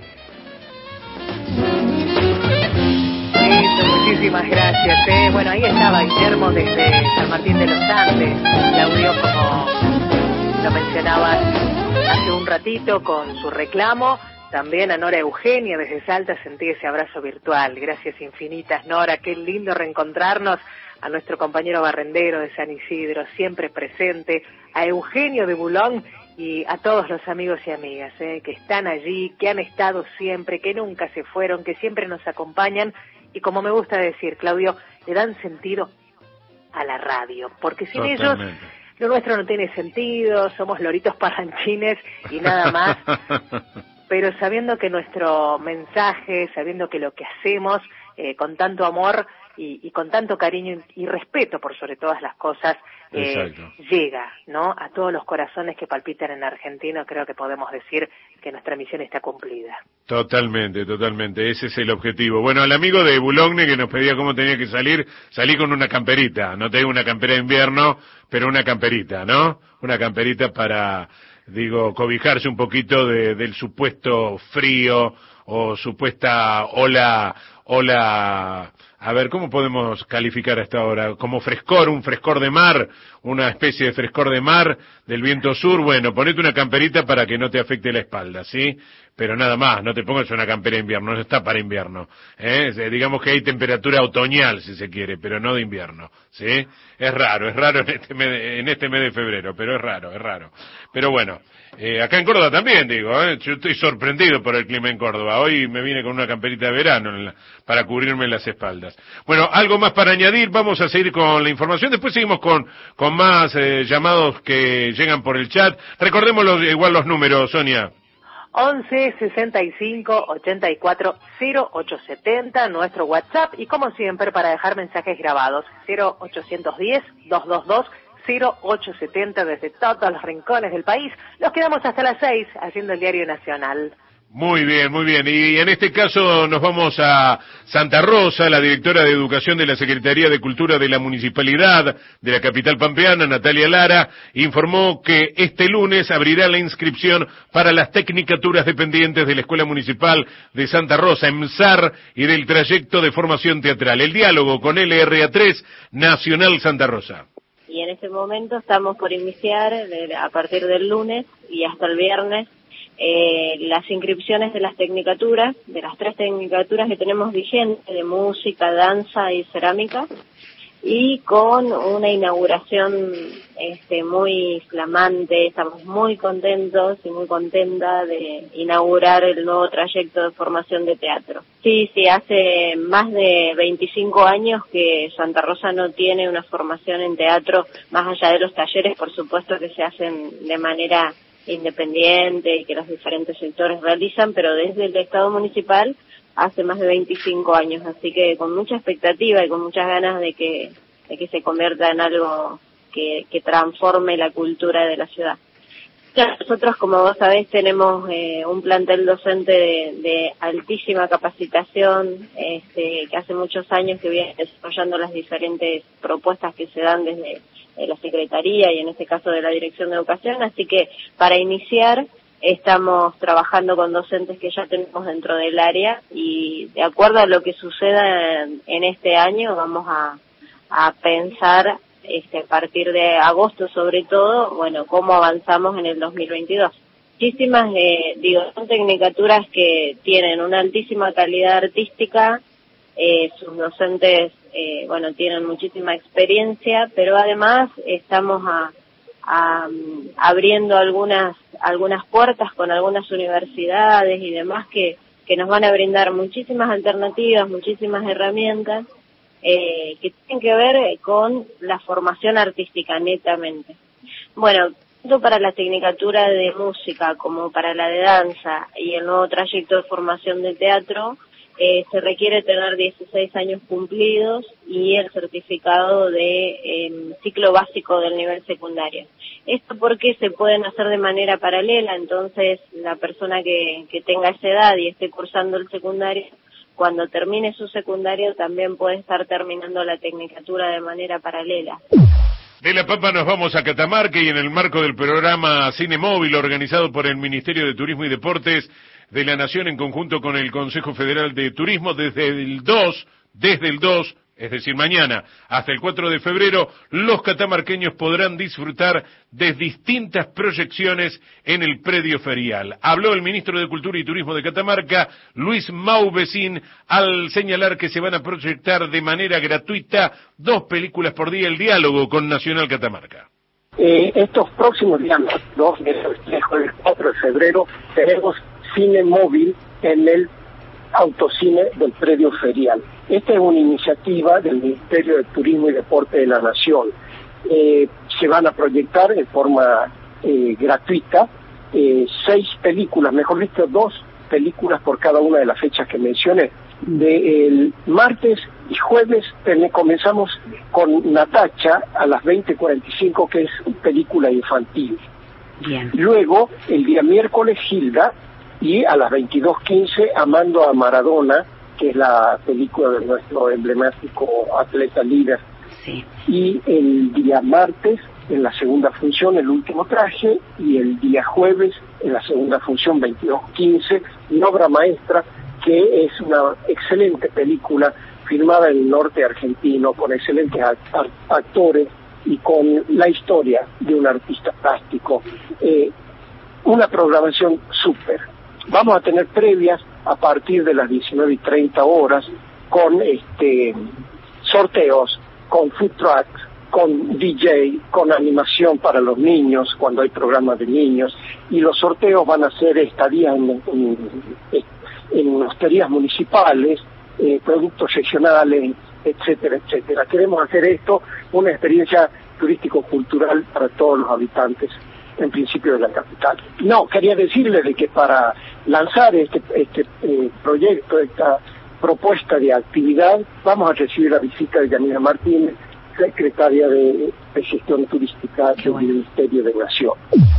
Muchísimas gracias. Bueno, ahí estaba Guillermo desde San Martín de los Andes. Claudio, como lo mencionabas hace un ratito con su reclamo. También a Nora Eugenia desde Salta sentí ese abrazo virtual. Gracias infinitas, Nora. Qué lindo reencontrarnos. A nuestro compañero barrendero de San Isidro, siempre presente. A Eugenio de Bulón y a todos los amigos y amigas que están allí, que han estado siempre, que nunca se fueron, que siempre nos acompañan. Y como me gusta decir, Claudio, le dan sentido a la radio. Porque sin ellos, lo nuestro no tiene sentido, somos loritos parlanchines y nada más. Pero sabiendo que nuestro mensaje, sabiendo que lo que hacemos con tanto amor y con tanto cariño y respeto por sobre todas las cosas, llega, ¿no? A todos los corazones que palpitan en Argentina, creo que podemos decir que nuestra misión está cumplida. Totalmente, ese es el objetivo. Bueno, al amigo de Boulogne que nos pedía cómo tenía que salir, salí con una camperita, no te digo una campera de invierno, pero una camperita, ¿no? Una camperita para, cobijarse un poquito del supuesto frío o supuesta ola, a ver, ¿cómo podemos calificar hasta ahora? Como frescor, un frescor de mar, una especie de frescor de mar del viento sur. Bueno, ponete una camperita para que no te afecte la espalda, ¿sí? Pero nada más, no te pongas una campera de invierno, no está para invierno, digamos que hay temperatura otoñal, si se quiere, pero no de invierno, ¿sí? Es raro en este mes de febrero, pero es raro. Pero bueno, acá en Córdoba también, yo estoy sorprendido por el clima en Córdoba. Hoy me vine con una camperita de verano para cubrirme las espaldas. Bueno, algo más para añadir, vamos a seguir con la información, después seguimos con más llamados que llegan por el chat. Recordemos igual los números, Sonia. 11 65 84 0870, nuestro WhatsApp, y como siempre para dejar mensajes grabados 0810 222 0870 desde todos los rincones del país. Nos quedamos hasta las 6 haciendo el Diario Nacional. Muy bien. Y en este caso nos vamos a Santa Rosa. La directora de Educación de la Secretaría de Cultura de la Municipalidad de la capital pampeana, Natalia Lara, informó que este lunes abrirá la inscripción para las tecnicaturas dependientes de la Escuela Municipal de Santa Rosa, EMSAR, y del trayecto de formación teatral. El diálogo con LRA3 Nacional Santa Rosa. Y en este momento estamos por iniciar, a partir del lunes y hasta el viernes, las inscripciones de las tecnicaturas, de las 3 tecnicaturas que tenemos vigentes, de música, danza y cerámica. y con una inauguración muy flamante. Estamos muy contentos y muy contentas de inaugurar el nuevo trayecto de formación de teatro. Sí, hace más de 25 años que Santa Rosa no tiene una formación en teatro, más allá de los talleres, por supuesto, que se hacen de manera independiente y que los diferentes sectores realizan, pero desde el Estado municipal hace más de 25 años, así que con mucha expectativa y con muchas ganas de que se convierta en algo que transforme la cultura de la ciudad. Nosotros, como vos sabés, tenemos un plantel docente de altísima capacitación, que hace muchos años que viene desarrollando las diferentes propuestas que se dan desde la Secretaría y en este caso de la Dirección de Educación, así que para iniciar estamos trabajando con docentes que ya tenemos dentro del área y de acuerdo a lo que suceda en este año vamos a pensar a partir de agosto sobre todo, cómo avanzamos en el 2022. Muchísimas, son tecnicaturas que tienen una altísima calidad artística, sus docentes, tienen muchísima experiencia, pero además estamos abriendo algunas puertas con algunas universidades y demás que nos van a brindar muchísimas alternativas, muchísimas herramientas, que tienen que ver con la formación artística netamente. Tanto para la tecnicatura de música como para la de danza y el nuevo trayecto de formación de teatro, se requiere tener 16 años cumplidos y el certificado de ciclo básico del nivel secundario. Esto porque se pueden hacer de manera paralela, entonces la persona que tenga esa edad y esté cursando el secundario, cuando termine su secundario también puede estar terminando la tecnicatura de manera paralela. De La Pampa nos vamos a Catamarca y en el marco del programa Cine Móvil organizado por el Ministerio de Turismo y Deportes de la Nación en conjunto con el Consejo Federal de Turismo desde el 2, es decir, mañana, hasta el 4 de febrero, los catamarqueños podrán disfrutar de distintas proyecciones en el predio ferial. Habló el ministro de Cultura y Turismo de Catamarca, Luis Mauvecín, al señalar que se van a proyectar de manera gratuita 2 películas por día, el diálogo con Nacional Catamarca. Estos próximos días, 2, el 4 de febrero, tenemos cine móvil en el autocine del predio ferial. Esta es una iniciativa del Ministerio de Turismo y Deporte de la Nación. Se van a proyectar en forma gratuita 6 películas, mejor dicho 2 películas por cada una de las fechas que mencioné. El martes y jueves comenzamos con Natacha a las 20:45, que es película infantil. Bien. Luego, el día miércoles, Hilda, y a las 22:15, Amando a Maradona, que es la película de nuestro emblemático atleta líder. Sí. Y el día martes, en la segunda función, El último traje, y el día jueves, en la segunda función, 22:15, Mi obra maestra, que es una excelente película filmada en el norte argentino, con excelentes actores y con la historia de un artista plástico. Una programación súper. Vamos a tener previas a partir de las 19:30 horas con sorteos, con food trucks, con DJ, con animación para los niños cuando hay programas de niños, y los sorteos van a ser estadías en hosterías municipales, productos regionales, etcétera, etcétera. Queremos hacer esto una experiencia turístico-cultural para todos los habitantes, en principio de la capital. No, quería decirles de que para lanzar este proyecto, esta propuesta de actividad, vamos a recibir la visita de Yanina Martínez, secretaria de Gestión Turística del Ministerio de Nación.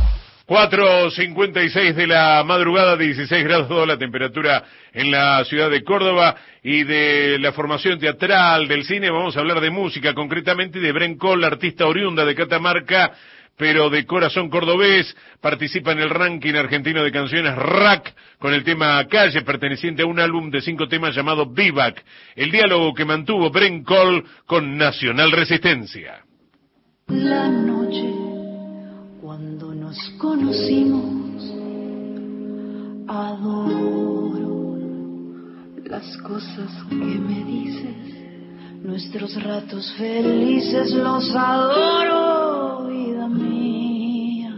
4:56 de la madrugada, 16 grados la temperatura en la ciudad de Córdoba, y de la formación teatral, del cine, vamos a hablar de música, concretamente de Bren Cole, artista oriunda de Catamarca, pero de corazón cordobés. Participa en el ranking argentino de canciones Rack con el tema Calle, perteneciente a un álbum de 5 temas llamado Vivac. El diálogo que mantuvo Bren Cole con Nacional Resistencia. La noche, cuando nos conocimos, adoro las cosas que me dices, nuestros ratos felices los adoro, vida mía.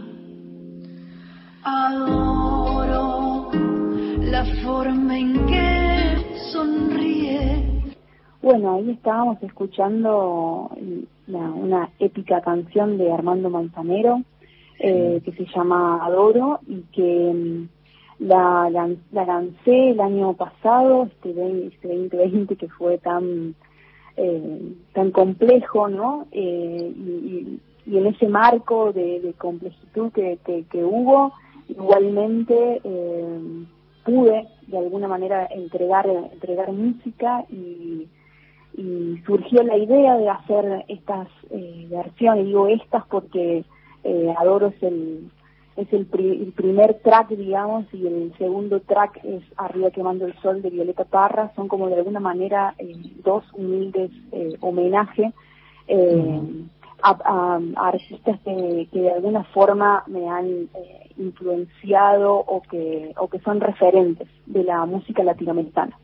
Adoro la forma en que sonríe. Bueno, ahí estábamos escuchando una épica canción de Armando Manzanero que se llama Adoro y que la lancé el año pasado, este 2020 que fue tan complejo, ¿no? Y en ese marco de complejitud que hubo, igualmente pude de alguna manera entregar música y surgió la idea de hacer estas versiones. Digo estas porque Adoro es el primer track, digamos, y el segundo track es Arriba quemando el sol de Violeta Parra. Son como de alguna manera dos humildes homenaje a artistas que de alguna forma me han influenciado o que son referentes de la música latinoamericana.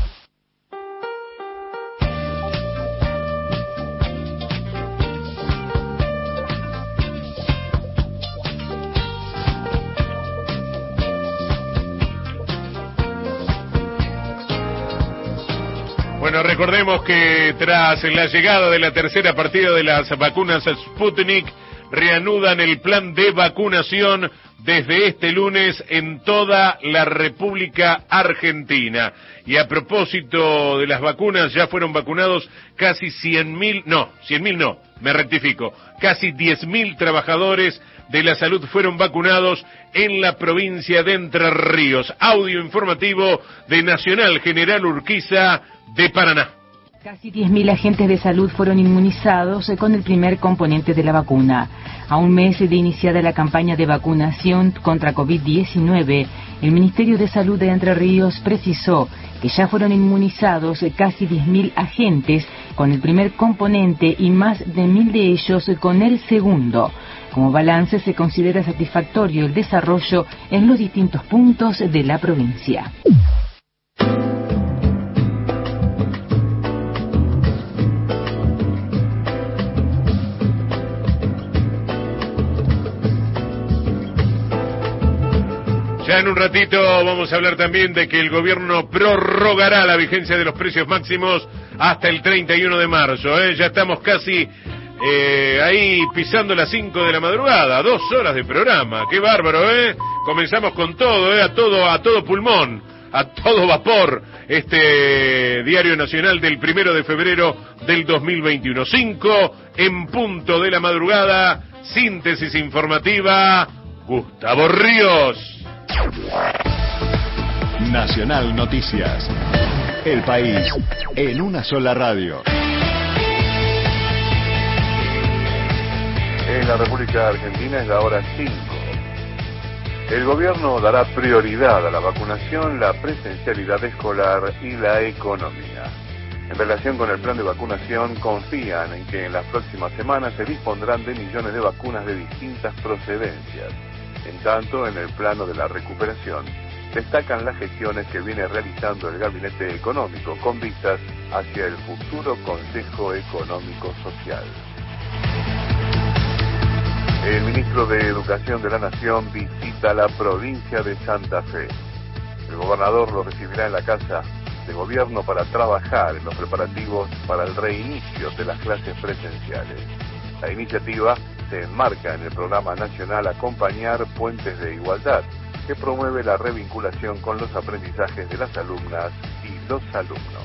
Bueno, recordemos que tras la llegada de la tercera partida de las vacunas Sputnik, reanudan el plan de vacunación desde este lunes en toda la República Argentina. Y a propósito de las vacunas, ya fueron vacunados casi 100.000 casi 10.000 trabajadores de la salud fueron vacunados en la provincia de Entre Ríos. Audio informativo de Nacional General Urquiza de Paraná. Casi 10.000 agentes de salud fueron inmunizados con el primer componente de la vacuna. A un mes de iniciada la campaña de vacunación contra COVID-19, el Ministerio de Salud de Entre Ríos precisó que ya fueron inmunizados casi 10.000 agentes con el primer componente y más de 1.000 de ellos con el segundo. Como balance, se considera satisfactorio el desarrollo en los distintos puntos de la provincia. Ya en un ratito vamos a hablar también de que el gobierno prorrogará la vigencia de los precios máximos hasta el 31 de marzo. Ya estamos casi ahí pisando las 5 de la madrugada, 2 horas de programa. Qué bárbaro, Comenzamos con todo, a todo pulmón, a todo vapor, este diario nacional del 1 de febrero del 2021. 5 en punto de la madrugada, síntesis informativa, Gustavo Ríos. Nacional Noticias. El país en una sola radio. En la República Argentina es la hora 5. El gobierno dará prioridad a la vacunación, la presencialidad escolar y la economía. En relación con el plan de vacunación, confían en que en las próximas semanas se dispondrán de millones de vacunas de distintas procedencias. En tanto, en el plano de la recuperación, destacan las gestiones que viene realizando el Gabinete Económico con vistas hacia el futuro Consejo Económico Social. El ministro de Educación de la Nación visita la provincia de Santa Fe. El gobernador lo recibirá en la Casa de Gobierno para trabajar en los preparativos para el reinicio de las clases presenciales. La iniciativa se enmarca en el programa nacional Acompañar Puentes de Igualdad, que promueve la revinculación con los aprendizajes de las alumnas y los alumnos.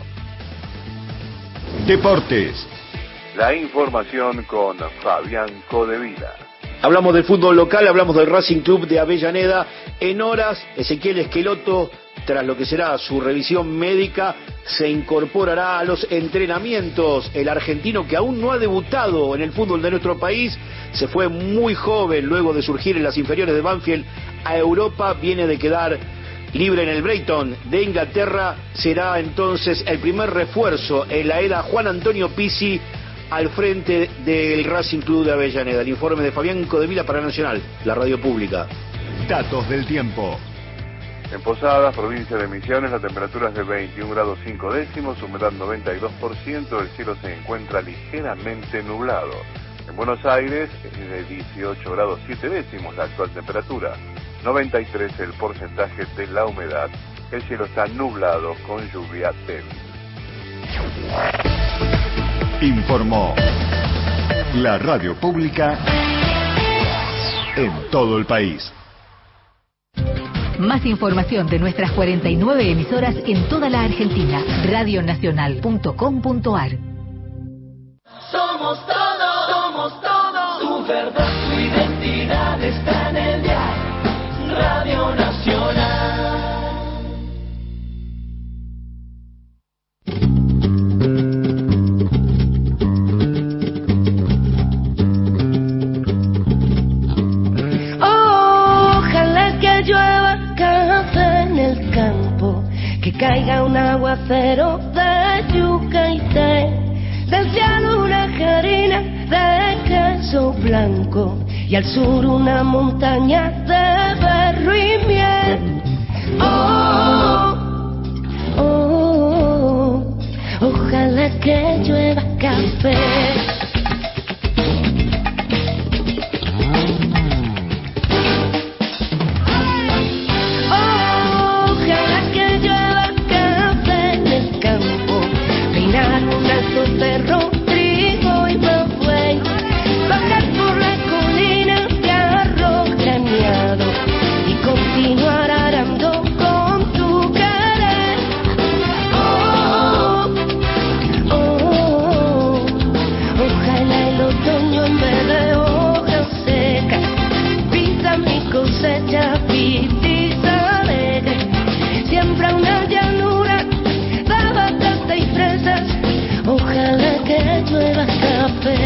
Deportes. La información con Fabián Codevila. Hablamos del fútbol local, hablamos del Racing Club de Avellaneda. En horas, Ezequiel Esqueloto, tras lo que será su revisión médica, se incorporará a los entrenamientos. El argentino, que aún no ha debutado en el fútbol de nuestro país, se fue muy joven luego de surgir en las inferiores de Banfield a Europa, viene de quedar libre en el Brighton de Inglaterra. Será entonces el primer refuerzo en la era Juan Antonio Pizzi al frente del Racing Club de Avellaneda. El informe de Fabián Codevila para Nacional, la radio pública. Datos del tiempo. En Posadas, provincia de Misiones, la temperatura es de 21 grados 5 décimos, humedad 92%, el cielo se encuentra ligeramente nublado. En Buenos Aires es de 18 grados 7 décimos la actual temperatura, 93 el porcentaje de la humedad, el cielo está nublado con lluvia débil. Informó la radio pública en todo el país. Más información de nuestras 49 emisoras en toda la Argentina. Radionacional.com.ar. Somos todo, tu verdad, tu identidad está en el diario Radio Nacional. Ojalá que llueva café en el campo, que caiga un aguacero de yuca y té, del cielo una harina de queso blanco y al sur una montaña de berro y miel. Ojalá que llueva café. Ojalá que llueva café en el campo, peinar un alto cerro, trigo y mabuey, bajar por la colina de arroz graneado y continuar arando con tu querer. Ojalá el otoño en vez de hojas secas pinta mi cosecha pitiza alegre, siembra una llanura de batata y fresas. Ojalá que llueva café.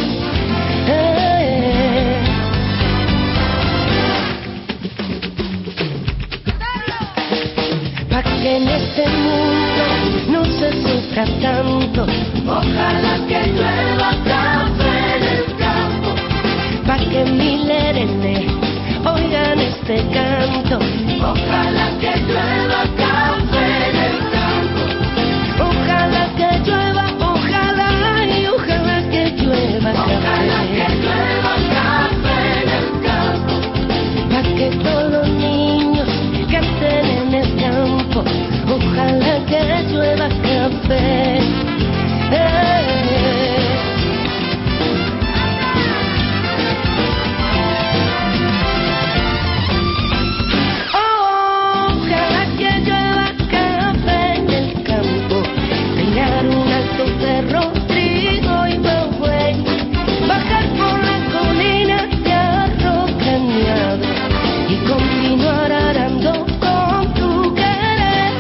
Pa' que en este mundo no se sufra tanto. Ojalá que llueva café en el campo, pa' que miles oigan este canto. Ojalá que llueva café en el campo. Ojalá que llueva, ojalá y ojalá que llueva café. Ojalá que llueva café en el campo, pa' que todos los niños canten en el campo. Ojalá que llueva café. Ojalá que llueva café en el campo, peinar un alto cerro, trigo y mabuey, bajar por la colina de arroz graneado y continuar arando con tu querer.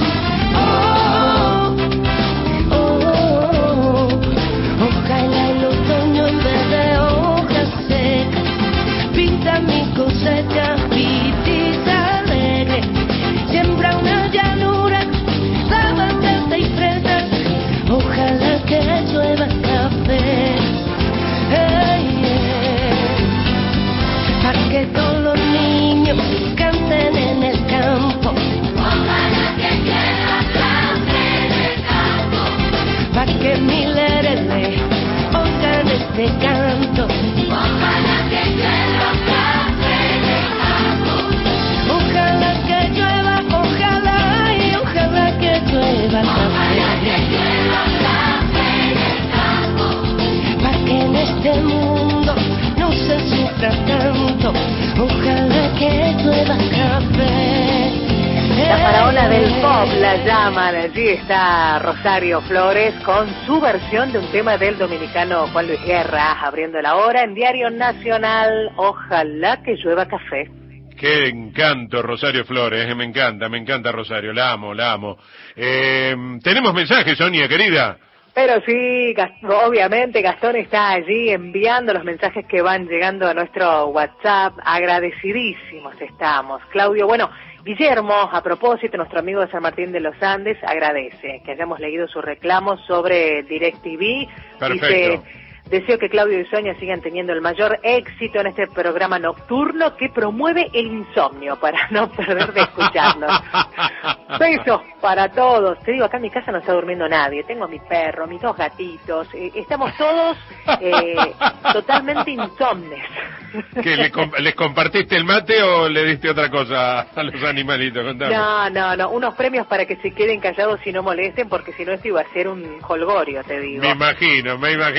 Ojalá el otoño en vez de hojas secas pinta mi cosecha pitiza alegre, siembra una llanura de batata y fresas. Ojalá que llueva café. Pa' que todos los niños canten en el campo. Ojalá que llueva café en el campo, pa' que miles oigan este canto. Ojalá que llueva café en el campo. Ojalá que llueva, ojalá y ojalá que llueva café. Ojalá que llueva café en el campo, pa' que en este mundo no se sufra tanto. Ojalá que llueva café. La faraona del pop la llaman. Allí está Rosario Flores con su versión de un tema del dominicano Juan Luis Guerra, abriendo la hora en Diario Nacional. Ojalá que llueva café. Qué encanto, Rosario Flores, me encanta Rosario, la amo. Tenemos mensajes, Sonia, querida. Pero sí, obviamente Gastón está allí enviando los mensajes que van llegando a nuestro WhatsApp. Agradecidísimos estamos. Claudio, bueno, Guillermo, a propósito, nuestro amigo de San Martín de los Andes, agradece que hayamos leído su reclamo sobre DirecTV. Perfecto. Dice, Deseo que Claudio y Sonia sigan teniendo el mayor éxito en este programa nocturno que promueve el insomnio para no perder de escucharlos. Besos para todos. Te digo, acá en mi casa no está durmiendo nadie. Tengo a mi perro, mis 2 gatitos. Estamos todos totalmente insomnes. ¿Qué, les compartiste el mate o le diste otra cosa a los animalitos? Contame. No, unos premios para que se queden callados y no molesten, porque si no esto iba a ser un jolgorio, te digo. Me imagino.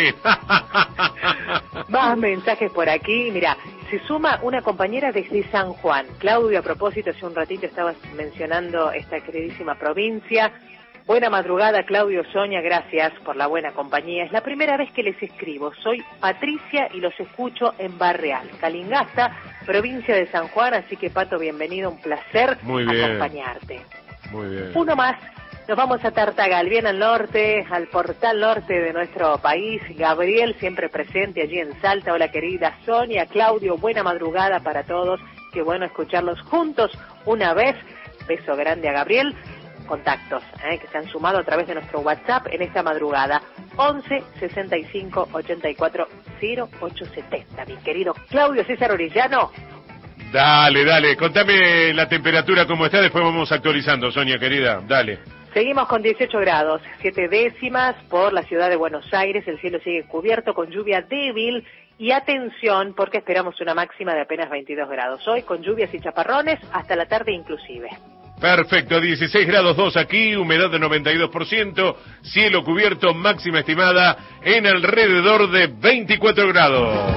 Más mensajes por aquí. Mira, se suma una compañera desde San Juan. Claudio, a propósito, hace un ratito estabas mencionando esta queridísima provincia. Buena madrugada, Claudio, Sonia, gracias por la buena compañía. Es la primera vez que les escribo. Soy Patricia y los escucho en Barreal, Calingasta, provincia de San Juan. Así que, Pato, bienvenido, un placer acompañarte. Muy bien. Uno más. Nos vamos a Tartagal, bien al norte, al portal norte de nuestro país. Gabriel, siempre presente allí en Salta. Hola, querida Sonia, Claudio, buena madrugada para todos. Qué bueno escucharlos juntos una vez. Beso grande a Gabriel. Contactos que se han sumado a través de nuestro WhatsApp en esta madrugada. 11 65 84 0870. Mi querido Claudio César Orellano. Dale, contame la temperatura cómo está, después vamos actualizando, Sonia, querida, dale. Seguimos con 18 grados, 7 décimas por la ciudad de Buenos Aires. El cielo sigue cubierto con lluvia débil y atención porque esperamos una máxima de apenas 22 grados. Hoy con lluvias y chaparrones hasta la tarde inclusive. Perfecto, 16 grados 2 aquí, humedad de 92%, cielo cubierto, máxima estimada en alrededor de 24 grados.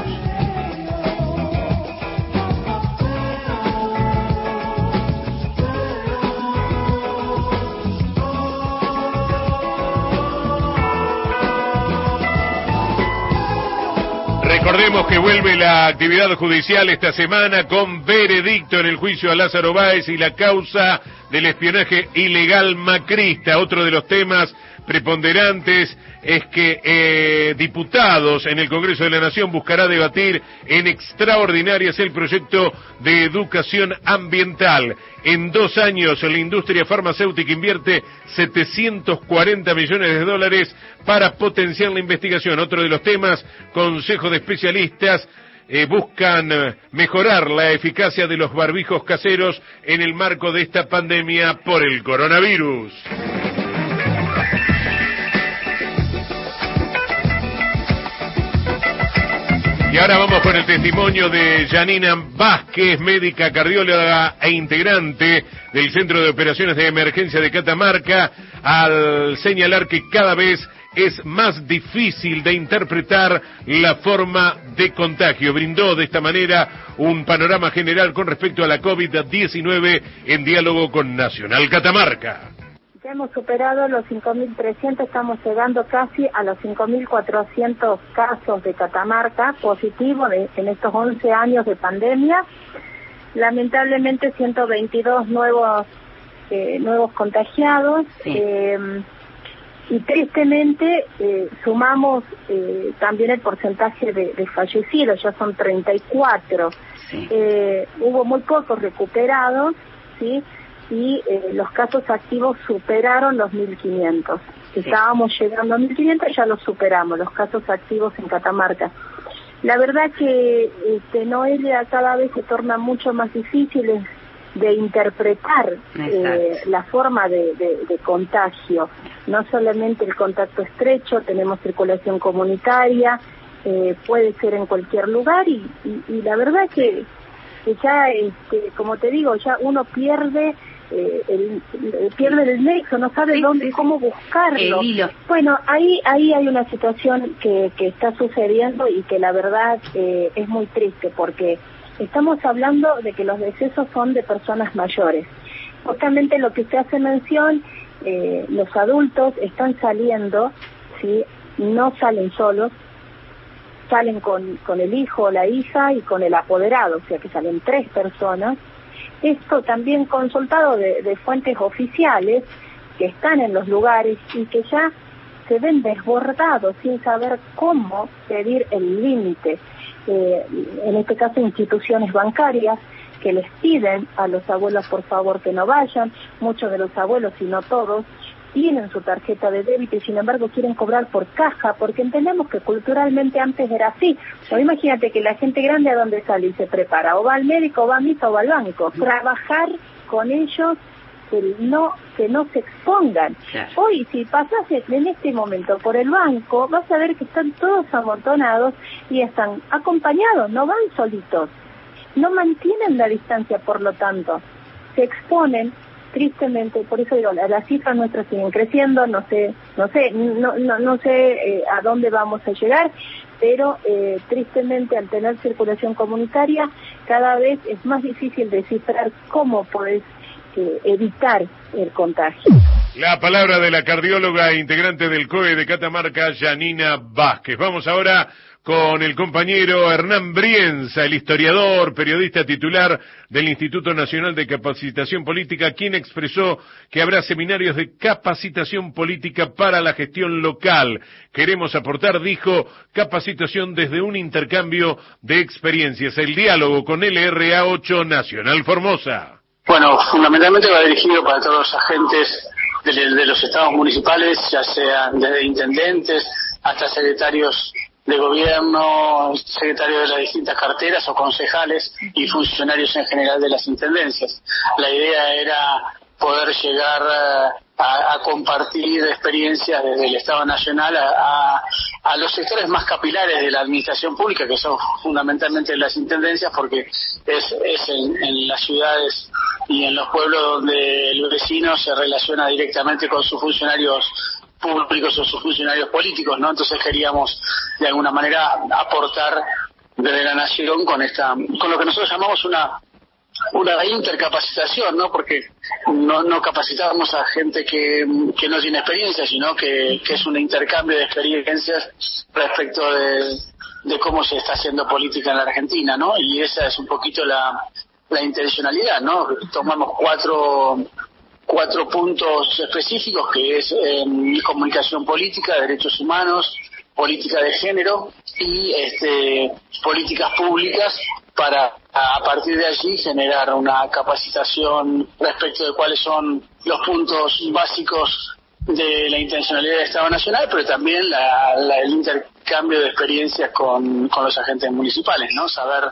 Recordemos que vuelve la actividad judicial esta semana con veredicto en el juicio a Lázaro Báez y la causa del espionaje ilegal macrista. Otro de los temas preponderantes es que diputados en el Congreso de la Nación buscará debatir en extraordinarias el proyecto de educación ambiental. En 2 años la industria farmacéutica invierte 740 millones de dólares para potenciar la investigación. Otro de los temas, consejo de especialistas buscan mejorar la eficacia de los barbijos caseros en el marco de esta pandemia por el coronavirus. Y ahora vamos con el testimonio de Janina Vázquez, médica cardióloga e integrante del Centro de Operaciones de Emergencia de Catamarca, al señalar que cada vez es más difícil de interpretar la forma de contagio. Brindó de esta manera un panorama general con respecto a la COVID-19 en diálogo con Nacional Catamarca. Ya hemos superado los 5.300, estamos llegando casi a los 5.400 casos de Catamarca positivos en estos 11 años de pandemia. Lamentablemente 122 nuevos contagiados. Sí. Y tristemente sumamos también el porcentaje de fallecidos, ya son 34. Sí. Hubo muy pocos recuperados, ¿sí? Y los casos activos superaron los 1.500. Sí. Estábamos llegando a 1.500, ya los superamos, los casos activos en Catamarca. La verdad que Noelia, cada vez se torna mucho más difícil de interpretar la forma de contagio. No solamente el contacto estrecho, tenemos circulación comunitaria, puede ser en cualquier lugar y la verdad que ya, como te digo, ya uno pierde el nexo, no sabe cómo buscarlo. Bueno, ahí hay una situación que está sucediendo y que la verdad es muy triste porque estamos hablando de que los decesos son de personas mayores. Justamente lo que se hace mención, los adultos están saliendo, ¿sí? No salen solos, salen con el hijo o la hija y con el apoderado, o sea que salen 3 personas. Esto también consultado de fuentes oficiales que están en los lugares y que ya se ven desbordados sin saber cómo pedir el límite. En este caso instituciones bancarias que les piden a los abuelos por favor que no vayan, muchos de los abuelos, si no todos, tienen su tarjeta de débito y sin embargo quieren cobrar por caja, porque entendemos que culturalmente antes era así. O imagínate que la gente grande, ¿a dónde sale y se prepara? O va al médico, o va a misa, o va al banco. Trabajar con ellos, que no se expongan. Claro. Hoy, si pasas en este momento por el banco, vas a ver que están todos amontonados y están acompañados, no van solitos. No mantienen la distancia, por lo tanto, se exponen. Tristemente, por eso digo, las cifras nuestras siguen creciendo, no sé a dónde vamos a llegar, pero tristemente al tener circulación comunitaria cada vez es más difícil descifrar cómo podés evitar el contagio. La palabra de la cardióloga integrante del COE de Catamarca, Yanina Vázquez. Vamos ahora con el compañero Hernán Brienza, el historiador, periodista titular del Instituto Nacional de Capacitación Política, quien expresó que habrá seminarios de capacitación política para la gestión local. Queremos aportar, dijo, capacitación desde un intercambio de experiencias. El diálogo con LRA 8 Nacional Formosa. Bueno, fundamentalmente va dirigido para todos los agentes de los estados municipales, ya sean desde intendentes hasta secretarios de gobierno, secretarios de las distintas carteras o concejales y funcionarios en general de las intendencias. La idea era poder llegar a compartir experiencias desde el Estado Nacional a los sectores más capilares de la administración pública, que son fundamentalmente las intendencias, porque es en las ciudades y en los pueblos donde el vecino se relaciona directamente con sus funcionarios públicos o sus funcionarios políticos, ¿no? Entonces queríamos de alguna manera aportar desde la nación con lo que nosotros llamamos una intercapacitación, ¿no? Porque no capacitamos a gente que no tiene experiencia, sino que es un intercambio de experiencias respecto de cómo se está haciendo política en la Argentina, ¿no? Y esa es un poquito la intencionalidad, ¿no? Tomamos cuatro puntos específicos, que es comunicación política, derechos humanos, política de género y políticas públicas, para a partir de allí generar una capacitación respecto de cuáles son los puntos básicos de la intencionalidad del Estado Nacional, pero también el intercambio de experiencias con los agentes municipales, ¿no? Saber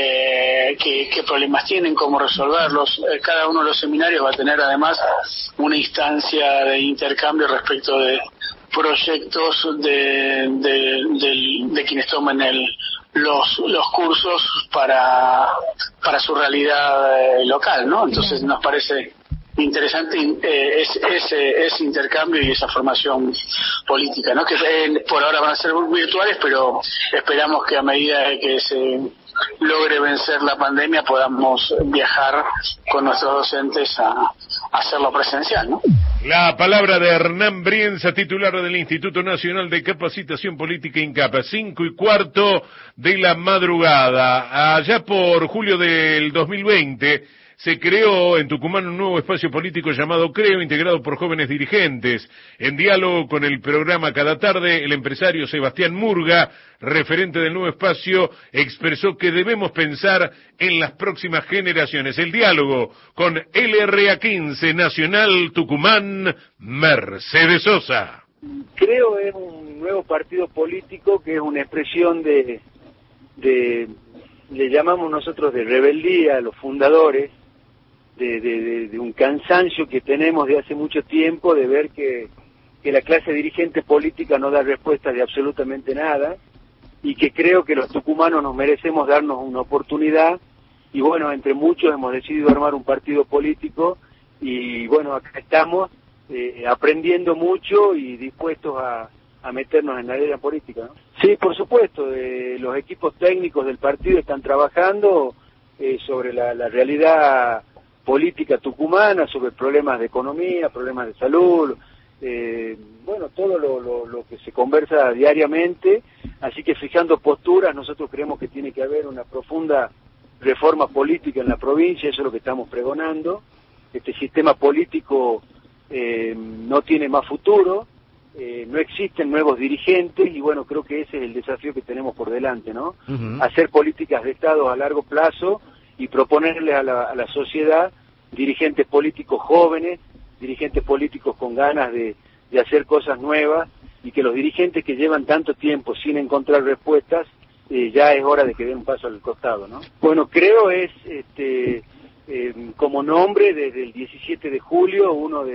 qué problemas tienen, cómo resolverlos. Cada uno de los seminarios va a tener además una instancia de intercambio respecto de proyectos de quienes tomen los cursos para su realidad local, ¿no? Entonces nos parece interesante ese intercambio y esa formación política, ¿no? Que por ahora van a ser virtuales, pero esperamos que a medida de que se logre vencer la pandemia podamos viajar con nuestros docentes a hacerlo presencial, ¿no? La palabra de Hernán Brienza, titular del Instituto Nacional de Capacitación Política INCAPA. 5:15 de la madrugada. Allá por julio del 2020 se creó en Tucumán un nuevo espacio político llamado CREO, integrado por jóvenes dirigentes. En diálogo con el programa Cada Tarde, el empresario Sebastián Murga, referente del nuevo espacio, expresó que debemos pensar en las próximas generaciones. El diálogo con LRA 15 Nacional Tucumán, Mercedes Sosa. CREO es un nuevo partido político que es una expresión de le llamamos nosotros de rebeldía a los fundadores, de un cansancio que tenemos de hace mucho tiempo de ver que la clase dirigente política no da respuesta de absolutamente nada, y que creo que los tucumanos nos merecemos darnos una oportunidad, y bueno, entre muchos hemos decidido armar un partido político, y bueno, acá estamos aprendiendo mucho y dispuestos a meternos en la arena política, ¿no? Sí, por supuesto, los equipos técnicos del partido están trabajando sobre la realidad política tucumana, sobre problemas de economía, problemas de salud, bueno, todo lo que se conversa diariamente, así que fijando posturas, nosotros creemos que tiene que haber una profunda reforma política en la provincia, eso es lo que estamos pregonando. Este sistema político no tiene más futuro, no existen nuevos dirigentes, y bueno, creo que ese es el desafío que tenemos por delante, ¿no? Hacer políticas de Estado a largo plazo y proponerle a la sociedad dirigentes políticos jóvenes dirigentes políticos con ganas de hacer cosas nuevas, y que los dirigentes que llevan tanto tiempo sin encontrar respuestas, ya es hora de que den un paso al costado, ¿no? Bueno, creo es, como nombre, desde el 17 de julio,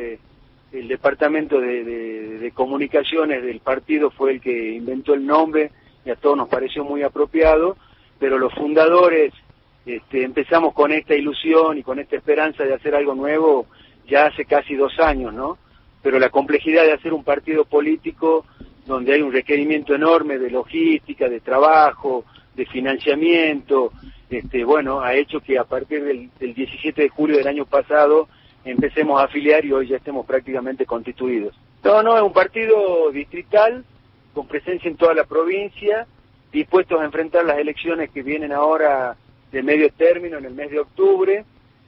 el departamento de comunicaciones del partido fue el que inventó el nombre, y a todos nos pareció muy apropiado, pero los fundadores empezamos con esta ilusión y con esta esperanza de hacer algo nuevo ya hace casi 2 años, ¿no? Pero la complejidad de hacer un partido político donde hay un requerimiento enorme de logística, de trabajo, de financiamiento, bueno, ha hecho que a partir del 17 de julio del año pasado empecemos a afiliar y hoy ya estemos prácticamente constituidos. No, es un partido distrital, con presencia en toda la provincia, dispuestos a enfrentar las elecciones que vienen ahora de medio término en el mes de octubre,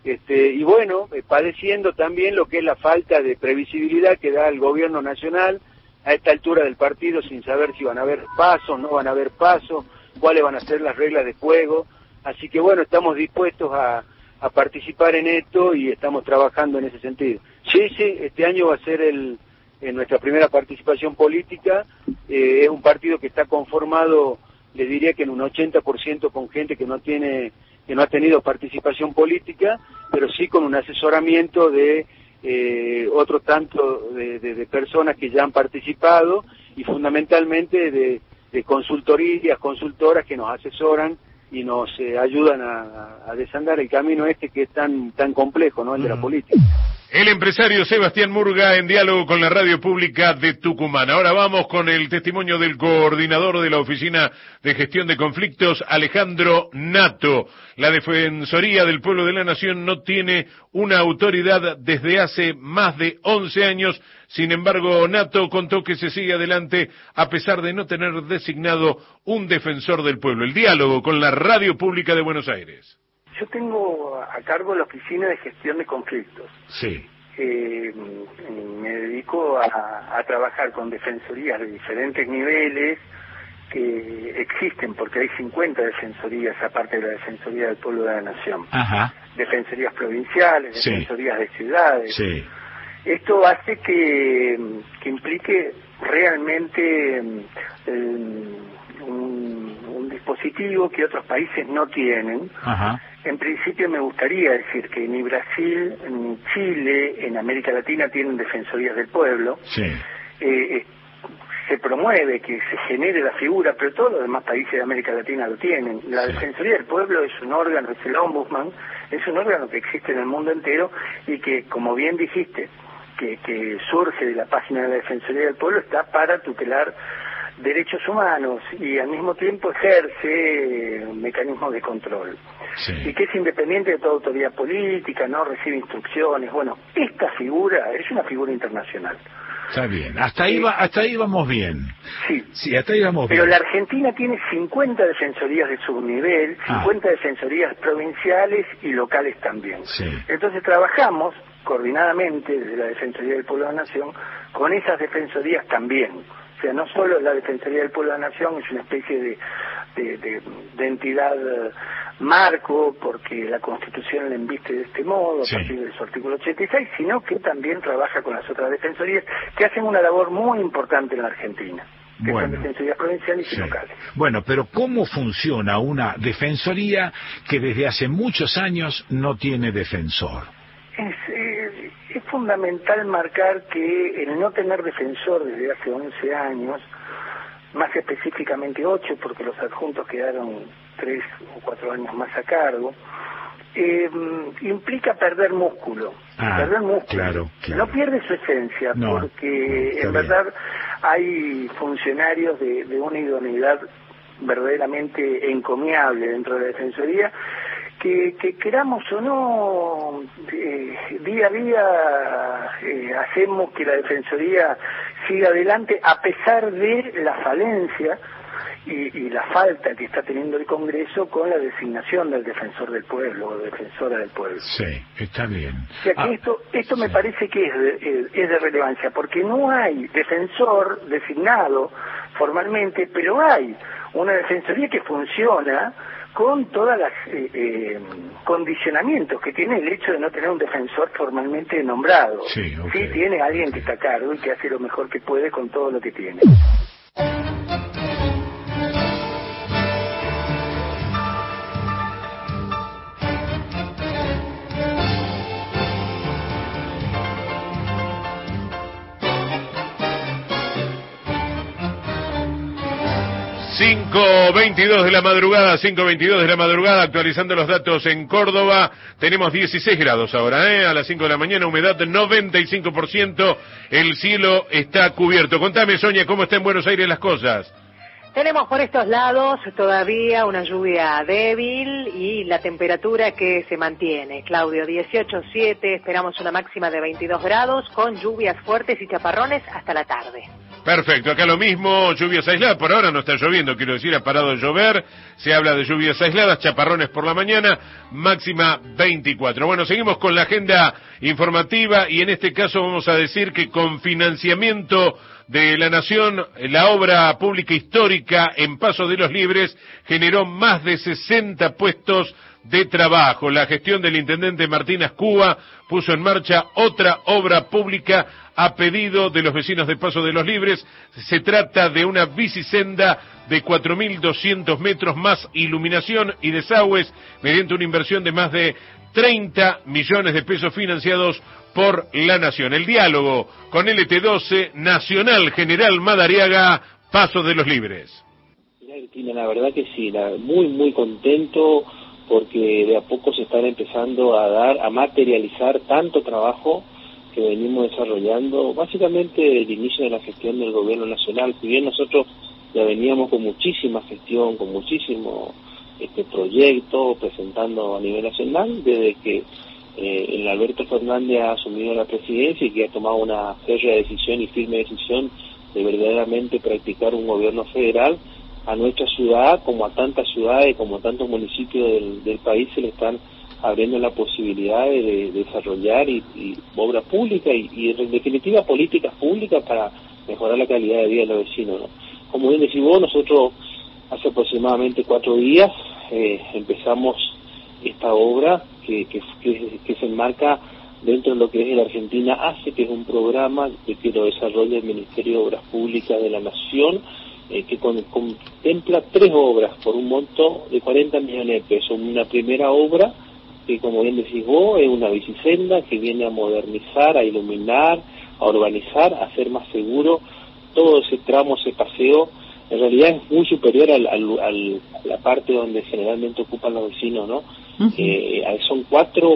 y bueno, padeciendo también lo que es la falta de previsibilidad que da el gobierno nacional a esta altura del partido, sin saber si van a haber pasos, no van a haber pasos, cuáles van a ser las reglas de juego. Así que bueno, estamos dispuestos a participar en esto y estamos trabajando en ese sentido. Sí, este año va a ser nuestra primera participación política. Es un partido que está conformado, le diría que en un 80% con gente que no ha tenido participación política, pero sí con un asesoramiento de otro tanto de personas que ya han participado, y fundamentalmente de consultoras que nos asesoran y nos ayudan a desandar el camino que es tan complejo, ¿no? El de la política. El empresario Sebastián Murga en diálogo con la radio pública de Tucumán. Ahora vamos con el testimonio del coordinador de la Oficina de Gestión de Conflictos, Alejandro Nato. La Defensoría del Pueblo de la Nación no tiene una autoridad desde hace más de 11 años. Sin embargo, Nato contó que se sigue adelante a pesar de no tener designado un defensor del pueblo. El diálogo con la radio pública de Buenos Aires. Yo tengo a cargo la Oficina de Gestión de Conflictos. Sí. Me dedico a trabajar con defensorías de diferentes niveles que existen, porque hay 50 defensorías, aparte de la Defensoría del Pueblo de la Nación. Ajá. Defensorías provinciales, Sí. defensorías de ciudades. Sí. Esto hace que implique realmente un dispositivo que otros países no tienen. Ajá. En principio me gustaría decir que ni Brasil ni Chile en América Latina tienen defensorías del pueblo. Sí. Se promueve que se genere la figura, pero todos los demás países de América Latina lo tienen. La Defensoría del Pueblo es un órgano, es el Ombudsman, es un órgano que existe en el mundo entero y que, como bien dijiste, que surge de la página de la Defensoría del Pueblo, está para tutelar derechos humanos y al mismo tiempo ejerce mecanismos de control. Sí. Y que es independiente de toda autoridad política, no recibe instrucciones. Bueno, esta figura es una figura internacional. Está bien, hasta ahí vamos bien. Sí, hasta ahí vamos bien. Pero la Argentina tiene 50 defensorías de subnivel, 50 defensorías provinciales y locales también. Sí. Entonces trabajamos coordinadamente desde la Defensoría del Pueblo de la Nación con esas defensorías también. O sea, no solo la Defensoría del Pueblo de la Nación es una especie de entidad marco, porque la Constitución la embiste de este modo, a partir de su artículo 86, sino que también trabaja con las otras defensorías que hacen una labor muy importante en la Argentina, que son defensorías provinciales y locales. Bueno, pero ¿cómo funciona una defensoría que desde hace muchos años no tiene defensor? Es fundamental marcar que el no tener defensor desde hace 11 años, más específicamente 8, porque los adjuntos quedaron 3 o 4 años más a cargo, implica perder músculo. Perder músculo. Claro. No pierde su esencia, porque en verdad hay funcionarios de una idoneidad verdaderamente encomiable dentro de la Defensoría, que queramos o no, día a día hacemos que la Defensoría siga adelante a pesar de la falencia y la falta que está teniendo el Congreso con la designación del defensor del pueblo o defensora del pueblo. Sí, está bien. O sea que esto me parece que es de relevancia, porque no hay defensor designado formalmente, pero hay una defensoría que funciona con todas las condicionamientos que tiene el hecho de no tener un defensor formalmente nombrado. Sí, okay. Sí tiene alguien que está a cargo y que hace lo mejor que puede con todo lo que tiene. 5:22 de la madrugada, 5:22 de la madrugada, actualizando los datos en Córdoba. Tenemos 16 grados ahora, a las 5 de la mañana, humedad 95%, el cielo está cubierto. Contame, Sonia, ¿cómo está en Buenos Aires las cosas? Tenemos por estos lados todavía una lluvia débil y la temperatura que se mantiene. Claudio, 18,7, esperamos una máxima de 22 grados con lluvias fuertes y chaparrones hasta la tarde. Perfecto, acá lo mismo, lluvias aisladas, por ahora no está lloviendo, quiero decir, ha parado de llover, se habla de lluvias aisladas, chaparrones por la mañana, máxima 24. Bueno, seguimos con la agenda informativa y en este caso vamos a decir que con financiamiento de la Nación, la obra pública histórica en Paso de los Libres generó más de 60 puestos de trabajo. La gestión del intendente Martín Ascúa puso en marcha otra obra pública a pedido de los vecinos de Paso de los Libres. Se trata de una bicisenda de 4.200 metros más iluminación y desagües mediante una inversión de más de 30 millones de pesos financiados por la Nación. El diálogo con LT12, Nacional General Madariaga, Paso de los Libres. Mirá, Cristina, la verdad que sí, muy contento porque de a poco se están empezando a materializar tanto trabajo que venimos desarrollando, básicamente desde el inicio de la gestión del gobierno nacional. Si bien nosotros ya veníamos con muchísima gestión, con muchísimo proyecto presentando a nivel nacional, desde que el Alberto Fernández ha asumido la presidencia y que ha tomado una férrea decisión y firme decisión de verdaderamente practicar un gobierno federal. A nuestra ciudad, como a tantas ciudades, como a tantos municipios del país, se le están abriendo la posibilidad de desarrollar y obra pública y en definitiva políticas públicas para mejorar la calidad de vida de los vecinos, ¿no? Como bien decís vos, nosotros hace aproximadamente 4 días empezamos esta obra que se enmarca dentro de lo que es el Argentina Hace, que es un programa que lo desarrolla el Ministerio de Obras Públicas de la Nación, que contempla 3 obras por un monto de 40 millones de pesos. Una primera obra que, como bien decís vos, es una bicisenda que viene a modernizar, a iluminar, a urbanizar, a hacer más seguro todo ese tramo, ese paseo. En realidad es muy superior a la parte donde generalmente ocupan los vecinos, ¿no? Son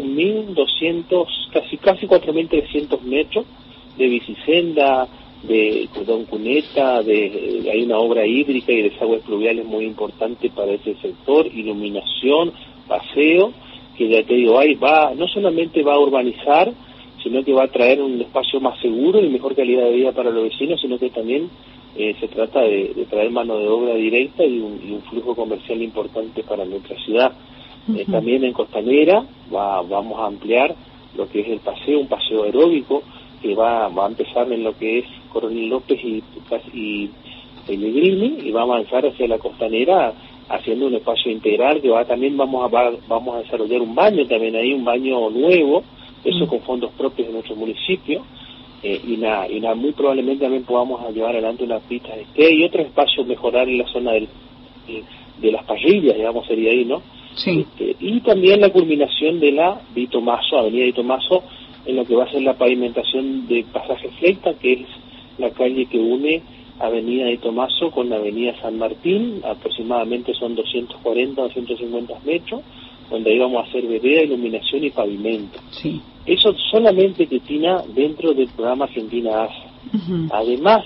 4.200, casi 4.300 metros de bicisenda, de cordón cuneta, hay una obra hídrica y desagües pluviales muy importante para ese sector, iluminación, paseo, que ya te digo, no solamente va a urbanizar, sino que va a traer un espacio más seguro y mejor calidad de vida para los vecinos, sino que también se trata de traer mano de obra directa y un flujo comercial importante para nuestra ciudad. También en Costanera vamos a ampliar lo que es el paseo, un paseo aeróbico que va a empezar en lo que es Coronel López y Pellegrini y va a avanzar hacia la Costanera haciendo un espacio integral que vamos a desarrollar un baño también ahí, un baño nuevo, eso con fondos propios de nuestro municipio. Y muy probablemente también podamos llevar adelante una pista de skate y otro espacio, mejorar en la zona de las parrillas, digamos, sería ahí, ¿no? Sí. Y también la culminación de la avenida Di Tomaso, en lo que va a ser la pavimentación de pasaje Fleita, que es la calle que une avenida Di Tomaso con la avenida San Martín, aproximadamente son 250 metros, donde ahí vamos a hacer vereda, iluminación y pavimento. Sí. Eso solamente, Cristina, dentro del programa Argentina Hace. Además,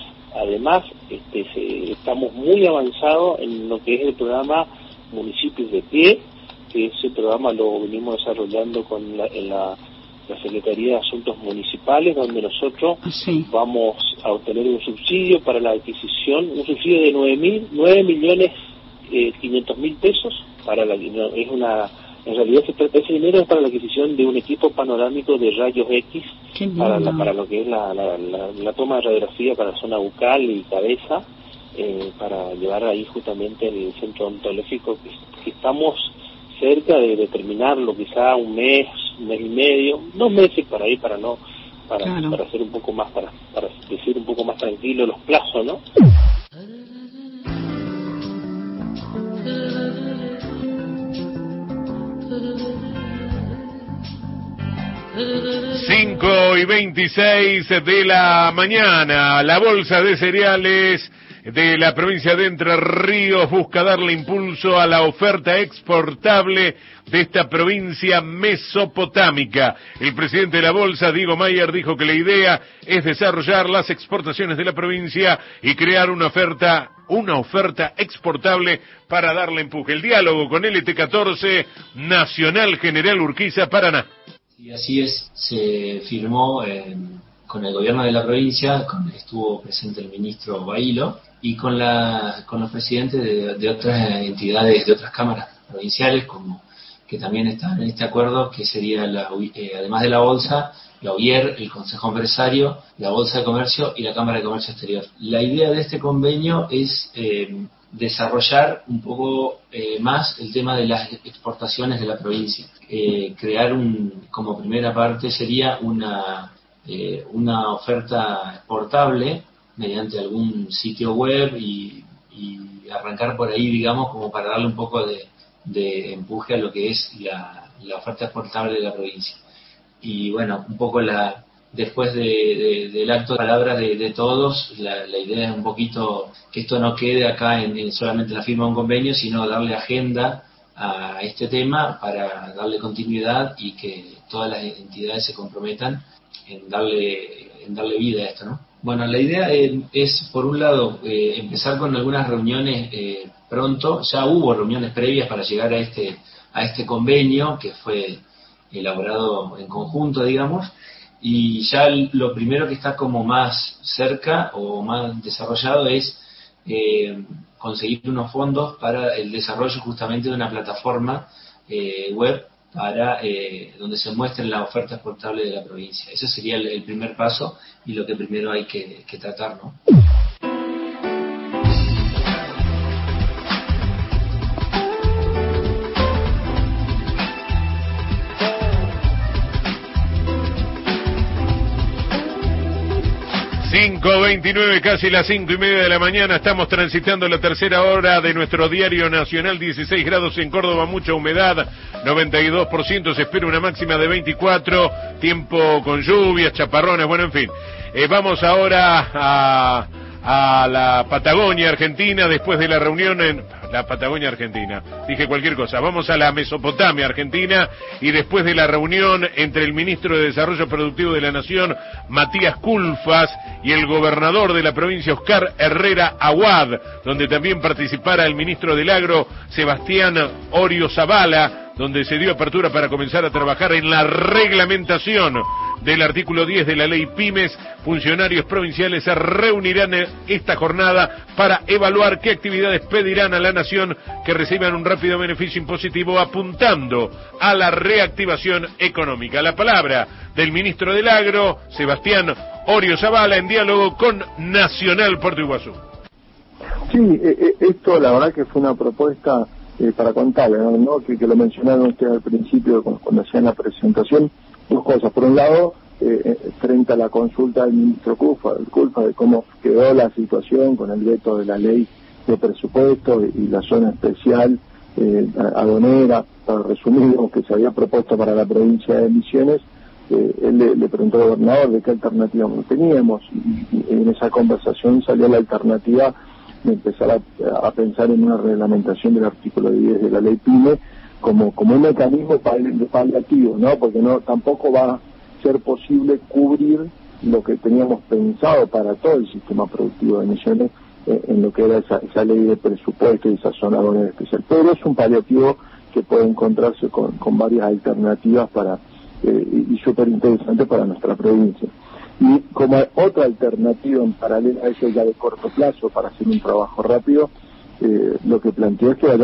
estamos muy avanzados en lo que es el programa Municipios de Pie, que ese programa lo venimos desarrollando en la Secretaría de Asuntos Municipales, donde nosotros vamos a obtener un subsidio para la adquisición, un subsidio de 9.500.000 pesos en realidad ese dinero es para la adquisición de un equipo panorámico de rayos X para lo que es la toma de radiografía para la zona bucal y cabeza, para llevar ahí justamente el centro odontológico, que estamos cerca de terminarlo, quizá un mes y medio, 2 meses por ahí, para hacer un poco más, para decir un poco más tranquilo los plazos, ¿no? 5:26 de la mañana, la bolsa de cereales de la provincia de Entre Ríos busca darle impulso a la oferta exportable de esta provincia mesopotámica. El presidente de la bolsa, Diego Mayer, dijo que la idea es desarrollar las exportaciones de la provincia y crear una oferta exportable para darle empuje. El diálogo con LT14, Nacional General Urquiza, Paraná. Y así es, se firmó con el gobierno de la provincia, estuvo presente el ministro Bailo, y con los presidentes de otras entidades, de otras cámaras provinciales, como que también están en este acuerdo, que sería, además de la Bolsa, la UIER, el Consejo Empresario, la Bolsa de Comercio y la Cámara de Comercio Exterior. La idea de este convenio es desarrollar un poco más el tema de las exportaciones de la provincia. Crear como primera parte sería una oferta exportable mediante algún sitio web y arrancar por ahí, digamos, como para darle un poco de empuje a lo que es la oferta exportable de la provincia. Y bueno, un poco después del acto de palabras de todos, la idea es un poquito que esto no quede acá en solamente la firma de un convenio, sino darle agenda a este tema para darle continuidad y que todas las entidades se comprometan en darle vida a esto, ¿no? Bueno, la idea es, por un lado, empezar con algunas reuniones pronto. Ya hubo reuniones previas para llegar a este convenio, que fue elaborado en conjunto, digamos, y ya lo primero que está como más cerca o más desarrollado es conseguir unos fondos para el desarrollo justamente de una plataforma web para donde se muestre la oferta exportable de la provincia. Ese sería el primer paso y lo que primero hay que tratar, ¿no? 5:29, casi las 5:30 de la mañana, estamos transitando la tercera hora de nuestro diario nacional. 16 grados en Córdoba, mucha humedad, 92%, se espera una máxima de 24, tiempo con lluvias, chaparrones, bueno, en fin. Vamos ahora a la Patagonia Argentina, después de la reunión en la Patagonia Argentina, dije cualquier cosa, vamos a la Mesopotamia Argentina, y después de la reunión entre el ministro de Desarrollo Productivo de la Nación, Matías Culfas, y el gobernador de la provincia, Oscar Herrera Aguad, donde también participara el ministro del Agro, Sebastián Orio Zavala, donde se dio apertura para comenzar a trabajar en la reglamentación del artículo 10 de la ley Pymes. Funcionarios provinciales se reunirán esta jornada para evaluar qué actividades pedirán a la nación que reciban un rápido beneficio impositivo, apuntando a la reactivación económica. La palabra del ministro del Agro, Sebastián Orio Zavala, en diálogo con Nacional Puerto Iguazú. Sí, esto la verdad que fue una propuesta para contarle, ¿no? Que lo mencionaron ustedes al principio cuando hacían la presentación. Dos cosas. Por un lado, frente a la consulta del ministro Culfas de cómo quedó la situación con el veto de la ley de presupuesto y la zona especial aduanera, para resumir, que se había propuesto para la provincia de Misiones, él le preguntó al gobernador de qué alternativa teníamos, y en esa conversación salió la alternativa de empezar a pensar en una reglamentación del artículo 10 de la ley PYME como un mecanismo paliativo, ¿no? Porque tampoco va a ser posible cubrir lo que teníamos pensado para todo el sistema productivo de Misiones en lo que era esa ley de presupuesto y esa zona aduanera especial. Pero es un paliativo que puede encontrarse con varias alternativas y súper interesante para nuestra provincia. Y como otra alternativa en paralelo a eso, ya de corto plazo, para hacer un trabajo rápido, lo que planteo es que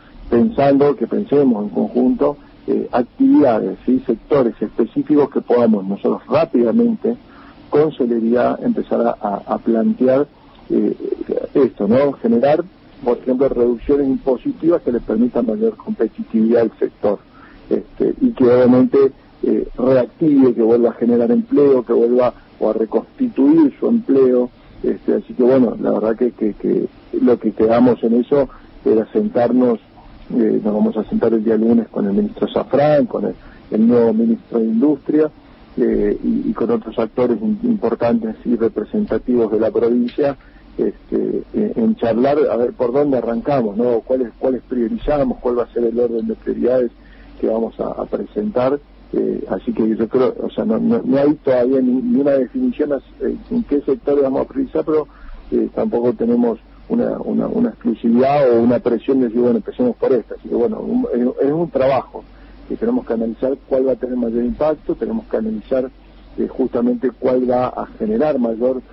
que pensemos en conjunto actividades y sectores específicos que podamos nosotros rápidamente, con celeridad, empezar a plantear esto, ¿no? Generar, por ejemplo, reducciones impositivas que les permitan mayor competitividad al sector, y que obviamente reactive, que vuelva a generar empleo, que vuelva o a reconstituir su empleo. Así que bueno, la verdad que lo que quedamos en eso era sentarnos, nos vamos a sentar el día lunes con el ministro Zafrán, con el nuevo ministro de Industria, y con otros actores importantes y representativos de la provincia, en charlar a ver por dónde arrancamos, ¿no? Cuáles priorizamos, cuál va a ser el orden de prioridades que vamos a presentar. Así que yo creo, o sea, no hay todavía ni una definición en qué sectores vamos a priorizar, pero tampoco tenemos una exclusividad o una presión de decir, bueno, empecemos por esta. Así que bueno, es un trabajo que tenemos que analizar cuál va a tener mayor impacto, tenemos que analizar justamente cuál va a generar mayor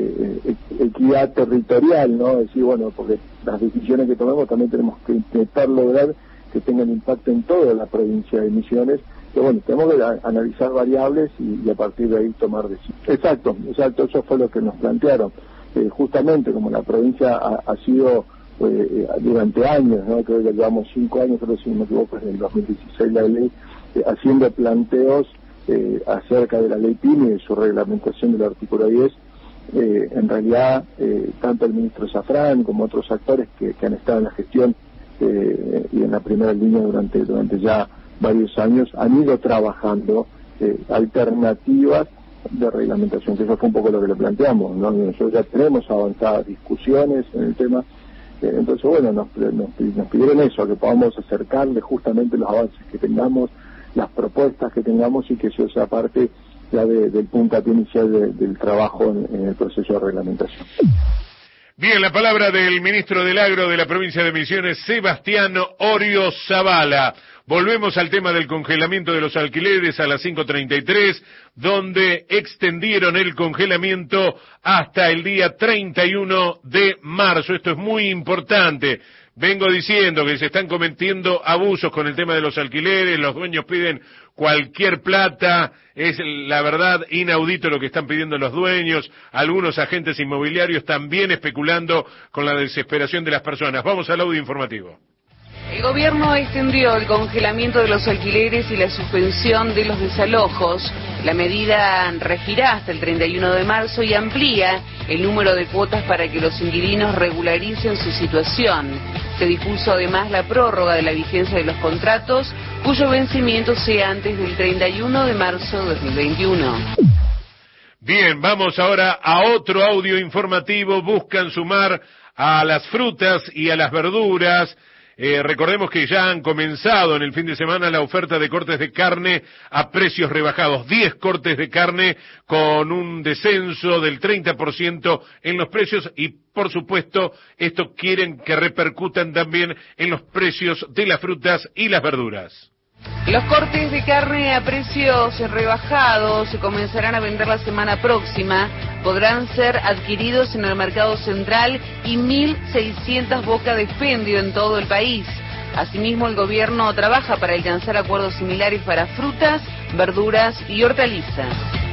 equidad territorial, ¿no? Es decir, bueno, porque las decisiones que tomemos también tenemos que intentar lograr que tengan impacto en toda la provincia de Misiones. Pero bueno, tenemos que analizar variables y a partir de ahí tomar decisiones. Exacto, eso fue lo que nos plantearon. Justamente como la provincia ha sido durante años, ¿no? Creo que llevamos 5 años, creo, si no me equivoco, desde el 2016 la ley, haciendo planteos acerca de la ley PYME y de su reglamentación del artículo 10. En realidad, tanto el ministro Zafrán como otros actores que han estado en la gestión y en la primera línea durante ya varios años han ido trabajando alternativas de reglamentación, que eso fue un poco lo que le planteamos, ¿no? Nosotros ya tenemos avanzadas discusiones en el tema, entonces bueno, nos pidieron eso, que podamos acercarle justamente los avances que tengamos, las propuestas que tengamos, y que eso sea parte ya del puntapié inicial del trabajo en el proceso de reglamentación. Bien, la palabra del ministro del Agro de la provincia de Misiones, Sebastián Orio Zavala. Volvemos al tema del congelamiento de los alquileres a las 5:33, donde extendieron el congelamiento hasta el día 31 de marzo. Esto es muy importante. Vengo diciendo que se están cometiendo abusos con el tema de los alquileres, los dueños piden cualquier plata, es la verdad inaudito lo que están pidiendo los dueños, algunos agentes inmobiliarios también especulando con la desesperación de las personas. Vamos al audio informativo. El gobierno extendió el congelamiento de los alquileres y la suspensión de los desalojos. La medida regirá hasta el 31 de marzo y amplía el número de cuotas para que los inquilinos regularicen su situación. Se dispuso además la prórroga de la vigencia de los contratos, cuyo vencimiento sea antes del 31 de marzo de 2021. Bien, vamos ahora a otro audio informativo. Buscan sumar a las frutas y a las verduras. Recordemos que ya han comenzado en el fin de semana la oferta de cortes de carne a precios rebajados. 10 cortes de carne con un descenso del 30% en los precios y, por supuesto, esto quieren que repercutan también en los precios de las frutas y las verduras. Los cortes de carne a precios rebajados se comenzarán a vender la semana próxima. Podrán ser adquiridos en el mercado central y 1.600 bocas de expendio en todo el país. Asimismo, el gobierno trabaja para alcanzar acuerdos similares para frutas, verduras y hortalizas.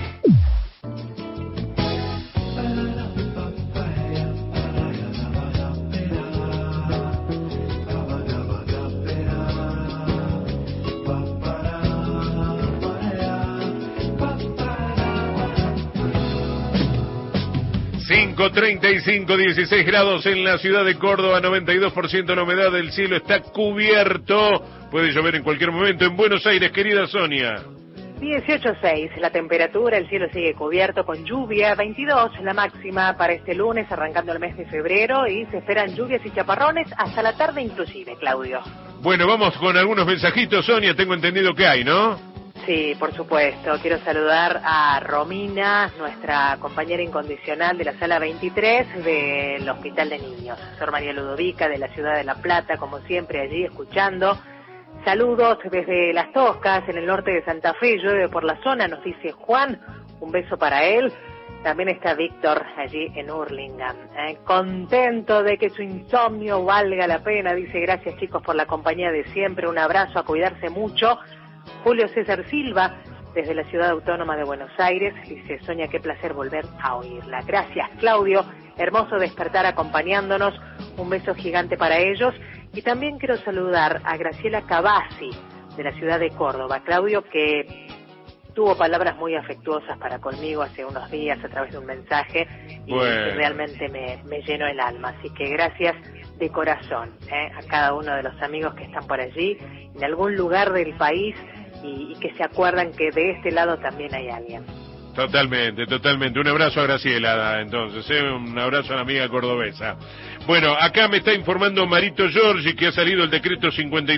Cinco 35, 16 grados en la ciudad de Córdoba, 92% de la humedad del cielo está cubierto. Puede llover en cualquier momento en Buenos Aires, querida Sonia. 18.6 la temperatura, el cielo sigue cubierto con lluvia, 22 la máxima para este lunes, arrancando el mes de febrero, y se esperan lluvias y chaparrones hasta la tarde inclusive, Claudio. Bueno, vamos con algunos mensajitos, Sonia, tengo entendido que hay, ¿no? Sí, por supuesto. Quiero saludar a Romina, nuestra compañera incondicional de la sala 23 del Hospital de Niños. Sor María Ludovica de la ciudad de La Plata, como siempre allí escuchando. Saludos desde Las Toscas, en el norte de Santa Fe, llueve por la zona, nos dice Juan, un beso para él. También está Víctor allí en Hurlingham. Contento de que su insomnio valga la pena, dice gracias chicos por la compañía de siempre, un abrazo, a cuidarse mucho. Julio César Silva, desde la Ciudad Autónoma de Buenos Aires, dice Sonia, qué placer volver a oírla. Gracias, Claudio. hermoso despertar acompañándonos. Un beso gigante para ellos. Y también quiero saludar a Graciela Cavazzi, de la ciudad de Córdoba, Claudio, que tuvo palabras muy afectuosas para conmigo hace unos días a través de un mensaje y realmente me llenó el alma. Así que gracias de corazón a cada uno de los amigos que están por allí, en algún lugar del país, y que se acuerdan que de este lado también hay alguien. Totalmente, totalmente. Un abrazo a Graciela, entonces, un abrazo a la amiga cordobesa. Bueno, acá me está informando Marito Giorgi que ha salido el decreto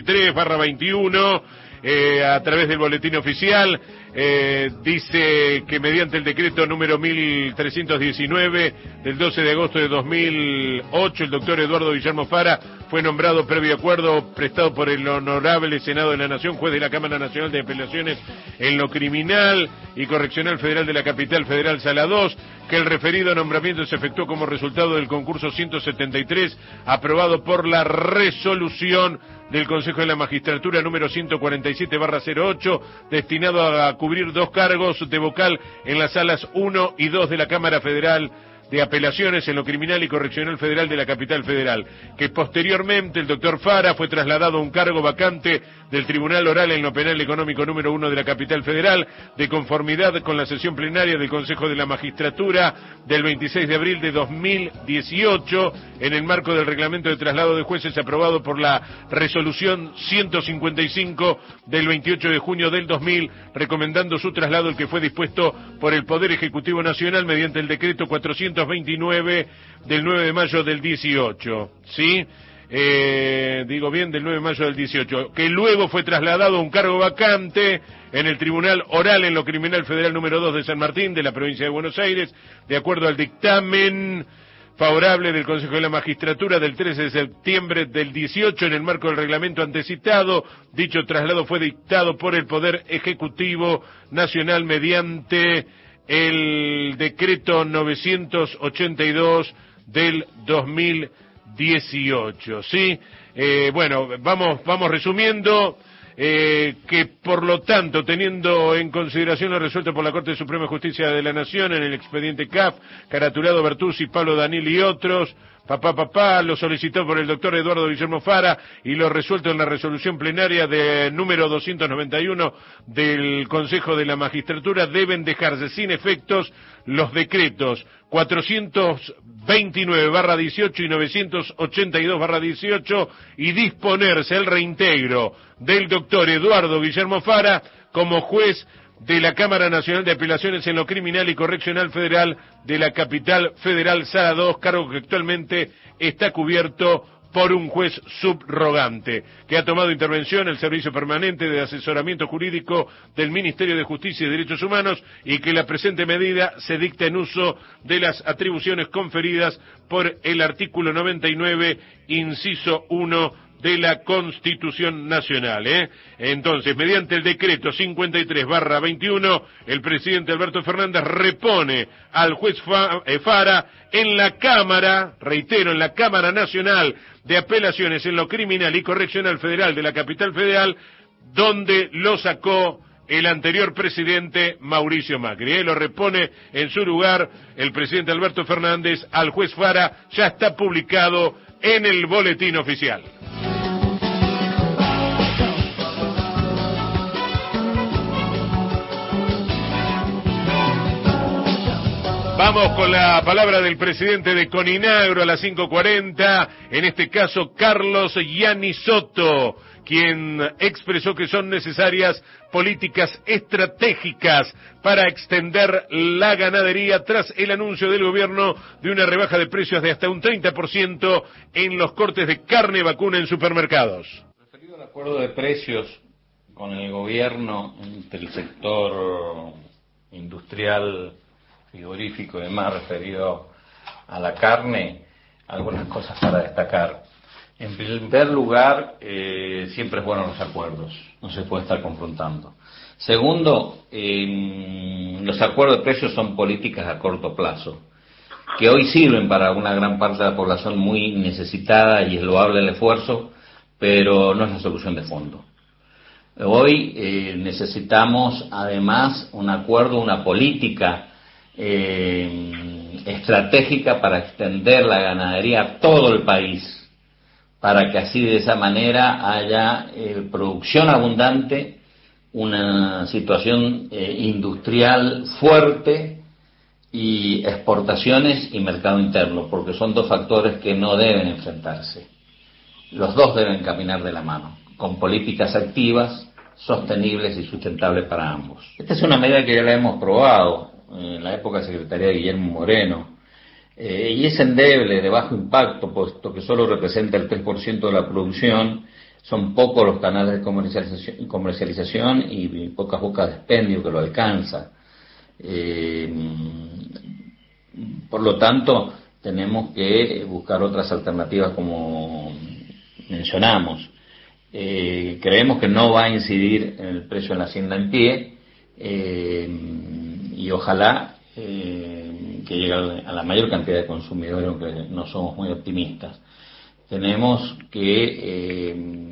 53/21 a través del boletín oficial. Dice que mediante el decreto número 1319 del 12 de agosto de 2008, el doctor Eduardo Guillermo Fara fue nombrado previo acuerdo prestado por el Honorable Senado de la Nación, juez de la Cámara Nacional de Apelaciones en lo Criminal y Correccional Federal de la Capital Federal Sala 2, que el referido nombramiento se efectuó como resultado del concurso 173, aprobado por la resolución del Consejo de la Magistratura número 147/08, destinado a cubrir 2 cargos de vocal en las salas 1 y 2 de la Cámara Federal de Apelaciones en lo Criminal y Correccional Federal de la Capital Federal, que posteriormente el doctor Fara fue trasladado a un cargo vacante del Tribunal Oral en lo Penal Económico número 1 de la Capital Federal, de conformidad con la sesión plenaria del Consejo de la Magistratura del 26 de abril de 2018, en el marco del reglamento de traslado de jueces aprobado por la resolución 155 del 28 de junio del 2000, recomendando su traslado, el que fue dispuesto por el Poder Ejecutivo Nacional mediante el decreto 429 del 9 de mayo del 18, ¿sí? Digo bien, del 9 de mayo del 18, que luego fue trasladado a un cargo vacante en el Tribunal Oral en lo Criminal Federal número 2 de San Martín, de la provincia de Buenos Aires, de acuerdo al dictamen favorable del Consejo de la Magistratura del 13 de septiembre del 18, en el marco del reglamento antecitado. Dicho traslado fue dictado por el Poder Ejecutivo Nacional mediante el decreto 982 del 2018, ¿sí? Bueno, vamos resumiendo, que por lo tanto, teniendo en consideración lo resuelto por la Corte Suprema de Justicia de la Nación en el expediente CAF, Caratulado, Bertuzzi, Pablo Danil y otros, lo solicitado por el doctor Eduardo Guillermo Fara y lo resuelto en la resolución plenaria de número 291 del Consejo de la Magistratura, deben dejarse sin efectos los decretos 429/18 y 982/18 y disponerse el reintegro del doctor Eduardo Guillermo Fara como juez de la Cámara Nacional de Apelaciones en lo Criminal y Correccional Federal de la Capital Federal Sala 2, cargo que actualmente está cubierto por un juez subrogante, que ha tomado intervención el Servicio Permanente de Asesoramiento Jurídico del Ministerio de Justicia y Derechos Humanos, y que la presente medida se dicta en uso de las atribuciones conferidas por el artículo 99, inciso 1 de la Constitución Nacional, Entonces, mediante el decreto 53/21, el presidente Alberto Fernández repone al juez Fara en la Cámara, reitero, en la Cámara Nacional de Apelaciones en lo Criminal y Correccional Federal de la Capital Federal, donde lo sacó el anterior presidente Mauricio Macri. Lo repone en su lugar el presidente Alberto Fernández al juez Fara. Ya está publicado en el boletín oficial. Vamos con la palabra del presidente de Coninagro a las 5:40, en este caso Carlos Yannisotto, quien expresó que son necesarias políticas estratégicas para extender la ganadería tras el anuncio del gobierno de una rebaja de precios de hasta un 30% en los cortes de carne vacuna en supermercados. Referido al acuerdo de precios con el gobierno entre el sector industrial, frigorífico y demás, referido a la carne, algunas cosas para destacar. En primer lugar, siempre es bueno los acuerdos, no se puede estar confrontando. Segundo, los acuerdos de precios son políticas a corto plazo, que hoy sirven para una gran parte de la población muy necesitada y es loable el esfuerzo, pero no es la solución de fondo. Hoy necesitamos además un acuerdo, una política estratégica para extender la ganadería a todo el país, para que así de esa manera haya producción abundante, una situación industrial fuerte y exportaciones y mercado interno, porque son dos factores que no deben enfrentarse. Los dos deben caminar de la mano, con políticas activas, sostenibles y sustentables para ambos. Esta es una medida que ya la hemos probado en la época de Secretaría de Guillermo Moreno, y es endeble, de bajo impacto, puesto que solo representa el 3% de la producción, son pocos los canales de comercialización y pocas bocas de expendio que lo alcanza. Por lo tanto, tenemos que buscar otras alternativas como mencionamos. Creemos que no va a incidir en el precio en la hacienda en pie, y ojalá que llegue a la mayor cantidad de consumidores, aunque no somos muy optimistas. Tenemos que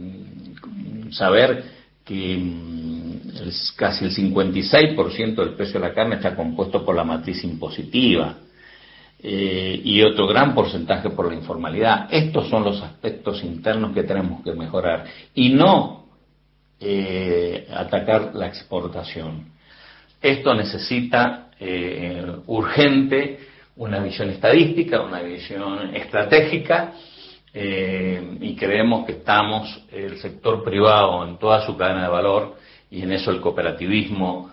saber que casi el 56% del precio de la carne está compuesto por la matriz impositiva, y otro gran porcentaje por la informalidad. Estos son los aspectos internos que tenemos que mejorar y no atacar la exportación. Esto necesita urgente una visión estadística, una visión estratégica, y creemos que estamos, el sector privado en toda su cadena de valor, y en eso el cooperativismo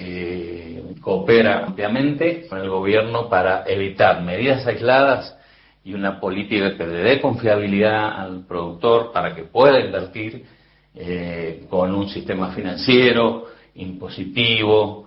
coopera ampliamente con el gobierno para evitar medidas aisladas y una política que le dé confiabilidad al productor para que pueda invertir, con un sistema financiero, impositivo,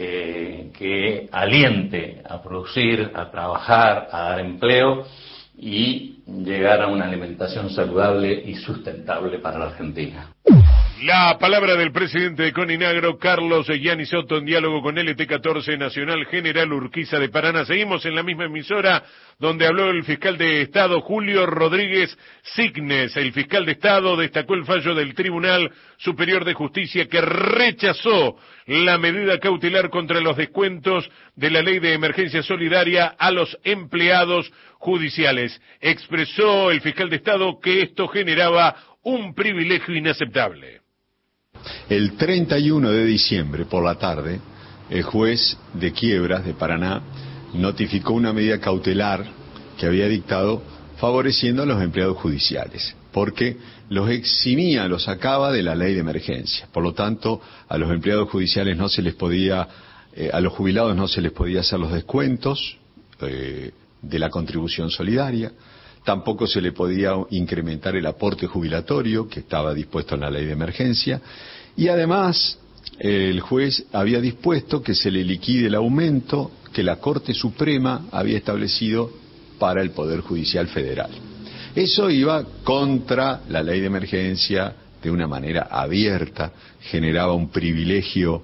que aliente a producir, a trabajar, a dar empleo y llegar a una alimentación saludable y sustentable para la Argentina. La palabra del presidente de Coninagro, Carlos Gianni Soto, en diálogo con LT14 Nacional General Urquiza de Paraná. Seguimos en la misma emisora donde habló el fiscal de Estado, Julio Rodríguez Signes. El fiscal de Estado destacó el fallo del Tribunal Superior de Justicia que rechazó la medida cautelar contra los descuentos de la Ley de Emergencia Solidaria a los empleados judiciales. Expresó el fiscal de Estado que esto generaba un privilegio inaceptable. El 31 de diciembre, por la tarde, el juez de quiebras de Paraná notificó una medida cautelar que había dictado favoreciendo a los empleados judiciales, porque los eximía, los sacaba de la ley de emergencia. Por lo tanto, a los empleados judiciales no se les podía, a los jubilados no se les podía hacer los descuentos de la contribución solidaria. Tampoco se le podía incrementar el aporte jubilatorio que estaba dispuesto en la ley de emergencia, y además el juez había dispuesto que se le liquide el aumento que la Corte Suprema había establecido para el Poder Judicial Federal. Eso iba contra la ley de emergencia de una manera abierta, generaba un privilegio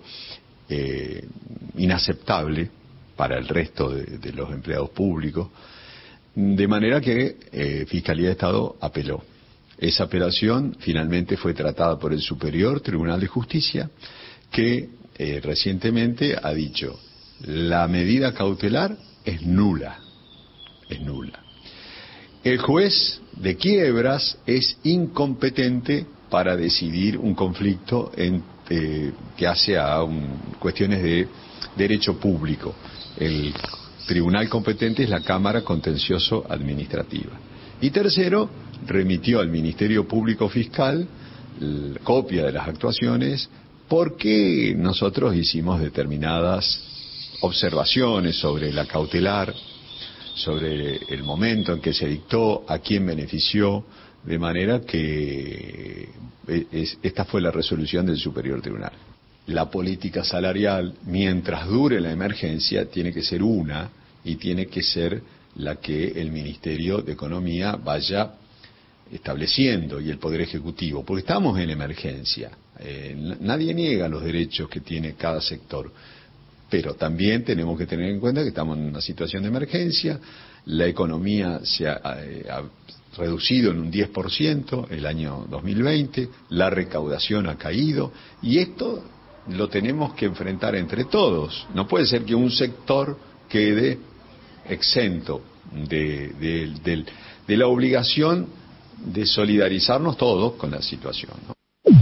inaceptable para el resto de los empleados públicos. De manera que Fiscalía de Estado apeló. Esa apelación finalmente fue tratada por el Superior Tribunal de Justicia, que recientemente ha dicho: la medida cautelar es nula. Es nula. El juez de quiebras es incompetente para decidir un conflicto que hace a cuestiones de derecho público. El tribunal competente es la Cámara Contencioso Administrativa. Y tercero, remitió al Ministerio Público Fiscal copia de las actuaciones porque nosotros hicimos determinadas observaciones sobre la cautelar, sobre el momento en que se dictó, a quién benefició, de manera que esta fue la resolución del Superior Tribunal. La política salarial, mientras dure la emergencia, tiene que ser una y tiene que ser la que el Ministerio de Economía vaya estableciendo y el Poder Ejecutivo, porque estamos en emergencia. Nadie niega los derechos que tiene cada sector, pero también tenemos que tener en cuenta que estamos en una situación de emergencia. La economía se ha reducido en un 10% el año 2020, la recaudación ha caído y esto lo tenemos que enfrentar entre todos. No puede ser que un sector quede exento de la obligación de solidarizarnos todos con la situación, ¿no?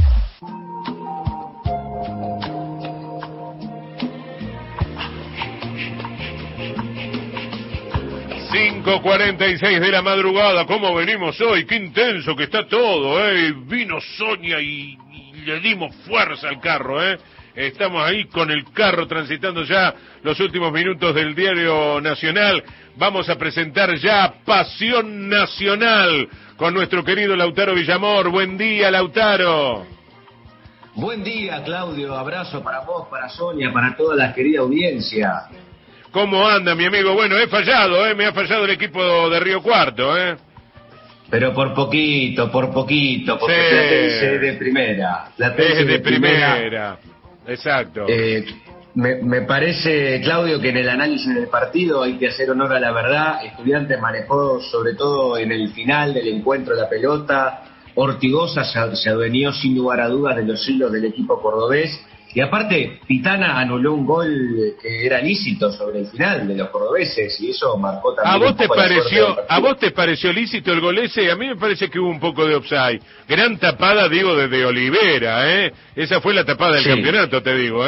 5:46 de la madrugada, ¿cómo venimos hoy? Qué intenso que está todo, Vino Sonia y le dimos fuerza al carro, Estamos ahí con el carro transitando ya los últimos minutos del Diario Nacional. Vamos a presentar ya Pasión Nacional con nuestro querido Lautaro Villamor. Buen día, Lautaro. Buen día, Claudio. Abrazo para vos, para Sonia, para toda la querida audiencia. ¿Cómo anda, mi amigo? Bueno, he fallado, me ha fallado el equipo de Río Cuarto, Pero por poquito, porque sí. Platense es de primera. Platense es de primera. Exacto. Me parece, Claudio, que en el análisis del partido hay que hacer honor a la verdad. Estudiantes manejó, sobre todo en el final del encuentro, la pelota. Ortigosa se adueñó sin lugar a dudas de los hilos del equipo cordobés. Y aparte, Pitana anuló un gol que era lícito sobre el final de los cordobeses, y eso marcó también. ¿A vos te pareció lícito el gol ese? A mí me parece que hubo un poco de offside. Gran tapada, digo, de Olivera, Esa fue la tapada del campeonato, te digo,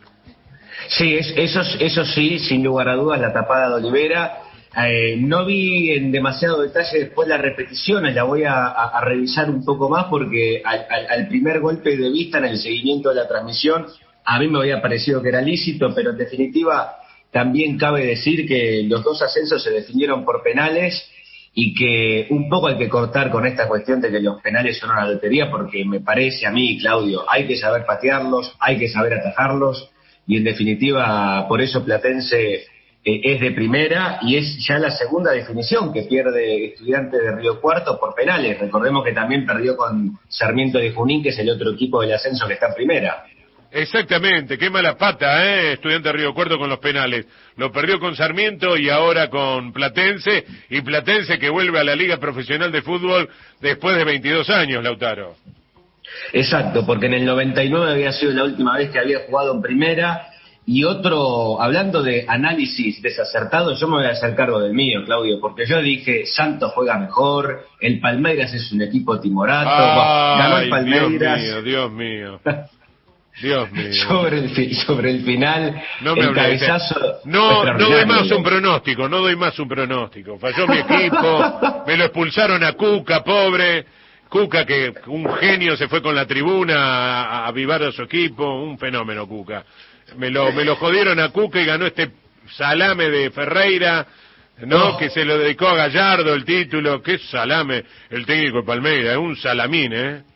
Sí, eso sí, sin lugar a dudas, la tapada de Olivera. No vi en demasiado detalle después la repetición, la voy a revisar un poco más porque al primer golpe de vista en el seguimiento de la transmisión a mí me había parecido que era lícito, pero en definitiva también cabe decir que los dos ascensos se definieron por penales y que un poco hay que cortar con esta cuestión de que los penales son una lotería, porque me parece a mí, Claudio, hay que saber patearlos, hay que saber atajarlos, y en definitiva por eso Platense es de primera y es ya la segunda definición que pierde Estudiantes de Río Cuarto por penales. Recordemos que también perdió con Sarmiento de Junín, que es el otro equipo del ascenso que está en primera. Exactamente, qué mala pata, Estudiantes de Río Cuarto con los penales. Lo perdió con Sarmiento y ahora con Platense, y Platense que vuelve a la Liga Profesional de Fútbol después de 22 años, Lautaro. Exacto, porque en el 99 había sido la última vez que había jugado en primera. Y otro, hablando de análisis desacertado, yo me voy a hacer cargo del mío, Claudio, porque yo dije, Santos juega mejor, el Palmeiras es un equipo timorato, ganó el Palmeiras. Dios mío. Dios mío. Sobre el final, no me el cabezazo. No doy más un pronóstico. Falló mi equipo, me lo expulsaron a Cuca, pobre. Cuca, que un genio, se fue con la tribuna a avivar a su equipo, un fenómeno Cuca. Me lo jodieron a Cuca y ganó este salame de Ferreira, que se lo dedicó a Gallardo el título. Qué salame el técnico de Palmeiras, es un salamín,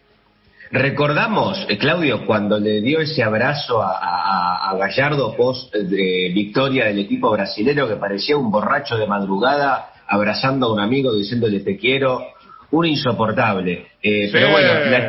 Recordamos, Claudio, cuando le dio ese abrazo a Gallardo post de victoria del equipo brasilero, que parecía un borracho de madrugada abrazando a un amigo diciéndole te quiero, un insoportable. Pero bueno,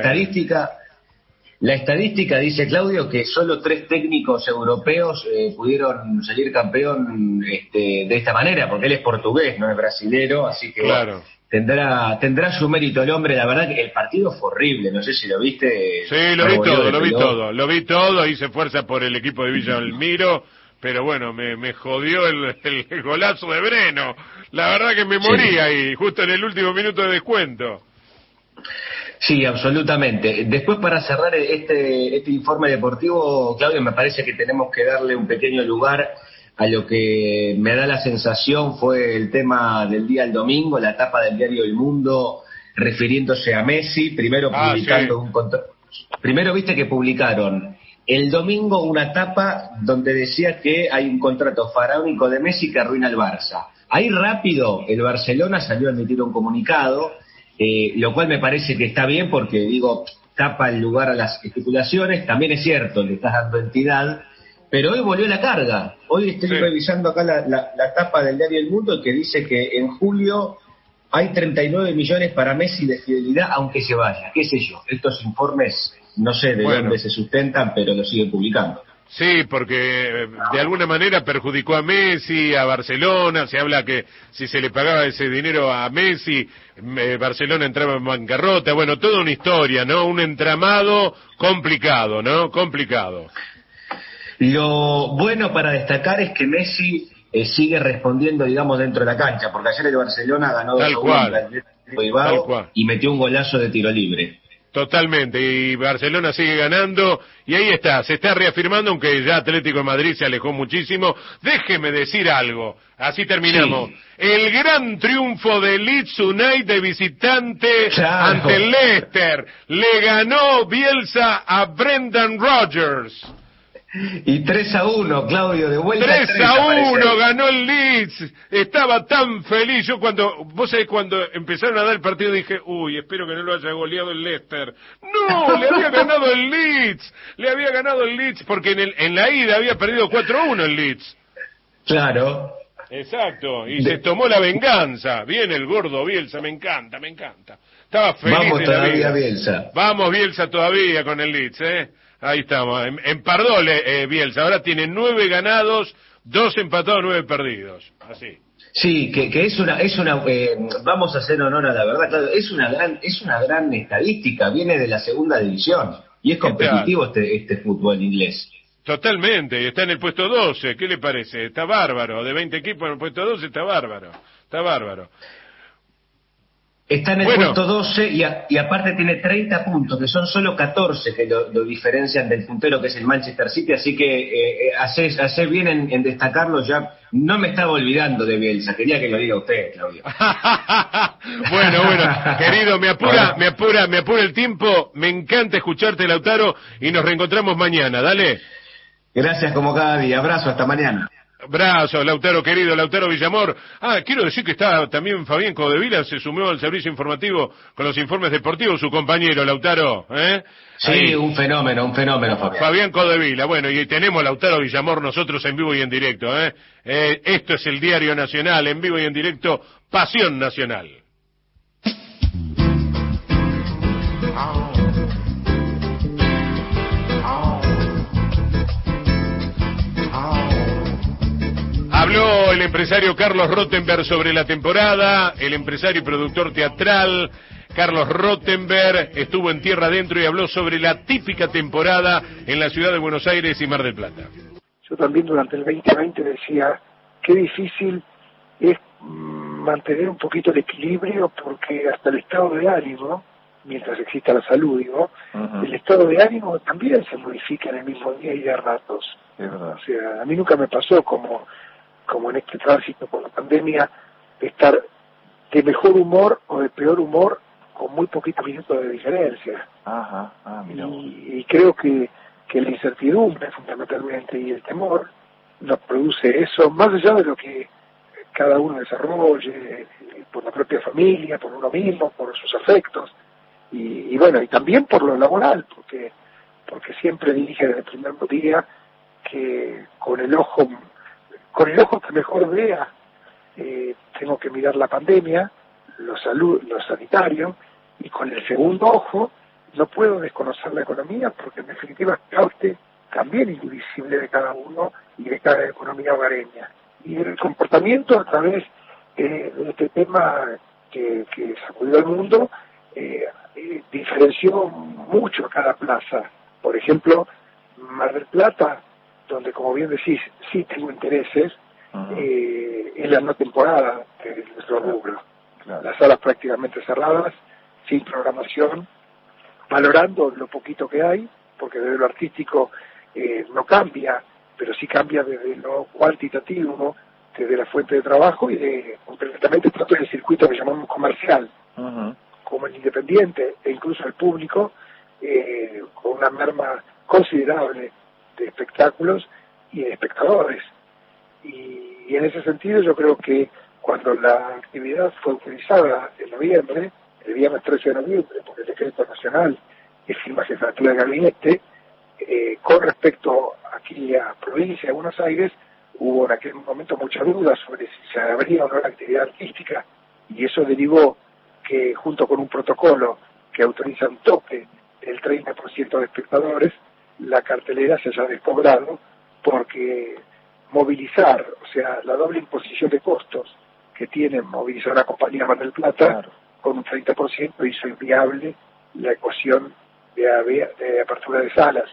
la estadística dice, Claudio, que solo 3 técnicos europeos pudieron salir campeón de esta manera, porque él es portugués, no es brasilero, así que claro. Tendrá su mérito el hombre. La verdad que el partido fue horrible, no sé si lo viste. Sí, lo vi todo, hice fuerza por el equipo de Villa Almiro, pero bueno, me jodió el golazo de Breno, la verdad que me morí ahí, justo en el último minuto de descuento. Sí, absolutamente. Después, para cerrar este informe deportivo, Claudio, me parece que tenemos que darle un pequeño lugar a lo que me da la sensación fue el tema del día del domingo, la tapa del diario El Mundo refiriéndose a Messi, primero publicando primero viste que publicaron el domingo una tapa donde decía que hay un contrato faraónico de Messi que arruina el Barça. Ahí rápido el Barcelona salió a emitir un comunicado, lo cual me parece que está bien porque, digo, tapa el lugar a las especulaciones. También es cierto, le estás dando entidad, pero hoy volvió la carga. Hoy estoy revisando acá la tapa del diario El Mundo que dice que en julio hay 39 millones para Messi de fidelidad aunque se vaya, qué sé yo. Estos informes no sé de dónde se sustentan, pero lo siguen publicando. Sí, porque de alguna manera perjudicó a Messi, a Barcelona. Se habla que si se le pagaba ese dinero a Messi, Barcelona entraba en bancarrota. Bueno, toda una historia, ¿no? Un entramado complicado, ¿no? Complicado. Lo bueno para destacar es que Messi sigue respondiendo, digamos, dentro de la cancha, porque ayer el Barcelona ganó 2-1 y metió un golazo de tiro libre. Totalmente, y Barcelona sigue ganando, y ahí está, se está reafirmando, aunque ya Atlético de Madrid se alejó muchísimo. Déjeme decir algo, así terminamos. Sí. El gran triunfo de Leeds United de visitante ante el Leicester. Le ganó Bielsa a Brendan Rodgers. Y 3-1, Claudio, de vuelta. 3-1 ganó el Leeds. Estaba tan feliz. Yo vos sabés, cuando empezaron a dar el partido dije, uy, espero que no lo haya goleado el Leicester. No, le había ganado el Leeds. Le había ganado el Leeds porque en la ida había perdido 4-1 el Leeds. Claro. Exacto, y se tomó la venganza. Bien el gordo Bielsa, me encanta. Estaba feliz. Vamos de todavía, la vida. Bielsa. Vamos, Bielsa, todavía con el Leeds, Ahí estamos, empardó Bielsa, ahora tiene 9 ganados, 2 empatados, 9 perdidos, así. Sí, que es una vamos a hacer honor a la verdad, claro, es una gran estadística, viene de la segunda división, y es competitivo este fútbol inglés. Totalmente, y está en el puesto 12, ¿qué le parece? Está bárbaro, de 20 equipos en el puesto 12 está bárbaro. Está en el puesto 12 y aparte tiene 30 puntos, que son solo 14 que lo diferencian del puntero que es el Manchester City, así que hace bien en destacarlo. Ya no me estaba olvidando de Bielsa, quería que lo diga usted, Claudio. Bueno, querido, me apura el tiempo, me encanta escucharte, Lautaro, y nos reencontramos mañana, dale. Gracias como cada día, abrazo, hasta mañana. Abrazo, Lautaro querido, Lautaro Villamor. Quiero decir que está también Fabián Codevila, se sumó al servicio informativo con los informes deportivos, su compañero, Lautaro, Sí, ahí. un fenómeno, Fabián. Fabián Codevila, bueno, y tenemos Lautaro Villamor nosotros en vivo y en directo, Esto es el Diario Nacional, en vivo y en directo, Pasión Nacional. Habló el empresario Carlos Rottenberg sobre la temporada, el empresario y productor teatral Carlos Rottenberg estuvo en Tierra Adentro y habló sobre la típica temporada en la ciudad de Buenos Aires y Mar del Plata. Yo también durante el 2020 decía, qué difícil es mantener un poquito el equilibrio, porque hasta el estado de ánimo, mientras exista la salud, el estado de ánimo también se modifica en el mismo día y de ratos. O sea, a mí nunca me pasó como en este tránsito por la pandemia, de estar de mejor humor o de peor humor con muy poquitos minutos de diferencia. Y creo que la incertidumbre fundamentalmente y el temor nos produce eso, más allá de lo que cada uno desarrolle por la propia familia, por uno mismo, por sus afectos, y bueno, y también por lo laboral, porque siempre dije desde el primer día que con el ojo que mejor vea, tengo que mirar la pandemia, lo sanitario, y con el segundo ojo no puedo desconocer la economía, porque en definitiva es parte también indivisible de cada uno y de cada economía hogareña. Y el comportamiento a través de este tema que sacudió al mundo diferenció mucho a cada plaza. Por ejemplo, Mar del Plata, donde, como bien decís, sí tengo intereses, en la no temporada de nuestro rubro. Las salas prácticamente cerradas, sin programación, valorando lo poquito que hay, porque desde lo artístico no cambia, pero sí cambia desde lo cuantitativo, desde la fuente de trabajo y concretamente tanto del circuito que llamamos comercial, como el independiente e incluso el público, con una merma considerable de espectáculos y de espectadores. Y en ese sentido yo creo que cuando la actividad fue autorizada en noviembre, el viernes 13 de noviembre, por el decreto nacional que firma Jefatura de Gabinete, con respecto aquí a provincia de Buenos Aires, hubo en aquel momento mucha duda sobre si se abría o no la actividad artística, y eso derivó que junto con un protocolo que autoriza un tope del 30% de espectadores, la cartelera se haya despoblado, porque movilizar, o sea, la doble imposición de costos que tiene movilizar una compañía Mar del Plata, con un 30% hizo inviable la ecuación de apertura de salas.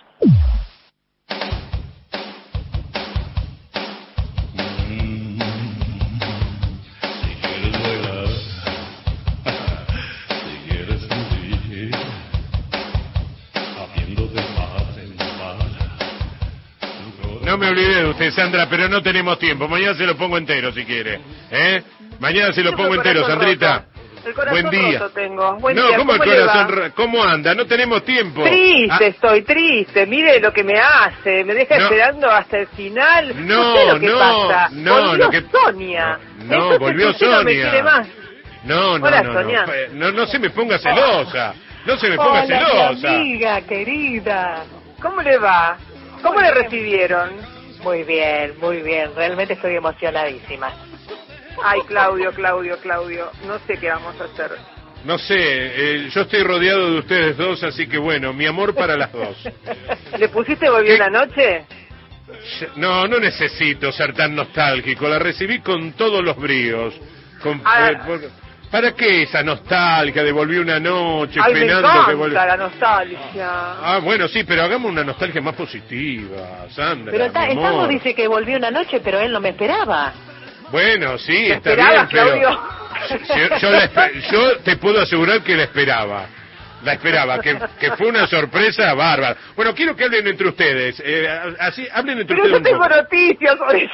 Sandra, pero no tenemos tiempo. Mañana se lo pongo entero, si quiere. Mañana se lo pongo entero, Sandrita. El corazón Buen día. roto tengo. Buen no, día. ¿cómo el corazón? ¿Cómo anda? No tenemos tiempo. Triste, estoy triste. Mire lo que me hace. Me deja esperando hasta el final. No sé lo que pasa. Volvió Sonia. No, volvió Sonia. No me quiere más. No, Hola, Sonia. No se me ponga celosa. No se me ponga celosa. Mi amiga querida. ¿Cómo le va? ¿Cómo le recibieron? Muy bien, muy bien. Realmente estoy emocionadísima. Ay, Claudio. No sé qué vamos a hacer. No sé, yo estoy rodeado de ustedes dos, así que bueno, mi amor para las dos. ¿Le pusiste Volvió una noche? No necesito ser tan nostálgico. La recibí con todos los bríos. ¿Para qué esa nostalgia de Volví una noche? Ay, penando me que encanta la nostalgia. Bueno, sí, pero hagamos una nostalgia más positiva, Sandra. Pero el tango dice que volvió una noche, pero él no me esperaba. Bueno, sí, está bien, pero yo te puedo asegurar que la esperaba. Que fue una sorpresa bárbara. Bueno, quiero que hablen entre ustedes. Así, hablen entre ustedes. Pero yo tengo noticias sobre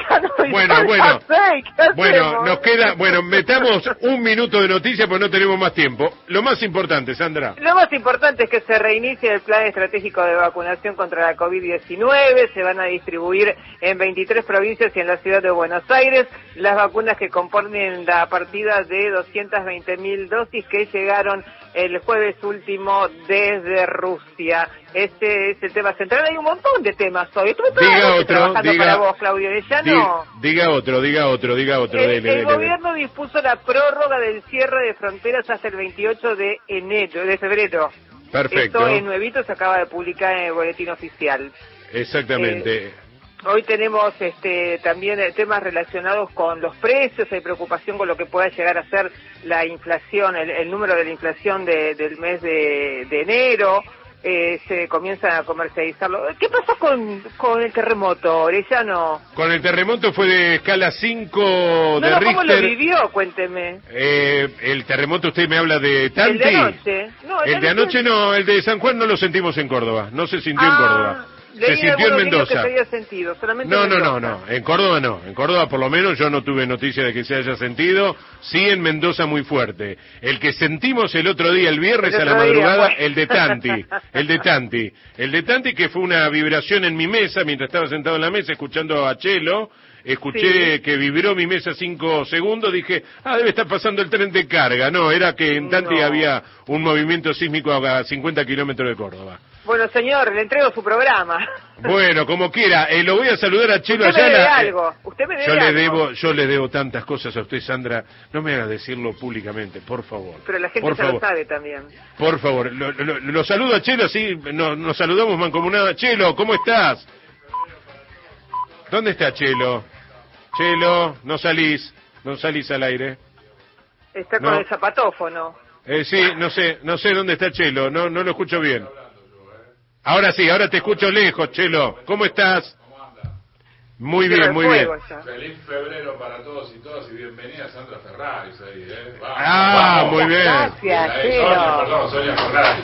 Bueno, nos queda, metamos un minuto de noticias porque no tenemos más tiempo. Lo más importante, Sandra. Lo más importante es que se reinicie el plan estratégico de vacunación contra la COVID-19. Se van a distribuir en 23 provincias y en la ciudad de Buenos Aires las vacunas que componen la partida de 220.000 dosis que llegaron el jueves último desde Rusia. Este es el tema central. Hay un montón de temas hoy. Para vos, Claudio Orellano. Diga otro. El gobierno dispuso la prórroga del cierre de fronteras hasta el 28 de febrero. Perfecto. Esto es nuevito, se acaba de publicar en el boletín oficial. Exactamente. Hoy tenemos también temas relacionados con los precios, hay preocupación con lo que pueda llegar a ser la inflación, el número de la inflación del mes de enero, se comienzan a comercializarlo. ¿Qué pasó con el terremoto, Orellano? Con el terremoto fue de escala 5 de Richter. ¿Cómo lo vivió? Cuénteme. El terremoto, usted me habla de Tanti. El de anoche. No, el de anoche no, el de San Juan no lo sentimos en Córdoba, no se sintió en Córdoba. Se sintió en Mendoza. Que se sentido, solamente no, en Córdoba no. En Córdoba por lo menos yo no tuve noticia de que se haya sentido. Sí, en Mendoza muy fuerte. El que sentimos el otro día, el viernes a la madrugada, el de Tanti, que fue una vibración en mi mesa mientras estaba sentado en la mesa escuchando a Chelo. Escuché que vibró mi mesa 5 segundos, dije, debe estar pasando el tren de carga. No, era que en Tanti había un movimiento sísmico a 50 kilómetros de Córdoba. Bueno, señor, le entrego su programa. Bueno, como quiera, lo voy a saludar a Chelo Ayala. Usted me debe algo. Usted me debe algo. Yo le debo tantas cosas a usted, Sandra. No me haga decirlo públicamente, por favor. Pero la gente lo sabe también. Por favor, lo saludo a Chelo, sí, nos saludamos mancomunada. Chelo, ¿cómo estás? ¿Dónde está Chelo? Chelo, no salís al aire. Está con el zapatófono. Sí, no sé dónde está Chelo, no lo escucho bien. Ahora sí, ahora te escucho lejos, Chelo. ¿Cómo estás? Muy bien, muy bien. Feliz febrero para todos y todas y bienvenida Sandra Ferraris ahí, Vamos. Muy bien. Gracias, Chelo. Sonia Ferraris.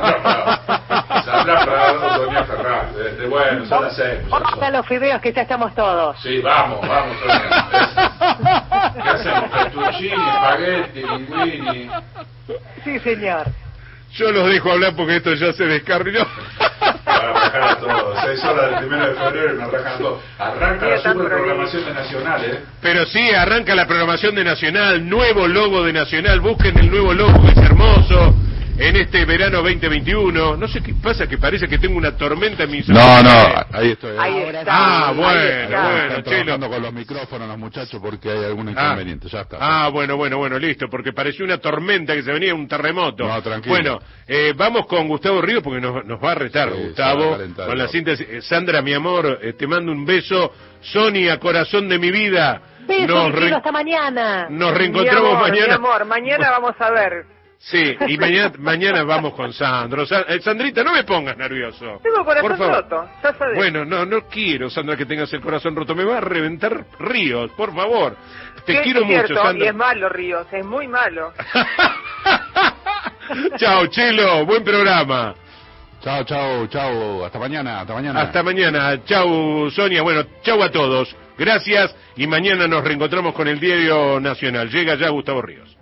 Sandra Ferraris, Sonia Ferraris. Bueno, son las 6. ¿Cómo están los fideos que ya estamos todos? Sí, vamos, Sonia. ¿Qué hacemos? Fettuccini, espagueti, linguini. Sí, señor. Yo los dejo hablar porque esto ya se descarriló. Para arrancar a todos. 6 horas del 1 de febrero y me arrancan a todos. Arranca la super programación de Nacional, Pero sí, arranca la programación de Nacional, nuevo logo de Nacional. Busquen el nuevo logo, que es hermoso. En este verano 2021, no sé qué pasa, que parece que tengo una tormenta en mis... No, ahí estoy. Ahí está. Bueno, Chelo. Con los micrófonos los muchachos porque hay algún inconveniente, ya está. Bueno, listo, porque pareció una tormenta que se venía, un terremoto. No, tranquilo. Bueno, vamos con Gustavo Ríos porque nos va a retar, Gustavo, con la síntesis. Sandra, mi amor, te mando un beso. Sonia, corazón de mi vida. Beso, hasta mañana. Nos reencontramos mañana. Mi amor, mañana vamos a ver. Sí, y mañana vamos con Sandro. Sandrita, no me pongas nervioso. Tengo el corazón roto, ya sabes. Bueno, no quiero, Sandra, que tengas el corazón roto. Me va a reventar Ríos, por favor. Te quiero mucho, Sandra. Y es malo, Ríos, es muy malo. Chao, Chelo, buen programa. Chao. Hasta mañana. Hasta mañana. Chau, Sonia. Bueno, chau a todos. Gracias y mañana nos reencontramos con el Diario Nacional. Llega ya Gustavo Ríos.